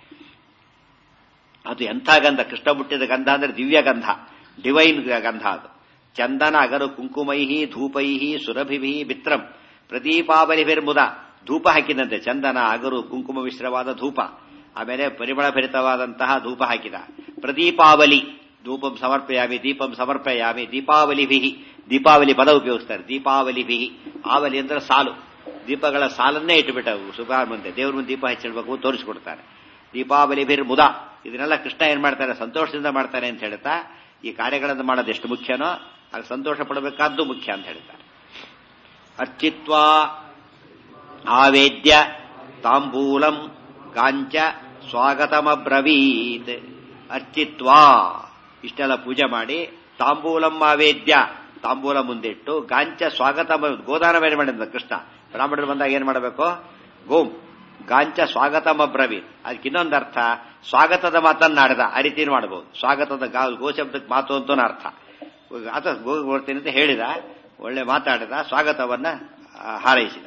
ಅದು ಎಂಥ ಗಂಧ, ಕೃಷ್ಣ ಮುಟ್ಟಿದ ಗಂಧ ಅಂದ್ರೆ ದಿವ್ಯ ಗಂಧ, ಡಿವೈನ್ ಗಂಧ ಅದು. ಚಂದನ ಅಗರು ಕುಂಕುಮೈಹಿ ಧೂಪೈಹಿ ಸುರಭಿಭಿ ಮಿತ್ರಂ ಪ್ರದೀಪಾವಲಿಭಿರ್ಮುದ. ಧೂಪ ಹಾಕಿದಂತೆ, ಚಂದನ ಅಗರು ಕುಂಕುಮ ಮಿಶ್ರವಾದ ಧೂಪ, ಆಮೇಲೆ ಪರಿಮಳ ಭರಿತವಾದಂತಹ ಧೂಪ ಹಾಕಿದ. ಪ್ರದೀಪಾವಲಿ, ಧೂಪಂ ಸಮರ್ಪಯಾಮಿ ದೀಪಂ ಸಮರ್ಪಯಾಮಿ ದೀಪಾವಲಿಭಿ, ದೀಪಾವಲಿ ಪದ ಉಪಯೋಗಿಸ್ತಾರೆ. ದೀಪಾವಲಿಭಿ, ಆವಲಿ ಅಂದ್ರೆ ಸಾಲು, ದೀಪಗಳ ಸಾಲನ್ನೇ ಇಟ್ಟುಬಿಟ್ಟ ಸುಧಾರ ಮುಂದೆ. ದೇವ್ರ ಮುಂದೆ ದೀಪ ಹಚ್ಚಿಡ್ಬೇಕು ತೋರಿಸಿಕೊಡ್ತಾರೆ. ದೀಪಾವಲಿಭಿರ್ ಮುದ. ಇದನ್ನೆಲ್ಲ ಕೃಷ್ಣ ಏನ್ ಮಾಡ್ತಾರೆ? ಸಂತೋಷದಿಂದ ಮಾಡ್ತಾರೆ ಅಂತ ಹೇಳ್ತಾ, ಈ ಕಾರ್ಯಗಳನ್ನು ಮಾಡೋದು ಎಷ್ಟು ಮುಖ್ಯನೋ ಆಗ ಸಂತೋಷ ಪಡಬೇಕಾದ್ದು ಮುಖ್ಯ ಅಂತ ಹೇಳ್ತಾರೆ. ಅರ್ಚಿತ್ವಾ ಆವೇದ್ಯ ತಾಂಬೂಲಂ ಗಾಂಚ ಸ್ವಾಗತಮಬ್ರವೀತ್. ಅರ್ಚಿತ್ವಾ, ಇಷ್ಟೆಲ್ಲ ಪೂಜೆ ಮಾಡಿ, ತಾಂಬೂಲಂ ಆವೇದ್ಯ, ತಾಂಬೂಲ ಮುಂದಿಟ್ಟು, ಗಾಂಚ ಸ್ವಾಗತ ಗೋದಾನ ಬೇರೆ ಮಾಡಿದ ಕೃಷ್ಣ. ಬ್ರಾಹ್ಮಣರು ಬಂದಾಗ ಏನ್ ಮಾಡಬೇಕು? ಗೋಂ ಗಾಂಚ ಸ್ವಾಗತಮಬ್ರವೀತ್. ಅದಕ್ಕೆ ಇನ್ನೊಂದು ಅರ್ಥ, ಸ್ವಾಗತದ ಮಾತನ್ನಾಡಿದ, ಆ ರೀತಿನೂ ಮಾಡಬಹುದು. ಸ್ವಾಗತದ ಗೋ ಶಬ್ದಕ್ಕೆ ಮಾತು ಅಂತೂ ಅರ್ಥ. ಆತ ಗೋ ಬರ್ತೀನಿ ಅಂತ ಹೇಳಿದ, ಒಳ್ಳೆ ಮಾತಾಡಿದ, ಸ್ವಾಗತವನ್ನ ಹಾರೈಸಿದ.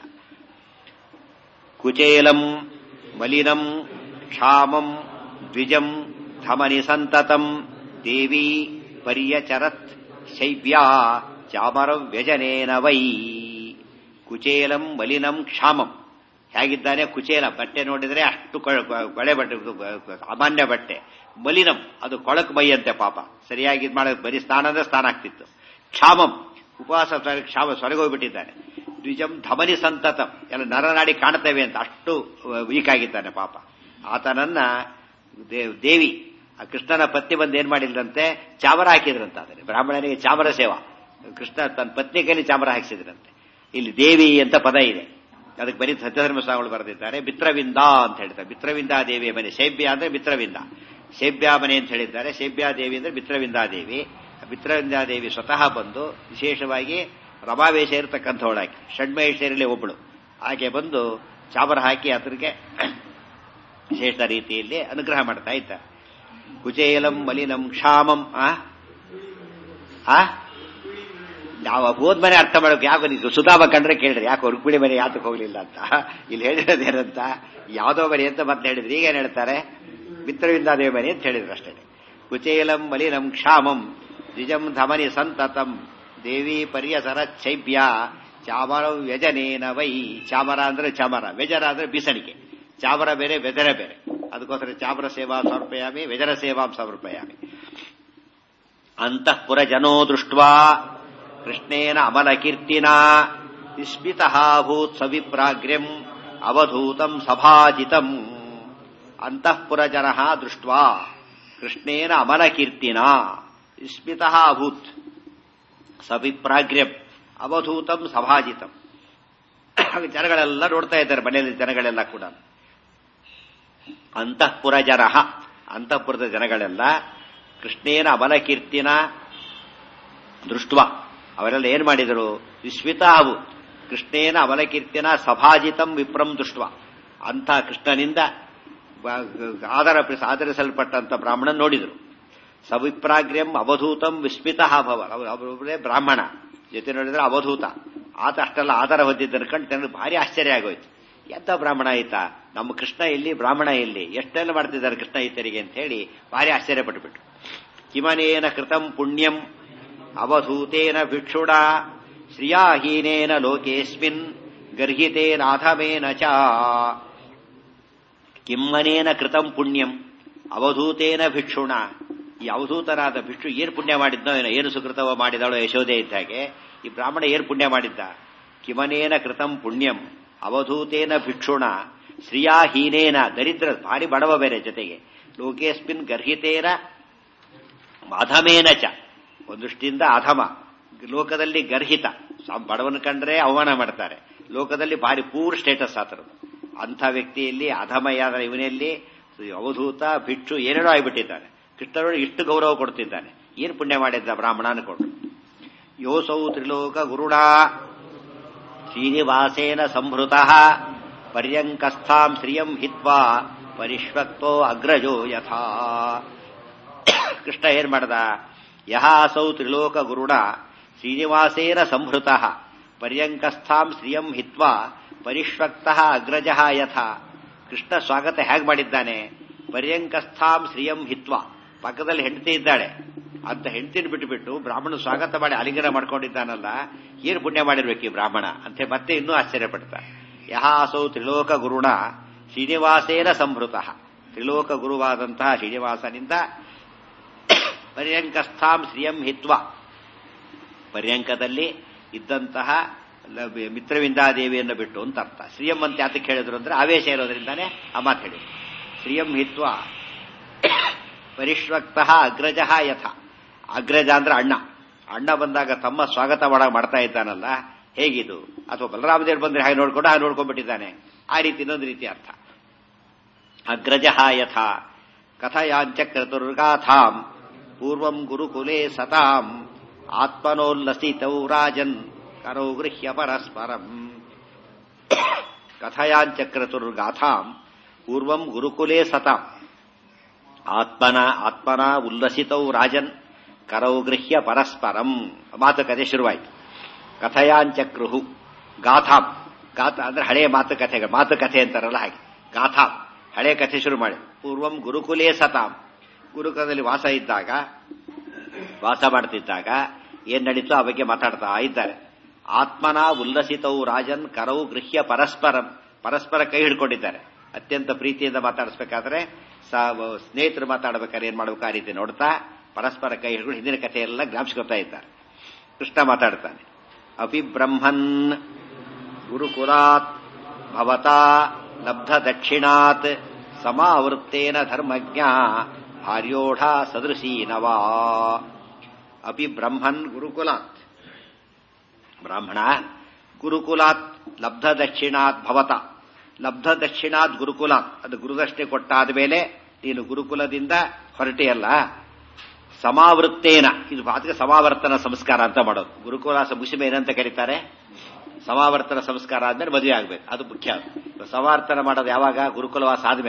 ಕುಚೇಲಂ ಮಲಿನಂ ಕ್ಷಾಮಂ ದ್ವಿಜಂ ಧಮನಿ ಸಂತತಂ ದೇವಿ ಪರ್ಯಚರತ್ ಶೈವ್ಯಾ ಚಾಮರಂ ವ್ಯಜನೇನ ವೈ. ಕುಚೇಲಂ ಮಲಿನಂ ಕ್ಷಾಮಂ. ಹೇಗಿದ್ದಾನೆ ಕುಚೇಲ, ಬಟ್ಟೆ ನೋಡಿದ್ರೆ ಅಷ್ಟು ಕೊಳೆ ಬಟ್ಟೆ, ಸಾಮಾನ್ಯ ಬಟ್ಟೆ. ಮಲಿನಂ, ಅದು ಕೊಳಕು ಮೈಯಂತೆ ಪಾಪ. ಸರಿಯಾಗಿ ಇದು ಮಾಡೋದು ಬರೀ ಸ್ನಾನ ಅಂದ್ರೆ ಸ್ನಾನ ಆಗ್ತಿತ್ತು. ಕ್ಷಾಮಂ, ಉಪವಾಸ ಕ್ಷಾಮ ಸೊರಗೋಗ್ಬಿಟ್ಟಿದ್ದಾನೆ. ದ್ವಿಜಂ ಧಮನಿ ಸಂತತಂ, ಎಲ್ಲ ನರನಾಡಿ ಕಾಣ್ತೇವೆ ಅಂತ ಅಷ್ಟು ವೀಕ್ ಆಗಿದ್ದಾನೆ ಪಾಪ. ಆತನನ್ನ ದೇವಿ, ಆ ಕೃಷ್ಣನ ಪತ್ನಿ ಬಂದು ಏನ್ ಮಾಡಿದ್ರಂತೆ? ಚಾಮರ ಹಾಕಿದ್ರಂತ. ಅದರಲ್ಲಿ ಬ್ರಾಹ್ಮಣನಿಗೆ ಚಾಮರ ಸೇವಾ, ಕೃಷ್ಣ ತನ್ನ ಪತ್ನಿ ಕೈಲಿ ಚಾಮರ ಹಾಕಿಸಿದ್ರಂತೆ. ಇಲ್ಲಿ ದೇವಿ ಅಂತ ಪದ ಇದೆ, ಅದಕ್ಕೆ ಬರೀ ಸತ್ಯಧರ್ಮ ಸ್ವಾಮಿಗಳು ಬರೆದಿದ್ದಾರೆ. ಮಿತ್ರವಿಂದ ಅಂತ ಹೇಳ್ತಾರೆ. ಮಿತ್ರವಿಂದ ದೇವಿಯ ಮನೆ. ಶೈಬ್ಯ ಅಂದ್ರೆ ಮಿತ್ರವಿಂದ, ಶೈಬ್ಯಾ ಮನೆ ಅಂತ ಹೇಳಿದ್ದಾರೆ. ಶೈಬ್ಯಾ ದೇವಿ ಅಂದ್ರೆ ಮಿತ್ರವಿಂದಾದೇವಿ. ಮಿತ್ರವಿಂದಾದೇವಿ ಸ್ವತಃ ಬಂದು ವಿಶೇಷವಾಗಿ ರಮಾವೇಶ ಇರತಕ್ಕಂಥವಳಾಗಿ, ಷಡ್ಮಹೇಶ್ವರಲ್ಲಿ ಒಬ್ಬಳು, ಹಾಗೆ ಬಂದು ಚಾಮರ ಹಾಕಿ ಅದರಿಗೆ ವಿಶೇಷ ರೀತಿಯಲ್ಲಿ ಅನುಗ್ರಹ ಮಾಡ್ತಾ ಇದ್ದಾರೆ. ಕುಚೇಲಂ ಮಲಿನಂ ಕ್ಷಾಮಂ ಆ ಆ ನಾವು ಹೋದ್ಮನೆ ಅರ್ಥ ಮಾಡೋಕೆ ಯಾಕೆ ನೀವು ಸುಧಾಮ ಕಂಡ್ರೆ ಕೇಳ್ರಿ ಯಾಕೆ ರುಕ್ಮಿಣಿ ಮನೆ ಯಾತಕ್ಕೆ ಹೋಗ್ಲಿಲ್ಲ ಅಂತ. ಇಲ್ಲಿ ಹೇಳಿರೋದೇನಂತ ಯಾವುದೋ ಮನೆ ಅಂತ ಮತ್ತೆ ಹೇಳಿದ್ರು. ಈಗೇನು ಹೇಳ್ತಾರೆ ಮಿತ್ರವಿಂದಾದೇವಿ ಮನೆ ಅಂತ ಹೇಳಿದ್ರು ಅಷ್ಟೇ. ಕುಚೇಲಂ ಮಲಿನಂ ಕ್ಷಾಮಂ ದ್ವಿಜಂ ಧಮನಿ ಸಂತತಂ ದೇವಿ ಪರ್ಯಸರ ಚೈಬ್ಯ ಚಾಮರ ವ್ಯಜನೇನ ವೈ. ಚಾಮರ ಅಂದ್ರೆ ಚಾಮರ, ವ್ಯಜರ ಅಂದ್ರೆ ಬೀಸಣಿಗೆ. ಚಾಮರ ಬೇರೆ, ವ್ಯಜರ ಬೇರೆ. ಅದಕ್ಕೋಸ್ಕರ ಚಾಮರ ಸೇವಾ ಸಮರ್ಪಯಾಮಿ, ವ್ಯಜರ ಸೇವಾಂ ಸಮರ್ಪಯಾಮಿ. ಅಂತಃಪುರ ಜನೋ ದೃಷ್ಟ್ವಾ ಕೃಷ್ಣೇನ ಅಮಲ ಕೀರ್ತಿನ ವಿಸ್ಮಿತಃ ಭೂತ್ ಸವಿಪ್ರಾಗ್ರ್ಯಂ ಅವಧೂತಂ ಸಭಾಜಿತಂ. ಅಂತಃಪುರ ಜನಃ ದೃಷ್ಟ್ವಾ ಕೃಷ್ಣೇನ ಅಮಲ ಕೀರ್ತಿನ ವಿಸ್ಮಿತಃ ಅಭೂತ್ ಸವಿಪ್ರಾಗ್ರ್ಯಂ ಅವಧೂತಂ ಸಭಾಜಿತಂ. ಜನಗಳೆಲ್ಲ ನೋಡ್ತಾ ಇದ್ದಾರೆ, ಮನೆಯಲ್ಲಿ ಜನಗಳೆಲ್ಲ ಕೂಡ. ಅಂತಃಪುರ ಜನಃ, ಅಂತಃಪುರದ ಜನಗಳೆಲ್ಲ ಕೃಷ್ಣೇನ ಅಮಲ ಕೀರ್ತಿನ ದೃಷ್ಟ, ಅವರೆಲ್ಲ ಏನ್ ಮಾಡಿದರು? ವಿಸ್ಮಿತಾವು ಕೃಷ್ಣೇನ ಅಮಲ ಕೀರ್ತಿನ ಸಭಾಜಿತಂ ವಿಪ್ರಂ ದೃಷ್ಟ. ಅಂಥ ಕೃಷ್ಣನಿಂದ ಆದರ ಆದರಿಸಲ್ಪಟ್ಟಂತ ಬ್ರಾಹ್ಮಣನ್ ನೋಡಿದರು. ಸವಿಪ್ರಾಗ್ರ್ಯಂ ಅವಧೂತಂ ವಿಸ್ಮಿತಃ ಭವ. ಅವರೊಬ್ಬರೇ ಬ್ರಾಹ್ಮಣ, ಜೊತೆ ನೋಡಿದ್ರೆ ಅವಧೂತ. ಆತ ಅಷ್ಟೆಲ್ಲ ಆಧಾರ ಹೊಂದಿದ್ದನ್ನು ಕಂಡು ನನಗೆ ಭಾರಿ ಆಶ್ಚರ್ಯ ಆಗೋಯ್ತು. ಎಂತ ಬ್ರಾಹ್ಮಣ ಆಯ್ತಾ, ನಮ್ಮ ಕೃಷ್ಣ ಎಲ್ಲಿ, ಬ್ರಾಹ್ಮಣ ಎಲ್ಲಿ, ಎಷ್ಟೆಲ್ಲ ಮಾಡ್ತಿದ್ದಾರೆ ಕೃಷ್ಣ ಈತರಿಗೆ ಅಂತ ಹೇಳಿ ಭಾರಿ ಆಶ್ಚರ್ಯ ಪಟ್ಟುಬಿಟ್ರು. ಕಿಮನೇನ ಕೃತಂ ಪುಣ್ಯಂ ಅವಧೂತೇನ ಭಿಕ್ಷುಡ ಶ್ರಿಯಾಹೀನೇನ ಲೋಕೇಸ್ಮಿನ್ ಗರ್ಹಿತೇನಾಧಮೇನ ಚ. ಕಿಮ್ಮನೇನ ಕೃತಂ ಪುಣ್ಯಂ ಅವಧೂತೇನ ಭಿಕ್ಷುಣ. ಈ ಅವಧೂತನಾದ ಭಿಕ್ಷು ಏನು ಪುಣ್ಯ ಮಾಡಿದ್ನೋ ಏನೋ, ಏನು ಸುಕೃತವ ಮಾಡಿದಳೋ ಯಶೋದೆ ಇದ್ದ ಹಾಗೆ ಈ ಬ್ರಾಹ್ಮಣ ಏನು ಪುಣ್ಯ ಮಾಡಿದ್ದ? ಕಿಮನೇನ ಕೃತಂ ಪುಣ್ಯಂ ಅವಧೂತೇನ ಭಿಕ್ಷುಣ ಶ್ರಿಯಾಹೀನೇನ, ದರಿದ್ರ ಭಾರಿ ಬಡವ ಬೇರೆ ಜೊತೆಗೆ, ಲೋಕೇಸ್ಮಿನ್ ಗರ್ಹಿತೇನ ಅಧಮೇನ ಚ, ಒಂದೃಷ್ಟಿಯಿಂದ ಅಧಮ, ಲೋಕದಲ್ಲಿ ಗರ್ಹಿತ, ಬಡವನ ಕಂಡ್ರೆ ಅವಮಾನ ಮಾಡ್ತಾರೆ, ಲೋಕದಲ್ಲಿ ಭಾರಿ ಪೂರ್ ಸ್ಟೇಟಸ್ ಆತರದು. ಅಂಥ ವ್ಯಕ್ತಿಯಲ್ಲಿ ಅಧಮಯಾದ ಇವನಲ್ಲಿ ಅವಧೂತ ಭಿಕ್ಷು ಏನೇನೋ ಆಗಿಬಿಟ್ಟಿದ್ದಾನೆ. ಕೃಷ್ಣನೋಡು ಇಷ್ಟು ಗೌರವ ಕೊಡ್ತಿದ್ದಾನೆ. ಏನು ಪುಣ್ಯ ಮಾಡಿದ್ದ ಬ್ರಾಹ್ಮಣ ಅನ್ಕೊಂಡು. ಯೋಸೌ ತ್ರಿಲೋಕ ಗುರುಡ ಶ್ರೀನಿವಾಸೇನ ಸಂಭೃತಃ ಪರ್ಯಂಕಸ್ಥಾಂ ಶ್ರಿಯಂ ಹಿತ್ವಾ ಪರಿಷ್ವಕ್ತೋ ಅಗ್ರಜೋ ಯಥಾ. ಕೃಷ್ಣ ಏನ್ ಮಾಡ್ದ? ಯಹಾಸೌ ತ್ರಿಲೋಕ ಗುರುಡ ಶ್ರೀನಿವಾಸೇನ ಸಂಭೃತಃ ಪರ್ಯಂಕಸ್ಥಾಂ ಶ್ರಿಯಂ ಹಿತ್ವಾ ಪರಿಷ್ವಕ್ತಃ ಅಗ್ರಜಃ ಯಥಾ. ಕೃಷ್ಣ ಸ್ವಾಗತ ಹೇಗೆ ಮಾಡಿದ್ದಾನೆ? ಪರ್ಯಂಕಸ್ಥಾಂ ಶ್ರಿಯಂ ಹಿತ್ವಾ, ಪಕ್ಕದಲ್ಲಿ ಹೆಂಡತಿ ಇದ್ದಾಳೆ ಅಂತ ಹೆಂಡತಿನ ಬಿಟ್ಟುಬಿಟ್ಟು ಬ್ರಾಹ್ಮಣ ಸ್ವಾಗತ ಮಾಡಿ ಅಲಿಂಗನ ಮಾಡ್ಕೊಂಡಿದ್ದಾನಲ್ಲ, ಏನು ಪುಣ್ಯ ಮಾಡಿರ್ಬೇಕು ಈ ಬ್ರಾಹ್ಮಣ ಅಂತ ಮತ್ತೆ ಇನ್ನೂ ಆಶ್ಚರ್ಯಪಡ್ತಾರೆ. ಯಹಾಸೌ ತ್ರಿಲೋಕ ಗುರುಣ ಶ್ರೀನಿವಾಸೇನ ಸಂಭೃತಃ, ತ್ರಿಲೋಕ ಗುರುವಾದಂತಹ ಶ್ರೀನಿವಾಸನಿಂದ ಪರ್ಯಂಕಸ್ಥಾಂ ಶ್ರಿಯಂ ಹಿತ್ವ, ಪರ್ಯಂಕದಲ್ಲಿ ಇದ್ದಂತಹ ಮಿತ್ರವಿಂದಾದೇವಿಯನ್ನು ಬಿಟ್ಟು ಅಂತ ಅರ್ಥ. ಶ್ರಿಯಂ ಅಂತ ಯಾತಕ್ಕೆ ಹೇಳಿದ್ರು ಅಂದ್ರೆ ಆವೇಶ ಇರೋದ್ರಿಂದಾನೆ ಆ ಮಾತು ಹೇಳಿದ್ರು. ಶ್ರಿಯಂ ಹಿತ್ವ ಪರಿಷ್ವಕ್ತಃ ಅಗ್ರಜಃ ಯಥ. ಅಗ್ರಜ ಅಂದ್ರೆ ಅಣ್ಣ. ಅಣ್ಣ ಬಂದಾಗ ತಮ್ಮ ಸ್ವಾಗತ ಮಾಡಾಗ ಮಾಡ್ತಾ ಇದ್ದಾನಲ್ಲ, ಹೇಗಿದು? ಅಥವಾ ಬಲರಾಮದೇವರು ಬಂದ್ರೆ ಹಾಗೆ ನೋಡ್ಕೊಂಡು ಹಾಗೆ ನೋಡ್ಕೊಂಡ್ಬಿಟ್ಟಿದ್ದಾನೆ, ಆ ರೀತಿ ಇನ್ನೊಂದು ರೀತಿ ಅರ್ಥ. ಅಗ್ರಜಃ ಯಥ ಕಥಯಾಂಚಕ್ರತುರ್ಗಾಥಾಂ ಪೂರ್ವಂ ಗುರುಕುಲೇ ಸತಾಂ ಆತ್ಮನೋಲ್ಲಸಿತೌ ರಾಜನ್ ಕರೌ ಗೃಹ್ಯ ಪರಸ್ಪರಂ. ಕಥಯಾಂಚಕ್ರತುರ್ಗಾಥಾಂ ಪೂರ್ವಂ ಗುರುಕುಲೇ ಸತಾಂ ಆತ್ಮನ ಆತ್ಮನ ಉಲ್ಲಸಿತೌ ರಾಜನ್ ಕರೌ ಗೃಹ್ಯ ಪರಸ್ಪರಂ. ಮಾತುಕತೆ ಶುರುವಾಯಿತು. ಕಥಯಾಂಚಕ್ರುಹು ಗಾಥಾಂ, ಗಾಥ ಅಂದ್ರೆ ಹಳೆಯ ಮಾತುಕಥೆಗಳು, ಮಾತುಕಥೆ ಅಂತಾರಲ್ಲ ಹಾಗೆ. ಗಾಥಾಂ ಹಳೆ ಕಥೆ ಶುರು ಮಾಡಿ. ಪೂರ್ವಂ ಗುರುಕುಲೇ ಸತಾಂ, ಗುರುಕುಲದಲ್ಲಿ ವಾಸ ಇದ್ದಾಗ, ವಾಸ ಮಾಡ್ತಿದ್ದಾಗ ಏನ್ ನಡೀತೋ ಆ ಬಗ್ಗೆ ಮಾತಾಡ್ತಾ ಇದ್ದಾರೆ. ಆತ್ಮನ ಉಲ್ಲಸಿತೌ ರಾಜನ್ ಕರೌ ಗೃಹ್ಯ ಪರಸ್ಪರಂ, ಪರಸ್ಪರ ಕೈ ಹಿಡ್ಕೊಂಡಿದ್ದಾರೆ. ಅತ್ಯಂತ ಪ್ರೀತಿಯಿಂದ ಮಾತಾಡಿಸ್ಬೇಕಾದ್ರೆ, ಸ್ನೇಹಿತರು ಮಾತಾಡಬೇಕಾದ್ರೆ ಏನ್ ಮಾಡ್ಬೇಕು ಆ ರೀತಿ ನೋಡ್ತಾ ಪರಸ್ಪರ ಕೈ ಹಿಡ್ಕೊಂಡು ಹಿಂದಿನ ಕಥೆಯೆಲ್ಲ ಜ್ಞಾಪಿಸ್ಕೊತಾ ಇದ್ದಾರೆ. ಕೃಷ್ಣ ಮಾತಾಡ್ತಾನೆ. ಅಪಿ ಬ್ರಹ್ಮನ್ ಗುರುಕುಲಾತ್ ಭವತಾ ಲಬ್ಧ ದಕ್ಷಿಣಾತ್ ಸಮಾವೃತ್ತೇನ ಧರ್ಮಜ್ಞ ಭಾರ್ಯೋಢ ಸದೃಶೀನವಾ. ಅಪಿ ಬ್ರಹ್ಮನ್ ಗುರುಕುಲಾತ್, ಬ್ರಾಹ್ಮಣ ಗುರುಕುಲಾತ್ ಲಬ್ಧ ದಕ್ಷಿಣಾತ್ ಭವತ, ಲಬ್ಧ ದಕ್ಷಿಣಾತ್ ಗುರುಕುಲಾತ್, ಅದು ಗುರುದಕ್ಷಿಣೆ ಕೊಟ್ಟಾದ ಮೇಲೆ ನೀನು ಗುರುಕುಲದಿಂದ ಹೊರಟಿಯಲ್ಲ. ಸಮಾವೃತ್ತೇನ, ಇದು ಅದಕ್ಕೆ ಸಮಾವರ್ತನ ಸಂಸ್ಕಾರ ಅಂತ ಮಾಡೋದು. ಗುರುಕುಲ ಮುಗಿಸಿಮೆ ಏನಂತ ಕರೀತಾರೆ? ಸಮಾವರ್ತನ ಸಂಸ್ಕಾರ ಆದ್ಮೇಲೆ ಮದುವೆ ಆಗ್ಬೇಕು, ಅದು ಮುಖ್ಯ. ಸಮಾವರ್ತನ ಮಾಡೋದು ಯಾವಾಗ? ಗುರುಕುಲವಾಸ ಆದ್ಮೇಲೆ.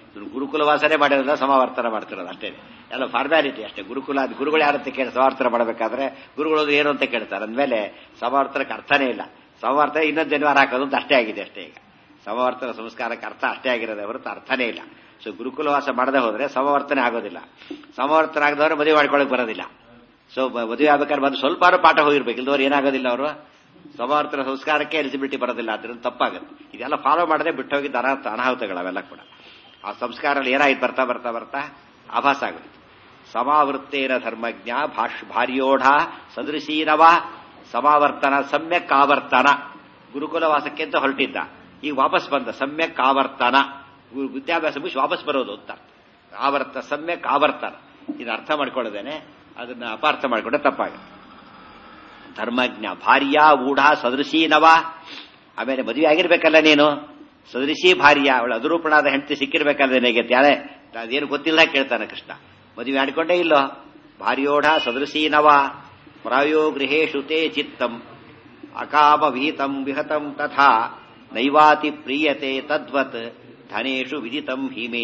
ಗುರುಕುಲ ವಾಸನೆ ಮಾಡಿರೋದ ಸಮಾವರ್ತನ ಮಾಡ್ತಿರೋದು ಅಷ್ಟೇ. ಎಲ್ಲ ಫಾರ್ಮ್ಯಾಲಿಟಿ ಅಷ್ಟೇ. ಗುರುಕುಲ ಗುರುಗಳು ಯಾರಂತ ಕೇಳಿ ಸಮಾವರ್ತನ ಮಾಡಬೇಕಾದ್ರೆ ಗುರುಗಳು ಏನು ಅಂತ ಕೇಳ್ತಾರೆ. ಅಂದಮೇಲೆ ಸಮಾವರ್ತನಕ್ಕೆ ಅರ್ಥನೇ ಇಲ್ಲ. ಸಮಾವರ್ತನ ಇನ್ನೊಂದು ಜನ್ವಾರ ಹಾಕೋದು ಅಂತ ಅಷ್ಟೇ ಆಗಿದೆ ಅಷ್ಟೇ. ಈಗ ಸಮಾವರ್ತನ ಸಂಸ್ಕಾರಕ್ಕೆ ಅರ್ಥ ಅಷ್ಟೇ ಆಗಿರೋದೇ ಹೊರತು ಅರ್ಥನೇ ಇಲ್ಲ. ಸೊ ಗುರುಕುಲವಾಸ ಮಾಡದೆ ಹೋದ್ರೆ ಸಮವರ್ತನೆ ಆಗೋದಿಲ್ಲ. ಸಮವರ್ತನ ಆಗದವ್ರೆ ಮದುವೆ ಮಾಡ್ಕೊಳಕ್ ಬರೋದಿಲ್ಲ. ಸೊ ಮದುವೆ ಆಗ್ಬೇಕಾದ್ರೆ ಬಂದು ಸ್ವಲ್ಪ ಪಾಠ ಹೋಗಿರ್ಬೇಕು, ಇಲ್ದವ್ರು ಏನಾಗೋದಿಲ್ಲ, ಅವರು ಸಮವರ್ತನ ಸಂಸ್ಕಾರಕ್ಕೆ ಎಲಿಜಿಬಿಲಿಟಿ ಬರೋದಿಲ್ಲ. ಅದರಿಂದ ತಪ್ಪಾಗುತ್ತೆ. ಇದೆಲ್ಲ ಫಾಲೋ ಮಾಡದೆ ಬಿಟ್ಟು ಹೋಗಿದ್ದ ಅನಾಹುತ ಅನಾಹುತಗಳು ಅವೆಲ್ಲ ಕೂಡ. ಆ ಸಂಸ್ಕಾರ ಏನಾಯ್ತು ಬರ್ತಾ ಬರ್ತಾ ಬರ್ತಾ ಆಭಾಸ ಆಗುತ್ತೆ. ಸಮಾವೃತ್ತೇನ ಧರ್ಮಜ್ಞ ಭಾಷ್ ಭಾರ್ಯೋಢ ಸದೃಶೀನವ ಸಮಾವರ್ತನ ಸಮ್ಯಕ್ ಆವರ್ತನ. ಗುರುಕುಲವಾಸಕ್ಕೆ ಅಂತ ಹೊರಟಿದ್ದ, ಈಗ ವಾಪಸ್ ಬಂದ ಸಮ್ಯಕ್ ಆವರ್ತನ. ವಿದ್ಯಾಭ್ಯಾಸ ಮುಗಿಸಿ ವಾಪಸ್ ಬರೋದು ಅಂತ ಆವರ್ತ ಸಮ್ಯಕ್ ಆವರ್ತನ. ಇದು ಅರ್ಥ ಮಾಡ್ಕೊಳ್ಳೋದೇನೆ, ಅದನ್ನ ಅಪಾರ್ಥ ಮಾಡಿಕೊಂಡ್ರೆ ತಪ್ಪಾಗುತ್ತೆ. ಧರ್ಮಜ್ಞ ಭಾರ್ಯ ಊಢ ಸದೃಶೀನವ. ಆಮೇಲೆ ಮದುವೆ ಆಗಿರ್ಬೇಕಲ್ಲ ನೀನು, ಸದೃಶಿ ಭಾರ್ಯ, ಅವಳು ಅದುರೂಪಣಾದ ಹೆಂಡತಿ ಸಿಕ್ಕಿರ್ಬೇಕಲ್ಲ ನಿನಗೆ. ಯಾರೇ ಅದೇನು ಗೊತ್ತಿಲ್ಲ ಕೇಳ್ತಾನೆ ಕೃಷ್ಣ. ಮದುವೆ ಆಡಿಕೊಂಡೇ ಇಲ್ಲೋ. ಭಾರ್ಯೋಢ ಸದೃಶೀನವ ಪ್ರಾಯೋ ಗೃಹೇಶು ತೇ ಚಿತ್ತಂ ಅಕಾಮ ವಿಹಿತಂ ವಿಹತಂ ತಥಾ ನೈವಾತಿ ಪ್ರೀಯತೆ ತದ್ವತ್ ಧನೇಶು ವಿದಿತಂ ಹಿಮೇ.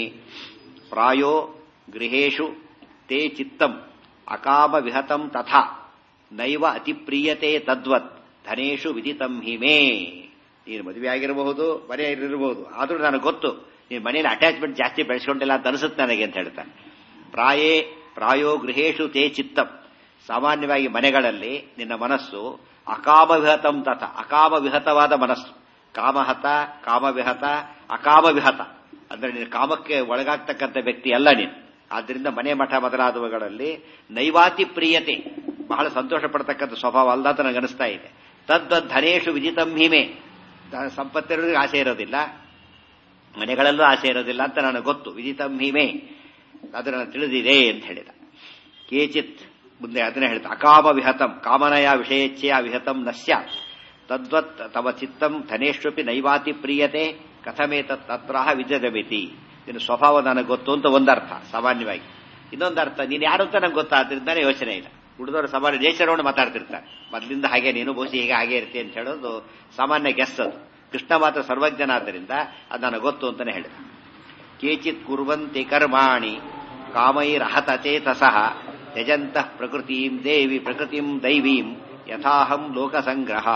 ಪ್ರಾಯೋ ಗೃಹೇಶು ತೇ ಚಿತ್ತಂ ಅಕಾಮ ವಿಹತಂ ತಥಾ ನೈವ ಅತಿಪ್ರಿಯತೆ ತದ್ವತ್ ಧನೇಶು ವಿದಿತಂ ಹಿಮೇ. ನೀನು ಮದುವೆ ಆಗಿರಬಹುದು, ಮನೆಯಲ್ಲಿರಬಹುದು, ಆದ್ರೂ ನನಗೆ ಗೊತ್ತು ನೀನು ಮನೆಯಲ್ಲಿ ಅಟ್ಯಾಚ್ಮೆಂಟ್ ಜಾಸ್ತಿ ಬೆಳೆಸ್ಕೊಂಡಿಲ್ಲ ಅಂತ ಅನಿಸುತ್ತೆ ನನಗೆ ಅಂತ ಹೇಳ್ತಾನೆ. ಪ್ರಾಯೇ ಪ್ರಾಯೋ ಗೃಹೇಶು ತೇ ಚಿತ್ತಂ. ಸಾಮಾನ್ಯವಾಗಿ ಮನೆಗಳಲ್ಲಿ ನಿನ್ನ ಮನಸ್ಸು ಅಕಾಮವಿಹತಂ ತಥ, ಅಕಾಮವಿಹತವಾದ ಮನಸ್ಸು. ಕಾಮಹತ, ಕಾಮವಿಹತ, ಅಕಾಮವಿಹತ ಅಂದ್ರೆ ನೀನು ಕಾಮಕ್ಕೆ ಒಳಗಾಗ್ತಕ್ಕಂಥ ವ್ಯಕ್ತಿ ಅಲ್ಲ ನೀನು. ಆದ್ರಿಂದ ಮನೆ ಮಠ ಮೊದಲಾದವುಗಳಲ್ಲಿ ನೈವಾತಿ ಪ್ರಿಯತೆ, ಬಹಳ ಸಂತೋಷ ಪಡ್ತಕ್ಕಂಥ ಸ್ವಭಾವ ಅಲ್ಲ ಅಂತ ನನಗೆ ಅನಿಸ್ತಾ ಇದೆ. ತದ್ವದ್ ಧನೇಶು ವಿಜಿತಂ ಹಿಮೆ. ಸಂಪತ್ತಿರೋರಿಗೆ ಆಸೆ ಇರೋದಿಲ್ಲ, ಮನೆಗಳಲ್ಲೂ ಆಸೆ ಇರೋದಿಲ್ಲ ಅಂತ ನನಗೆ ಗೊತ್ತು. ವಿಜಿತಂ ಹಿಮೆ ಅದನ್ನು ತಿಳಿದಿದೆ ಅಂತ ಹೇಳಿದ. ಕೇಚಿತ್ ಮುಂದೆ ಅದನ್ನೇ ಹೇಳ್ತಾ ಅಕಾಮ ವಿಹತಂ ಕಾಮನಯ ವಿಷಯೇಚ್ಛೆಯ ವಿಹತಂ ನ ಸ್ಯಾತ್ ತದ್ವತ್ ತವ ಚಿತ್ತಂ ಧನೇಶ್ವಪಿ ನೈವಾತಿ ಪ್ರಿಯತೆ ಕಥಮೇತತ್ ತತ್ರಾಹ ವಿಜಯಮಿತಿ. ನಿನ್ನ ಸ್ವಭಾವ ನನಗೆ ಗೊತ್ತು ಅಂತ ಒಂದರ್ಥ ಸಾಮಾನ್ಯವಾಗಿ. ಇನ್ನೊಂದು ಅರ್ಥ ನೀನು ಯಾರು ಅಂತ ನಂಗೆ ಗೊತ್ತಾದ್ರಿಂದಾನೆ ಯೋಚನೆ ಇಲ್ಲ. ಹುಡುಗರು ಸಾಮಾನ್ಯ ನೇಚರವನ್ನು ಮಾತಾಡ್ತಿರ್ತಾರೆ, ಮೊದಲಿಂದ ಹಾಗೆ ನೀನು ಬಹುಶಃ ಹೀಗೆ ಹಾಗೆ ಇರ್ತಿ ಅಂತ ಹೇಳೋದು ಸಾಮಾನ್ಯ ಗೆಸ್ ಅದು. ಕೃಷ್ಣ ಮಾತ್ರ ಸರ್ವಜ್ಞನಾದ್ದರಿಂದ ಅದು ನನಗೆ ಗೊತ್ತು ಅಂತಾನೆ ಹೇಳಿದ. ಕೇಚಿತ್ ಕುರ್ವಂತಿ ಕರ್ಮಾಣಿ ಕಾಮೈರಹತ ಚೇತಸಃ ತ್ಯಜಂತಃ ಪ್ರಕೃತಿಂ ದೇವಿ ಪ್ರಕೃತಿಂ ದೈವೀಂ ಯಥಾಹಂ ಲೋಕಸಂಗ್ರಹ.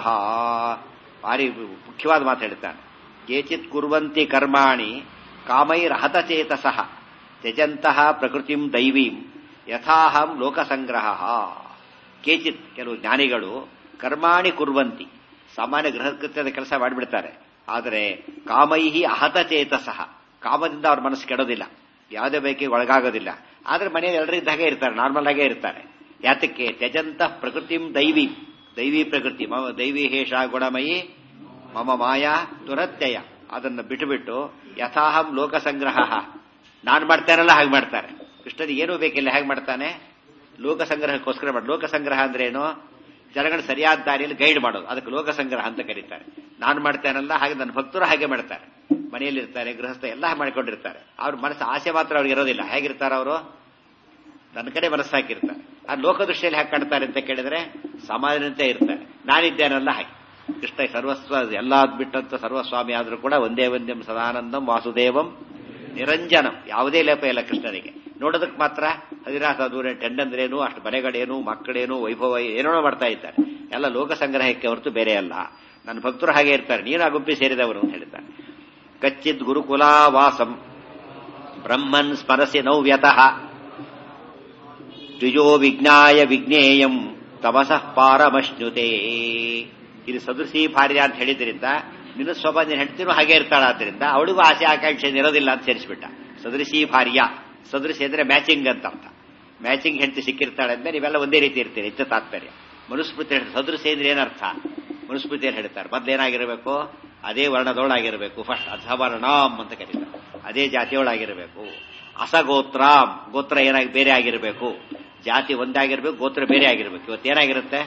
ಭಾರಿ ಮುಖ್ಯವಾದ ಮಾತು ಹೇಳ್ತಾನೆ. ಕೇಚಿತ್ ಕುರ್ವಂತಿ ಕರ್ಮಾಣಿ ಕಾಮೈರಹತ ಚೇತಸಃ ತ್ಯಜಂತಃ ಪ್ರಕೃತಿಂ ದೈವೀಂ ಯಥಾಹಂ ಲೋಕಸಂಗ್ರಹ. ಕೇಚಿತ್ ಕೆಲವು ಜ್ಞಾನಿಗಳು ಕರ್ಮಾಣಿ ಕುರ್ವಂತಿ, ಸಾಮಾನ್ಯ ಗೃಹಕೃತ್ಯದ ಕೆಲಸ ಮಾಡಿಬಿಡ್ತಾರೆ. ಆದರೆ ಕಾಮೈಹಿ ಅಹತ ಚೇತಸಃ, ಕಾಮದಿಂದ ಅವ್ರ ಮನಸ್ಸು ಕೆಡೋದಿಲ್ಲ, ಯಾವುದೇ ಬೈಕಿಗೆ ಒಳಗಾಗೋದಿಲ್ಲ. ಆದ್ರೆ ಮನೆಯಲ್ಲಿ ಎಲ್ಲರೂ ಇದ್ದಾಗೆ ಇರ್ತಾರೆ, ನಾರ್ಮಲ್ ಆಗೇ ಇರ್ತಾರೆ. ಯಾತಕ್ಕೆ? ತ್ಯಜಂತಃ ಪ್ರಕೃತಿಂ ದೈವಿ, ದೈವಿ ಪ್ರಕೃತಿ ಮಮ ದೈವಿ ಹೇಷ ಗುಣಮಯಿ ಮಮ ಮಾಯಾ ದುರತ್ಯಯ. ಅದನ್ನು ಬಿಟ್ಟುಬಿಟ್ಟು ಯಥಾಹಂ ಲೋಕಸಂಗ್ರಹ, ನಾನು ಮಾಡ್ತಾನಲ್ಲ ಹಾಗೆ ಮಾಡ್ತಾರೆ. ಕೃಷ್ಣನಿಗೆ ಏನೂ ಬೇಕಿಲ್ಲ, ಹೇಗೆ ಮಾಡ್ತಾನೆ? ಲೋಕಸಂಗ್ರಹಕ್ಕೋಸ್ಕರ ಮಾಡಿ. ಲೋಕಸಂಗ್ರಹ ಅಂದ್ರೆ ಏನು? ಜನಗಳ ಸರಿಯಾದ ದಾರಿಯಲ್ಲಿ ಗೈಡ್ ಮಾಡೋದು, ಅದಕ್ಕೆ ಲೋಕಸಂಗ್ರಹ ಅಂತ ಕರೀತಾರೆ. ನಾನು ಮಾಡ್ತೇನಲ್ಲ ಹಾಗೆ ನನ್ನ ಭಕ್ತರು ಹಾಗೆ ಮಾಡ್ತಾರೆ. ಮನೆಯಲ್ಲಿರ್ತಾರೆ, ಗೃಹಸ್ಥ ಎಲ್ಲ ಮಾಡಿಕೊಂಡಿರ್ತಾರೆ. ಅವ್ರ ಮನಸ್ಸು ಆಸೆ ಮಾತ್ರ ಅವ್ರಿಗೆ ಇರೋದಿಲ್ಲ. ಹೇಗಿರ್ತಾರೆ ಅವರು? ನನ್ನ ಕಡೆ ಮನಸ್ಸು ಹಾಕಿರ್ತಾರೆ. ಆ ಲೋಕದೃಷ್ಟಿಯಲ್ಲಿ ಹಾಗೆ ಕಾಣ್ತಾರೆ ಅಂತ ಕೇಳಿದ್ರೆ ಸಮಾಜದಂತೆ ಇರ್ತಾರೆ. ನಾನಿದ್ದೇನಲ್ಲ ಹಾಗೆ. ಕೃಷ್ಣ ಸರ್ವಸ್ವ ಎಲ್ಲ ಬಿಟ್ಟಂತ ಸರ್ವಸ್ವಾಮಿ ಆದ್ರೂ ಕೂಡ ಒಂದೇ ಒಂದೇಂ ಸದಾನಂದಂ ವಾಸುದೇವಂ ನಿರಂಜನಂ. ಯಾವುದೇ ಲೇಪ ಇಲ್ಲ ಕೃಷ್ಣನಿಗೆ. ನೋಡೋದಕ್ಕೆ ಮಾತ್ರ ಹದಿನಾಥ ದೂರ ಟೆಂಡಂದ್ರೇನು, ಅಷ್ಟು ಮನೆಗಳೇನು, ಮಕ್ಕಳೇನು, ವೈಭವ ಏನೇನೋ ಮಾಡ್ತಾ ಇದ್ದಾರೆ. ಎಲ್ಲ ಲೋಕ ಸಂಗ್ರಹಕ್ಕೆ ಹೊರತು ಬೇರೆ ಅಲ್ಲ. ನನ್ನ ಭಕ್ತರು ಹಾಗೆ ಇರ್ತಾರೆ, ನೀನು ಆ ಗುಂಪಿ ಸೇರಿದವರು ಅಂತ ಹೇಳಿದ್ದಾರೆ. ಕಚ್ಚಿತ್ ಗುರುಕುಲಾ ವಾಸಂ ಬ್ರಹ್ಮನ್ ಸ್ಮರಸಿ ನವ್ಯತಃ ದ್ವಿಜೋ ವಿಜ್ಞಾಯ ವಿಜ್ಞೇಯಂ ತಮಸಃ ಪಾರಮಶ್ನುತೆ. ಇದು ಸದೃಶಿ ಭಾರ್ಯ ಅಂತ ಹೇಳಿದ್ರಿಂದ ನಿನ್ನ ಸ್ವಭಾವ ನಿನ್ನ ಹೆಂಡತಿನೂ ಹಾಗೆ ಇರ್ತಾಳಾದ್ರಿಂದ ಅವಳಿಗೂ ಆಸೆ ಆಕಾಂಕ್ಷೆ ಇರೋದಿಲ್ಲ ಅಂತ ಸೇರಿಸ್ಬಿಟ್ಟ. ಸದೃಶಿ ಭಾರ್ಯ, ಸದೃಶಿ ಅಂದ್ರೆ ಮ್ಯಾಚಿಂಗ್ ಅಂತ ಅರ್ಥ. ಮ್ಯಾಚಿಂಗ್ ಹೆಂಡತಿ ಸಿಕ್ಕಿರ್ತಾಳೆ ಅಂದ್ರೆ ನೀವೆಲ್ಲ ಒಂದೇ ರೀತಿ ಇರ್ತೀರಿ, ಹೆಚ್ಚು ತಾತ್ಪರ್ಯ. ಮನುಸ್ಮೃತಿ ಹೇಳ್ತಾರೆ ಸದೃಶಿ ಅಂದ್ರೆ ಏನರ್ಥ? ಮನುಸ್ಮೃತಿಯಲ್ಲಿ ಹೇಳ್ತಾರೆ ಮೊದಲೇನಾಗಿರಬೇಕು? ಅದೇ ವರ್ಣದೊಳಾಗಿರಬೇಕು. ಫಸ್ಟ್ ಅಧವರ್ಣಾಂ ಅಂತ ಕರೀತಾರೆ, ಅದೇ ಜಾತಿಯೊಳಾಗಿರಬೇಕು. ಅಸಗೋತ್ರಾಂ, ಗೋತ್ರ ಏನಾಗಿ ಬೇರೆ ಆಗಿರಬೇಕು. ಜಾತಿ ಒಂದಾಗಿರ್ಬೇಕು, ಗೋತ್ರ ಬೇರೆ ಆಗಿರ್ಬೇಕು. ಇವತ್ತೇನಾಗಿರುತ್ತೆ?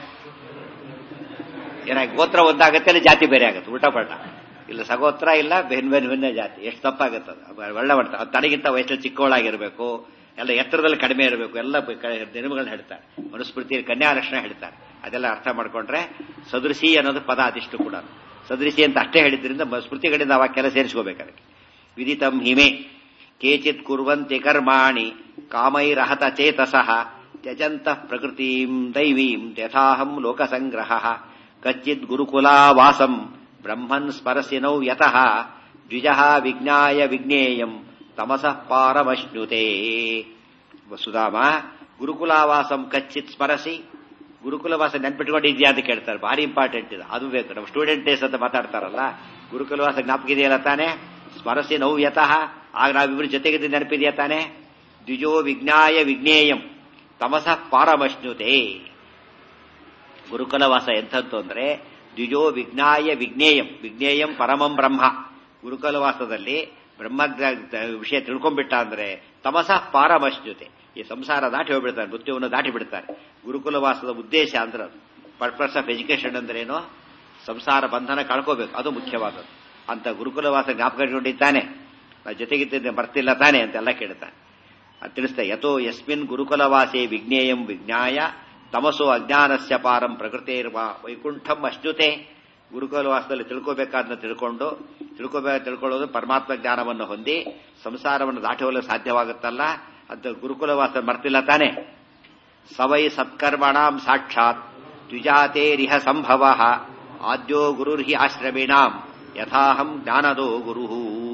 ಏನಾಗಿ ಗೋತ್ರ ಒಂದಾಗತ್ತೆ, ಅಲ್ಲಿ ಜಾತಿ ಬೇರೆ ಆಗುತ್ತೆ, ಉಲ್ಟಾ ಪಲ್ಟಾ. ಇಲ್ಲ ಸಗೋತ್ರ ಇಲ್ಲ, ಭಿನ್ನ ಭಿನ್ನ ಭಿನ್ನ ಜಾತಿ. ಎಷ್ಟು ತಪ್ಪಾಗುತ್ತೆ ಅದು. ಒಳ್ಳೆ ಮಾಡ್ತಾರೆ. ಅದು ತನಗಿಂತ ವಯಸ್ಸಲ್ಲಿ ಚಿಕ್ಕವಳಾಗಿರ್ಬೇಕು, ಎಲ್ಲ ಎತ್ತರದಲ್ಲಿ ಕಡಿಮೆ ಇರಬೇಕು, ಎಲ್ಲ ನಿಯಮಗಳನ್ನ ಹೇಳ್ತಾರೆ. ಮನುಸ್ಮೃತಿಯಲ್ಲಿ ಕನ್ಯಾ ಲಕ್ಷಣ ಹೇಳ್ತಾರೆ. ಅದೆಲ್ಲ ಅರ್ಥ ಮಾಡ್ಕೊಂಡ್ರೆ ಸದೃಶಿ ಅನ್ನೋದು ಪದ ಅದಿಷ್ಟು ಕೂಡ ಸದೃಶಿ ಅಂತ ಅಷ್ಟೇ ಹೇಳಿದ್ರಿಂದ ಸ್ಮೃತಿಗಳಿಂದ ಆ ವಾಕ್ಯ ಸೇರಿಸ್ಕೋಬೇಕು. ಅದಕ್ಕೆ ವಿದಿತಂ ಹಿಮೆ ಕೇಚಿತ್ ಕುರ್ವಂತಿ ಕರ್ಮಾಣಿ ಕಾಮೈರಹತ ಚೇತಸಃ ತ್ಯಜಂತಃ ಪ್ರಕೃತಿಂ ದೈವೀಂ ಯಥಾಹಂ ಲೋಕಸಂಗ್ರಹ ಕಚ್ಚಿದ್ ಗುರುಕುಲಾವಾಸಂ ಬ್ರಹ್ಮನ್ ಸ್ಮರಸಿನೌ ಯತಃ ದ್ವಿಜಃ ವಿಜ್ಞಾಯ ವಿಜ್ಞೇಯಂ ತಮಸಃ ಪಾರಮಶ್ನುತೆ. ವಸುಧಾಮ ಗುರುಕುಲಾವಾಸಂ ಕಚ್ಚಿತ್ ಸ್ಮರಸಿ, ಗುರುಕುಲವಾಸ ನೆನ್ಪಿಟ್ಕೊಂಡಿದ್ಯಾ ಅಂತ ಕೇಳ್ತಾರೆ. ಭಾರಿ ಇಂಪಾರ್ಟೆಂಟ್ ಇದು, ಅದು ಬೇಕು. ನಮ್ಮ ಸ್ಟೂಡೆಂಟ್ ಡೇಸ್ ಅಂತ ಮಾತಾಡ್ತಾರಲ್ಲ, ಗುರುಕುಲವಾಸ ಜ್ಞಾಪಕ ಇದೆಯಲ್ಲ ತಾನೆ. ಸ್ಮರಸಿ ನೌ ಯತಃ, ಆಗ ನಾವಿಬ್ರು ಜೊತೆಗಿದ್ದು ನೆನಪಿದೆಯಾ ತಾನೆ. ದ್ವಿಜೋ ವಿಜ್ಞಾಯ ವಿಜ್ಞೇಯಂ ತಮಸಃ ಪಾರಮಶ್ನುತೆ. ಗುರುಕುಲವಾಸ ಎಂಥದ್ದು ಅಂದ್ರೆ ದ್ವಿಜೋ ವಿಜ್ಞಾಯ ವಿಜ್ಞೇಯಂ, ವಿಜ್ಞೇಯಂ ಪರಮಂ ಬ್ರಹ್ಮ. ಗುರುಕುಲವಾಸದಲ್ಲಿ ಬ್ರಹ್ಮ ವಿಷಯ ತಿಳ್ಕೊಂಡ್ಬಿಟ್ಟ ಅಂದ್ರೆ ತಮಸಃ ಪಾರಮಶ್ನುತೆ, ಈ ಸಂಸಾರ ದಾಟಿ ಹೋಗ್ಬಿಡ್ತಾರೆ, ಮೃತ್ಯುವನ್ನು ದಾಟಿ ಬಿಡ್ತಾರೆ. ಗುರುಕುಲವಾಸದ ಉದ್ದೇಶ ಅಂದ್ರೆ ಪರ್ಪಸ್ ಆಫ್ ಎಜುಕೇಶನ್ ಅಂದ್ರೇನು, ಸಂಸಾರ ಬಂಧನ ಕಳ್ಕೋಬೇಕು, ಅದು ಮುಖ್ಯವಾದದ್ದು. ಅಂತ ಗುರುಕುಲವಾಸ ಜ್ಞಾಪಕ ಇಟ್ಕೊಂಡಿದ್ದಾನೆ, ನಾ ಜೊತೆಗಿದ್ದ ಬರ್ತಿಲ್ಲ ತಾನೆ ಅಂತೆಲ್ಲ ಕೇಳ್ತಾನೆ. ಅದು ತಿಳಿಸ್ತಾ ಯಥೋ ಯಸ್ಮಿನ್ ಗುರುಕುಲವಾಸೇ ವಿಜ್ಞೇಯಂ ವಿಜ್ಞಾಯ ತಮಸೋ ಅಜ್ಞಾನಸ್ಯ ಪಾರಂ ಪ್ರಕೃತಿರ್ವ ವೈಕುಂಠಂ ಅಶ್ನುತೆ. ಗುರುಕುಲವಾಸದಲ್ಲಿ ತಿಳ್ಕೋಬೇಕಾದ್ನ ತಿಳ್ಕೊಂಡು ತಿಳ್ಕೋಬೇಕ ತಿಳ್ಕೊಳ್ಳೋದು ಪರಮಾತ್ಮ ಜ್ಞಾನವನ್ನು ಹೊಂದಿ ಸಂಸಾರವನ್ನು ದಾಟಿ ಹೋಗಲು ಸಾಧ್ಯವಾಗುತ್ತಲ್ಲ, ಅಂತ ಗುರುಕುಲವಾಸ ಮರ್ತಿಲ್ಲ ತಾನೆ. ಸವೈ ಸತ್ಕರ್ಮಣಾಂ ಸಾಕ್ಷಾತ್ ದ್ವಿಜಾತೇರಿಹ ಸಂಭವ ಆದ್ಯೋ ಗುರುರ್ಹಿ ಆಶ್ರಮಿಣಾಂ ಯಥಾಹಂ ಜ್ಞಾನದೋ ಗುರು.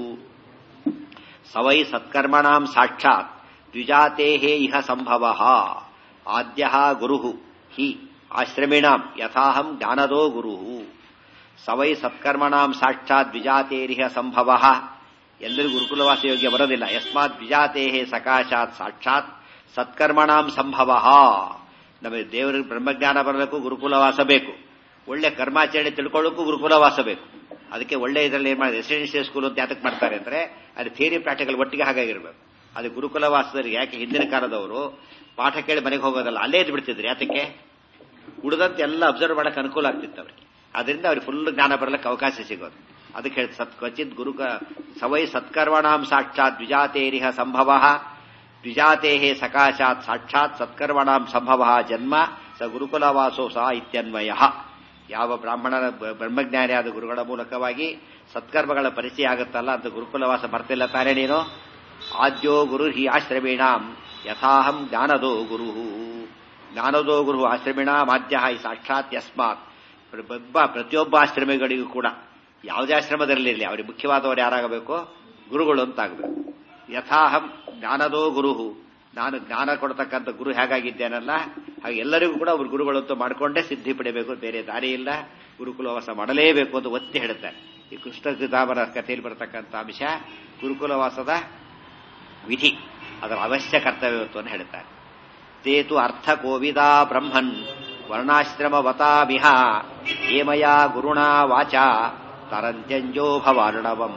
ಸವೈ ಸತ್ಕರ್ಮಣಾಂ ಸಾಕ್ಷಾತ್ ದ್ವಿಜಾತೇಹೇ ಇಹ ಸಂಭವ ಆದ್ಯ ಗುರು ಹಿ ಆಶ್ರಮಿಣಾಂ ಯಥಾಹಂ ಜ್ಞಾನದೋ ಗುರು. ಸವೈ ಸತ್ಕರ್ಮಣಾಂ ಸಾಕ್ಷಾತ್ ದ್ವಿಜಾತೇರಿಹ ಸಂಭವ, ಎಲ್ಲರಿಗೂ ಗುರುಕುಲವಾಸ ಯೋಗ್ಯ ಬರೋದಿಲ್ಲ. ಯಸ್ಮಾತ್ ದ್ವಿಜಾತೇಹೇ ಸಕಾಶಾತ್ ಸಾಕ್ಷಾತ್ ಸತ್ಕರ್ಮಣಾಂ ಸಂಭವ. ನಮಗೆ ದೇವರಿಗೆ ಬ್ರಹ್ಮಜ್ಞಾನ ಬರಬೇಕು, ಗುರುಕುಲವಾಸ ಬೇಕು. ಒಳ್ಳೆ ಕರ್ಮಾಚರಣೆ ತಿಳ್ಕೊಳ್ಳೋಕ್ಕೂ ಗುರುಕುಲವಾಸ ಬೇಕು. ಅದಕ್ಕೆ ಒಳ್ಳೆ ಇದರಲ್ಲಿ ಏನ್ ಮಾಡಿದೆ, ರೆಸಿಡೆನ್ಷಿಯಲ್ ಸ್ಕೂಲ್ ಅಂತ ಯಾತಕ್ಕೆ ಮಾಡ್ತಾರೆ ಅಂದ್ರೆ ಅಲ್ಲಿ ಥಿಯರಿ ಪ್ರಾಕ್ಟಿಕಲ್ ಒಟ್ಟಿಗೆ ಹಾಗಾಗಿರ್ಬೇಕು. ಅದು ಗುರುಕುಲವಾಸದಲ್ಲಿ ಯಾಕೆ ಹಿಂದಿನ ಕಾಲದವರು ಪಾಠ ಕೇಳಿ ಮನೆಗೆ ಹೋಗೋದಲ್ಲ, ಅಲ್ಲೇ ಇದ್ದು ಬಿಡ್ತಿದ್ರು. ಯಾತಕ್ಕೆ, ಉಳಿದಂತೆ ಎಲ್ಲ ಅಬ್ಸರ್ವ್ ಮಾಡಕ್ಕೆ ಅನುಕೂಲ ಆಗ್ತಿತ್ತು ಅವ್ರಿಗೆ. ಅದರಿಂದ ಅವ್ರಿಗೆ ಫುಲ್ ಜ್ಞಾನ ಬರಲಿಕ್ಕೆ ಅವಕಾಶ ಸಿಗೋದು. ಅದಕ್ಕೆ ಹೇಳಿ ಸತ್ ಕ್ವಚಿತ್ ಗುರುಕ ಸವೈ ಸತ್ಕರ್ಮಣಾಂ ಸಾಕ್ಷಾತ್ ದ್ವಿಜಾತೇರಿಹ ಸಂಭವ ದ್ವಿಜಾತೇಹೇ ಸಕಾಶಾತ್ ಸಾಕ್ಷಾತ್ ಸತ್ಕರ್ಮಣಾಂ ಸಂಭವ ಜನ್ಮ ಸ ಗುರುಕುಲವಾಸೋ ಸಹ ಇತ್ಯನ್ವಯ. ಯಾವ ಬ್ರಾಹ್ಮಣರ ಬ್ರಹ್ಮಜ್ಞಾನಿಯಾದ ಗುರುಗಳ ಮೂಲಕವಾಗಿ ಸತ್ಕರ್ಮಗಳ ಪರಿಚಯ ಆಗುತ್ತಲ್ಲ ಅಂತ ಗುರುಕುಲವಾಸ ಬರ್ತಿಲ್ಲ ತಾನೇ ನೀನು. ಆದ್ಯೋ ಗುರು ಹಿ ಆಶ್ರಮಿಣಾಂ ಯಥಾಹಂ ಜ್ಞಾನದೋ ಗುರು. ಜ್ಞಾನದೋ ಗುರು ಆಶ್ರಮಿಣಾಂ ಆದ್ಯ ಹಿ ಸಾಕ್ಷಾತ್ ಯಸ್ಮಾತ್. ಪ್ರತಿಯೊಬ್ಬ ಆಶ್ರಮಿಗಳಿಗೂ ಕೂಡ ಯಾವುದೇ ಆಶ್ರಮದಲ್ಲಿರಲಿ ಅವರಿಗೆ ಮುಖ್ಯವಾದವರು ಯಾರಾಗಬೇಕು, ಗುರುಗಳು ಅಂತಾಗಬೇಕು. ಯಥಾಹಂ ಜ್ಞಾನದೋ ಗುರು, ನಾನು ಜ್ಞಾನ ಕೊಡ್ತಕ್ಕಂಥ ಗುರು ಹೇಗಾಗಿದ್ದೇನಲ್ಲ ಹಾಗೆ ಎಲ್ಲರಿಗೂ ಕೂಡ ಅವರು ಗುರುಗಳಂತೂ ಮಾಡಿಕೊಂಡೇ ಸಿದ್ಧಿ ಪಡೆಯಬೇಕು, ಬೇರೆ ದಾರಿ ಇಲ್ಲ. ಗುರುಕುಲವಾಸ ಮಾಡಲೇಬೇಕು ಅಂತ ಒತ್ತಿ ಹೇಳ್ತಾರೆ. ಈ ಕೃಷ್ಣದಾಮರ ಕಥೆಯಲ್ಲಿ ಬರತಕ್ಕಂಥ ಅಂಶ ಗುರುಕುಲವಾಸದ ವಿಧಿ, ಅದರ ಅವಶ್ಯ ಕರ್ತವ್ಯತ್ವವನ್ನು ಹೇಳ್ತಾರೆ. ತೇತು ಅರ್ಥ ಕೋವಿದಾ ಬ್ರಹ್ಮನ್ ವರ್ಣಾಶ್ರಮವತಾಮಿಹ ಏಮಯ ಗುರುಣಾ ವಾಚ ತರಂತ್ಯಂಜೋ ಭವಾರ್ಣವಂ.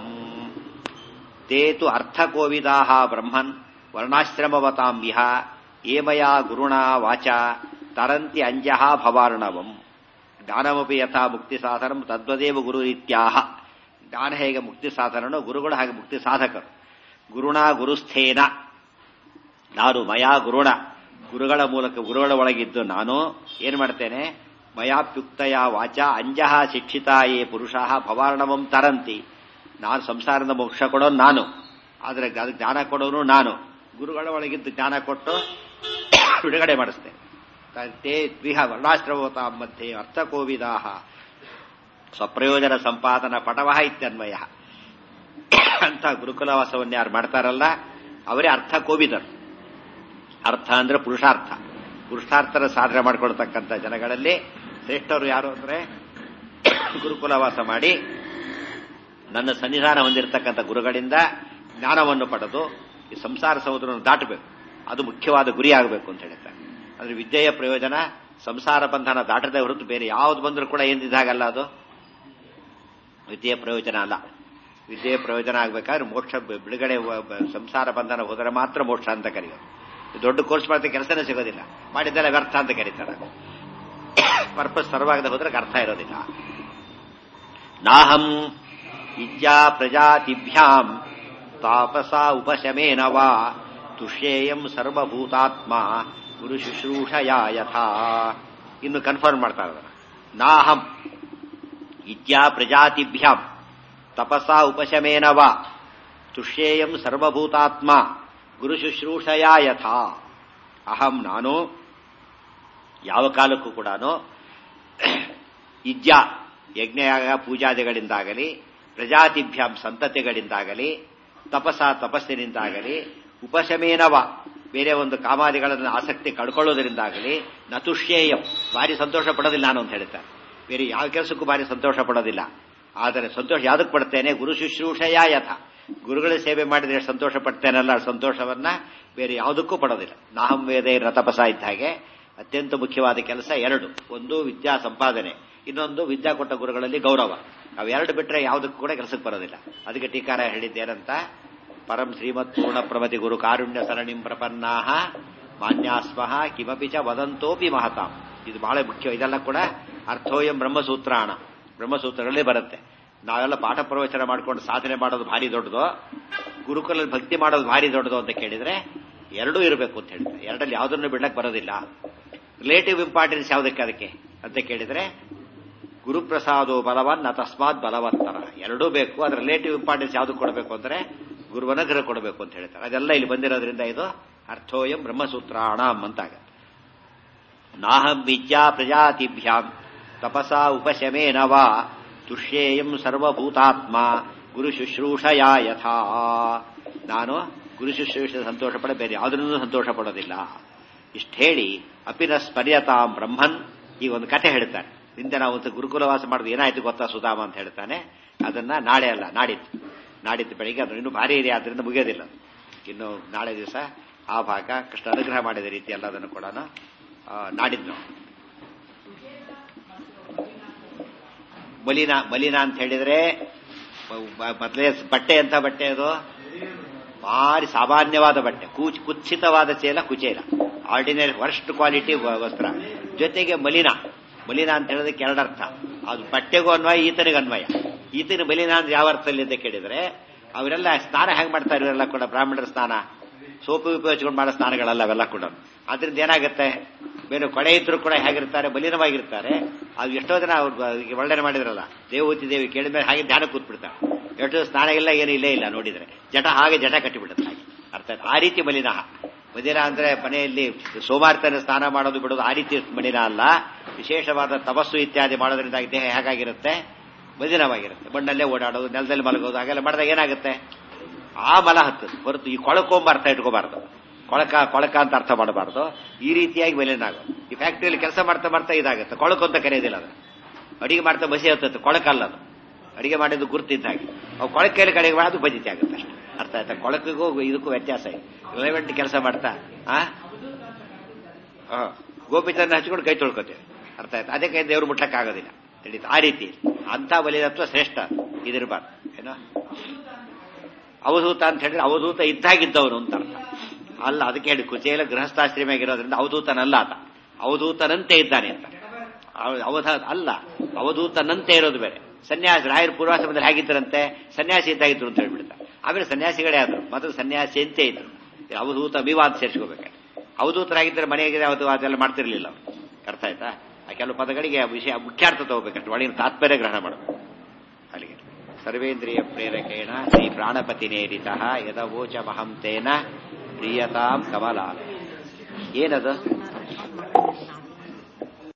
ತೇತು ಅರ್ಥ ಕೋವಿದಾ ಬ್ರಹ್ಮನ್ ವರ್ಣಾಶ್ರಮವತಾಮಿಹ ಏಮಯ ಗುರುಣಾ ವಾಚ ತರಂತಿ ಅಂಜಃ ಭವಾರ್ಣವಂ. ಜ್ಞಾನಮಪಿ ಯಥಾ ಮುಕ್ತಿ ಸಾಧನಂ ತದ್ವದೇವ ಗುರುರೀತ್ಯಾಹ. ಜ್ಞಾನ ಹೇಗೆ ಮುಕ್ತಿ ಸಾಧನನೋ ಗುರುಗಳು ಹಾಗೆ ಮುಕ್ತಿ ಸಾಧಕರು. ಗುರುಣ ಗುರುಸ್ಥೇನ, ನಾನು ಮಯಾ ಗುರುಣ, ಗುರುಗಳ ಮೂಲಕ ಗುರುಗಳ ಒಳಗಿದ್ದು ನಾನು ಏನ್ ಮಾಡ್ತೇನೆ, ಮಯಾಪ್ಯುಕ್ತಯ ವಾಚ ಅಂಜಃ ಶಿಕ್ಷಿತಾಯೇ ಪುರುಷಃ ಭವಾರ್ಣವಂ ತರಂತಿ. ನಾನು ಸಂಸಾರದ ಮೋಕ್ಷ ಕೊಡೋನು ನಾನು, ಆದ್ರೆ ಅದಕ್ಕೆ ಜ್ಞಾನ ಕೊಡೋನು ನಾನು. ಗುರುಗಳ ಒಳಗಿದ್ದು ಜ್ಞಾನ ಕೊಟ್ಟು ಬಿಡುಗಡೆ ಮಾಡಿಸ್ತೇನೆ. ತೇ ದ್ವಿಹ ವರ್ಣಾಶ್ರಮವತಾ ಮಧ್ಯೆ ಅರ್ಥಕೋವಿದಾಹ ಸ್ವಪ್ರಯೋಜನ ಸಂಪಾದನ ಪಟವಃ ಇತ್ಯನ್ವಯ. ಅಂತ ಗುರುಕುಲವಾಸವನ್ನು ಯಾರು ಮಾಡ್ತಾರಲ್ಲ ಅವರೇ ಅರ್ಥ ಕೋವಿದರು. ಅರ್ಥ ಅಂದ್ರೆ ಪುರುಷಾರ್ಥ, ಪುರುಷಾರ್ಥರ ಸಾಧನೆ ಮಾಡಿಕೊಳ್ತಕ್ಕಂಥ ಜನಗಳಲ್ಲಿ ಶ್ರೇಷ್ಠರು ಯಾರು ಅಂದ್ರೆ ಗುರುಕುಲವಾಸ ಮಾಡಿ ನನ್ನ ಸನ್ನಿಧಾನ ಹೊಂದಿರತಕ್ಕಂಥ ಗುರುಗಳಿಂದ ಜ್ಞಾನವನ್ನು ಪಡೆದು ಈ ಸಂಸಾರ ಸಮುದ್ರವನ್ನು ದಾಟಬೇಕು. ಅದು ಮುಖ್ಯವಾದ ಗುರಿ ಆಗಬೇಕು ಅಂತ ಹೇಳ್ತಾರೆ. ಅಂದ್ರೆ ವಿದ್ಯೆಯ ಪ್ರಯೋಜನ ಸಂಸಾರ ಬಂಧನ ದಾಟದೆ ಹೊರತು ಬೇರೆ ಯಾವ್ದು ಬಂದರೂ ಕೂಡ ಏನಿದಾಗಲ್ಲ, ಅದು ವಿದ್ಯೆಯ ಪ್ರಯೋಜನ ಅಲ್ಲ. ವಿದ್ಯೆಯ ಪ್ರಯೋಜನ ಆಗ್ಬೇಕಾದ್ರೆ ಮೋಕ್ಷ ಬಿಡುಗಡೆ, ಸಂಸಾರ ಬಂಧನ ಹೋದರೆ ಮಾತ್ರ ಮೋಕ್ಷ ಅಂತ ಕರೆಯೋದು. ದೊಡ್ಡ ಕೋರ್ಸ್ ಮಾಡಿದ ಕೆಲಸನೇ ಸಿಗೋದಿಲ್ಲ, ಮಾಡಿದ್ದೆಲ್ಲ ವ್ಯರ್ಥ ಅಂತ ಕರೀತಾರೆ. ಪರ್ಪಸ್ ಸರ್ವಾಗದೆ ಹೋದ್ರೆ ಅರ್ಥ ಇರೋದಿಲ್ಲ. ನಾಹಂ ವಿದ್ಯಾ ಪ್ರಜಾತಿಭ್ಯಾಂ ತಾಪಸ ಉಪಶಮೇನ ವಾ ತುಷ್ಯೇಯಂ ಸರ್ವಭೂತಾತ್ಮ ಗುರು ಶುಶ್ರೂಷಯ ಯಥಾ. ಇನ್ನು ಕನ್ಫರ್ಮ್ ಮಾಡ್ತಾ ಇದ್ದಾರೆ. ನಾಹಂ ವಿದ್ಯಾ ಪ್ರಜಾತಿಭ್ಯಾಂ ತಪಸ ಉಪಶಮೇನ ವಾ ತುಷ್ಯೇಯಂ ಸರ್ವಭೂತಾತ್ಮ ಗುರು ಶುಶ್ರೂಷಯಾ ಯಥಾ. ಅಹಂ ನಾನು ಯಾವ ಕಾಲಕ್ಕೂ ಕೂಡ ಇಜ್ಜ ಯಜ್ಞಯಾಗ ಪೂಜಾದಿಗಳಿಂದಾಗಲಿ, ಪ್ರಜಾತಿಭ್ಯಾಂ ಸಂತತಿಗಳಿಂದಾಗಲಿ, ತಪಸ ತಪಸ್ಸಿನಿಂದಾಗಲಿ, ಉಪಶಮೇನವ ಬೇರೆ ಒಂದು ಕಾಮಾದಿಗಳನ್ನು ಆಸಕ್ತಿ ಕಳ್ಕೊಳ್ಳೋದ್ರಿಂದಾಗಲಿ, ನತುಷ್ಯೇಯಂ ಭಾರಿ ಸಂತೋಷ ಪಡೋದಿಲ್ಲ ನಾನು ಅಂತ ಹೇಳ್ತಾರೆ. ಬೇರೆ ಯಾವ ಕೆಲಸಕ್ಕೂ ಭಾರಿ ಸಂತೋಷ ಪಡೋದಿಲ್ಲ. ಆದರೆ ಸಂತೋಷ ಯಾವುದಕ್ಕೆ ಪಡ್ತೇನೆ? ಗುರು ಶುಶ್ರೂಷೆಯ ಯಥ, ಗುರುಗಳ ಸೇವೆ ಮಾಡಿದ್ರೆ ಎಷ್ಟು ಸಂತೋಷ ಪಡ್ತೇನಲ್ಲ, ಸಂತೋಷವನ್ನ ಬೇರೆ ಯಾವುದಕ್ಕೂ ಪಡೋದಿಲ್ಲ. ನಾಹಂ ವೇದೇ ರತಪಸ ಇದ್ದ ಹಾಗೆ ಅತ್ಯಂತ ಮುಖ್ಯವಾದ ಕೆಲಸ ಎರಡು. ಒಂದು ವಿದ್ಯಾ ಸಂಪಾದನೆ, ಇನ್ನೊಂದು ವಿದ್ಯಾ ಕೊಟ್ಟ ಗುರುಗಳಲ್ಲಿ ಗೌರವ. ಅವೆರಡು ಬಿಟ್ಟರೆ ಯಾವುದಕ್ಕೂ ಕೂಡ ಕೆಲಸಕ್ಕೆ ಬರೋದಿಲ್ಲ. ಅದಕ್ಕೆ ಟೀಕಾರ ಹೇಳಿದ್ದೇನಂತ, ಪರಂ ಶ್ರೀಮತ್ ಪೂರ್ಣ ಪ್ರಮತಿ ಗುರು ಕಾರುಣ್ಯ ಸರಣಿಂ ಪ್ರಪನ್ನಾಹ ಮಾನ್ಯಾಸ್ಮಃ ಕಿಮಪಿ ಚ ವದಂತೋಪಿ ಮಹತಾಂ. ಇದು ಬಹಳ ಮುಖ್ಯ. ಇದೆಲ್ಲ ಕೂಡ ಅರ್ಥೋಯಂ ಬ್ರಹ್ಮಸೂತ್ರಾಣ, ಬ್ರಹ್ಮಸೂತ್ರಗಳೇ ಬರುತ್ತೆ. ನಾವೆಲ್ಲ ಪಾಠ ಪ್ರವಚನ ಮಾಡ್ಕೊಂಡು ಸಾಧನೆ ಮಾಡೋದು ಭಾರಿ ದೊಡ್ಡದು, ಗುರುಕುಲಲ್ಲಿ ಭಕ್ತಿ ಮಾಡೋದು ಭಾರಿ ದೊಡ್ಡದು ಅಂತ ಕೇಳಿದ್ರೆ ಎರಡೂ ಇರಬೇಕು ಅಂತ ಹೇಳಿದ್ರೆ, ಎರಡಲ್ಲಿ ಯಾವುದನ್ನು ಬಿಡ್ಲಕ್ಕೆ ಬರೋದಿಲ್ಲ. ರಿಲೇಟಿವ್ ಇಂಪಾರ್ಟೆನ್ಸ್ ಯಾವುದಕ್ಕೆ ಅದಕ್ಕೆ ಅಂತ ಕೇಳಿದ್ರೆ, ಗುರುಪ್ರಸಾದೋ ಬಲವನ್ ನ ತಸ್ಮಾತ್ ಬಲವತ್ತರ, ಎರಡೂ ಬೇಕು. ಅದ್ರ ರಿಲೇಟಿವ್ ಇಂಪಾರ್ಟೆನ್ಸ್ ಯಾವ್ದು ಕೊಡಬೇಕು ಅಂದ್ರೆ ಗುರುವನಗ್ರಹ ಕೊಡಬೇಕು ಅಂತ ಹೇಳ್ತಾರೆ. ಅದೆಲ್ಲ ಇಲ್ಲಿ ಬಂದಿರೋದ್ರಿಂದ ಇದು ಅರ್ಥೋಯಂ ಬ್ರಹ್ಮಸೂತ್ರಾಣಂ ಅಂತಾಗತ್ತೆ. ನಾಹಂ ವಿದ್ಯಾ ಪ್ರಜಾತಿಭ್ಯಾಂ ತಪಸಾ ಉಪಶಮೇನ ವಾ ತುಷ್ಯೇಯಂ ಸರ್ವಭೂತಾತ್ಮ ಗುರು ಶುಶ್ರೂಷಯಾ ಯಥಾ. ನಾನು ಗುರು ಶುಶ್ರೂಷೆ ಸಂತೋಷ ಪಡ ಬೇರೆ ಯಾವುದನ್ನೂ ಸಂತೋಷ ಪಡೋದಿಲ್ಲ. ಇಷ್ಟು ಹೇಳಿ ಅಪಿನ ಸ್ಮರ್ಯತಾಂ ಬ್ರಹ್ಮನ್, ಈಗ ಒಂದು ಕಥೆ ಹೇಳ್ತಾರೆ. ಹಿಂದೆ ನಾವು ಗುರುಕುಲವಾಸ ಮಾಡೋದು ಏನಾಯ್ತು ಗೊತ್ತಾ ಸುಧಾಮ ಅಂತ ಹೇಳ್ತಾನೆ. ಅದನ್ನ ನಾಳೆ ಅಲ್ಲ ನಾಡಿದ್ದು, ನಾಡಿದ್ದು ಬೆಳಿಗ್ಗೆ ಅದು ಇನ್ನೂ ಭಾರಿ ಇದೆ, ಆದ್ರಿಂದ ಮುಗಿಯೋದಿಲ್ಲ. ಇನ್ನು ನಾಳೆ ದಿವಸ ಆ ಭಾಗ ಕೃಷ್ಣ ಅನುಗ್ರಹ ಮಾಡಿದ ರೀತಿ ಎಲ್ಲದನ್ನು ಕೂಡ ನಾಡಿದ್ದು. ಮಲಿನ ಮಲಿನ ಅಂತ ಹೇಳಿದ್ರೆ ಮೊದಲೇ ಬಟ್ಟೆ ಅಂತ ಬಟ್ಟೆ ಅದು ಭಾರಿ ಸಾಮಾನ್ಯವಾದ ಬಟ್ಟೆ, ಕೂಚ್ ಕುತ್ಸಿತವಾದ ಚೇಲ ಕುಚೇಲ, ಆರ್ಡಿನರಿ ವರ್ಸ್ಟ್ ಕ್ವಾಲಿಟಿ ವಸ್ತ್ರ. ಜೊತೆಗೆ ಮಲಿನ, ಮಲಿನ ಅಂತ ಹೇಳೋದಕ್ಕೆ ಎರಡರ್ಥ. ಅದು ಬಟ್ಟೆಗೂ ಅನ್ವಯ, ಈತನಿಗೆ ಅನ್ವಯ. ಈತನ ಮಲಿನ ಅಂದ್ರೆ ಯಾವ ಅರ್ಥದಲ್ಲಿ ಅಂತ ಕೇಳಿದ್ರೆ, ಅವರೆಲ್ಲ ಸ್ನಾನ ಹೆಂಗ್ ಮಾಡ್ತಾರೆ ಇವರೆಲ್ಲ ಕೂಡ, ಬ್ರಾಹ್ಮಣರ ಸ್ನಾನ ಸೋಪು ಉಪಯೋಗಿಸ್ಕೊಂಡು ಮಾಡೋ ಸ್ನಾನಗಳಲ್ಲ ಅವೆಲ್ಲ ಕೂಡ. ಅದರಿಂದ ಏನಾಗುತ್ತೆ, ಬೇರೆ ಕೊಡೆ ಇದ್ರು ಕೂಡ ಹೇಗಿರ್ತಾರೆ, ಮಲಿನವಾಗಿರ್ತಾರೆ. ಅದು ಎಷ್ಟೋ ಜನ ಅವ್ರು ಒಳ್ಳೆನೆ ಮಾಡಿದ್ರಲ್ಲ ದೇವೂತಿ ದೇವಿ ಕೇಳಿದ ಮೇಲೆ ಹಾಗೆ ಧ್ಯಾನ ಕೂತ್ಬಿಡ್ತಾರೆ. ಎಷ್ಟೋ ಸ್ನಾನ ಇಲ್ಲ, ಏನು ಇಲ್ಲೇ ಇಲ್ಲ, ನೋಡಿದ್ರೆ ಜಟ ಹಾಗೆ ಜಟ ಕಟ್ಟಿಬಿಡುತ್ತೆ ಹಾಗೆ. ಅರ್ಥ ಆಯ್ತು? ಆ ರೀತಿ ಮಲಿನ. ಮಲಿನ ಅಂದ್ರೆ ಮನೆಯಲ್ಲಿ ಸೋಮಾರ್ತನ ಸ್ನಾನ ಮಾಡೋದು ಬಿಡೋದು ಆ ರೀತಿ ಮಲಿನ ಅಲ್ಲ. ವಿಶೇಷವಾದ ತಪಸ್ಸು ಇತ್ಯಾದಿ ಮಾಡೋದ್ರಿಂದ ದೇಹ ಹೇಗಾಗಿರುತ್ತೆ, ಮಲಿನವಾಗಿರುತ್ತೆ. ಮಣ್ಣಲ್ಲೇ ಓಡಾಡೋದು, ನೆಲದಲ್ಲಿ ಮಲಗೋದು, ಹಾಗೆಲ್ಲ ಮಾಡಿದಾಗ ಏನಾಗುತ್ತೆ, ಆ ಮಲ ಹತ್ತದು ಹೊರತು ಈ ಕೊಳಕೊಂಬ ಅರ್ಥ ಇಟ್ಕೋಬಾರ್ದು. ಕೊಳಕ ಕೊಳಕ ಅಂತ ಅರ್ಥ ಮಾಡಬಾರ್ದು. ಈ ರೀತಿಯಾಗಿ ಮಲಿನ ಆಗೋದು. ಈ ಫ್ಯಾಕ್ಟ್ರಿಯಲ್ಲಿ ಕೆಲಸ ಮಾಡ್ತಾ ಮಾಡ್ತಾ ಇದಾಗುತ್ತೆ. ಕೊಳಕು ಅಂತ ಕರೆಯೋದಿಲ್ಲ ಅದು. ಅಡಿಗೆ ಮಾಡ್ತಾ ಬಸಿ ಹತ್ತತ್ತು, ಕೊಳಕಲ್ಲ ಅದು. ಅಡಿಗೆ ಮಾಡಿದ್ದು ಗುರುತಿದ್ದ ಹಾಗೆ ಅವು ಕೊಳಕೆಯಲ್ಲಿ ಕಡೆಗೆ ಮಾಡೋದು ಬಜಿತಿ ಆಗುತ್ತೆ ಅಷ್ಟೇ. ಅರ್ಥ ಆಯ್ತಾ? ಕೊಳಕಿಗೂ ಇದಕ್ಕೂ ವ್ಯತ್ಯಾಸ ಇದೆ. ರಿಲೆವೆಂಟ್ ಕೆಲಸ ಮಾಡ್ತಾ ಆ ಗೋಪಿಚಂದ್ರ ಹಚ್ಕೊಂಡು ಕೈ ತೊಳ್ಕೊತೇವೆ. ಅರ್ಥ ಆಯ್ತಾ? ಅದೇ ಕೈ ದೇವ್ರು ಮುಟ್ಲಕ್ಕಾಗೋದಿಲ್ಲ. ತಿಳಿತು? ಆ ರೀತಿ ಅಂತ ಬಲಿದತ್ವ ಶ್ರೇಷ್ಠ ಇದಿರಬಾರ್ದು. ಏನೋ ಅವಧೂತ ಅಂತ ಹೇಳಿದ್ರೆ ಅವಧೂತ ಇದ್ದಾಗಿದ್ದವನು ಅಂತ ಅರ್ಥ ಅಲ್ಲ. ಅದಕ್ಕೆ ಹೇಳಿ ಕುಚೇಲ ಗೃಹಸ್ಥಾಶ್ರಮಿಯಾಗಿರೋದ್ರಿಂದ ಅವಧೂತನಲ್ಲ ಆತ, ಅವಧೂತನಂತೆ ಇದ್ದಾನೆ ಅಂತ. ಅವಧ ಅಲ್ಲ, ಅವಧೂತನಂತೆ ಇರೋದು ಬೇರೆ. ಸನ್ಯಾಸಿ ರಾಯರ ಪೂರ್ವಾಶ್ರಮದಲ್ಲಿ ಹೇಗಿದ್ದರಂತೆ, ಸನ್ಯಾಸಿ ಇದ್ದಾಗಿದ್ರು ಅಂತ ಹೇಳ್ಬಿಡ್ತಾರೆ. ಆಮೇಲೆ ಸನ್ಯಾಸಿಗಳೇ ಆದ್ರು, ಮೊದಲು ಸನ್ಯಾಸಿ ಅಂತೇ ಇದ್ರು. ಅವಧೂತ ವಿವಾದ ಸೇರಿಸ್ಕೋಬೇಕು. ಅವಧೂತರಾಗಿದ್ದರೆ ಮನೆಗೆ ಅವತ್ತು ಅದೆಲ್ಲ ಮಾಡ್ತಿರ್ಲಿಲ್ಲ ಅವರು. ಅರ್ಥ ಆಯ್ತಾ? ಆ ಕೆಲವು ಪದಗಳಿಗೆ ವಿಷಯ ಮುಖ್ಯಾರ್ಥ ತಗೋಬೇಕಷ್ಟು, ಒಳಗಿನ ತಾತ್ಪರ್ಯ ಗ್ರಹಣ ಮಾಡಬೇಕು. ಅಲ್ಲಿಗೆ ಸರ್ವೇಂದ್ರಿಯ ಪ್ರೇರಕೇಣ ಶ್ರೀ ಪ್ರಾಣಪತಿನೇರಿತಃ ಯದವೋಚ ಮಹಂತೇನ ಪ್ರಿಯತಾಂ ಕಮಲ. ಏನದು?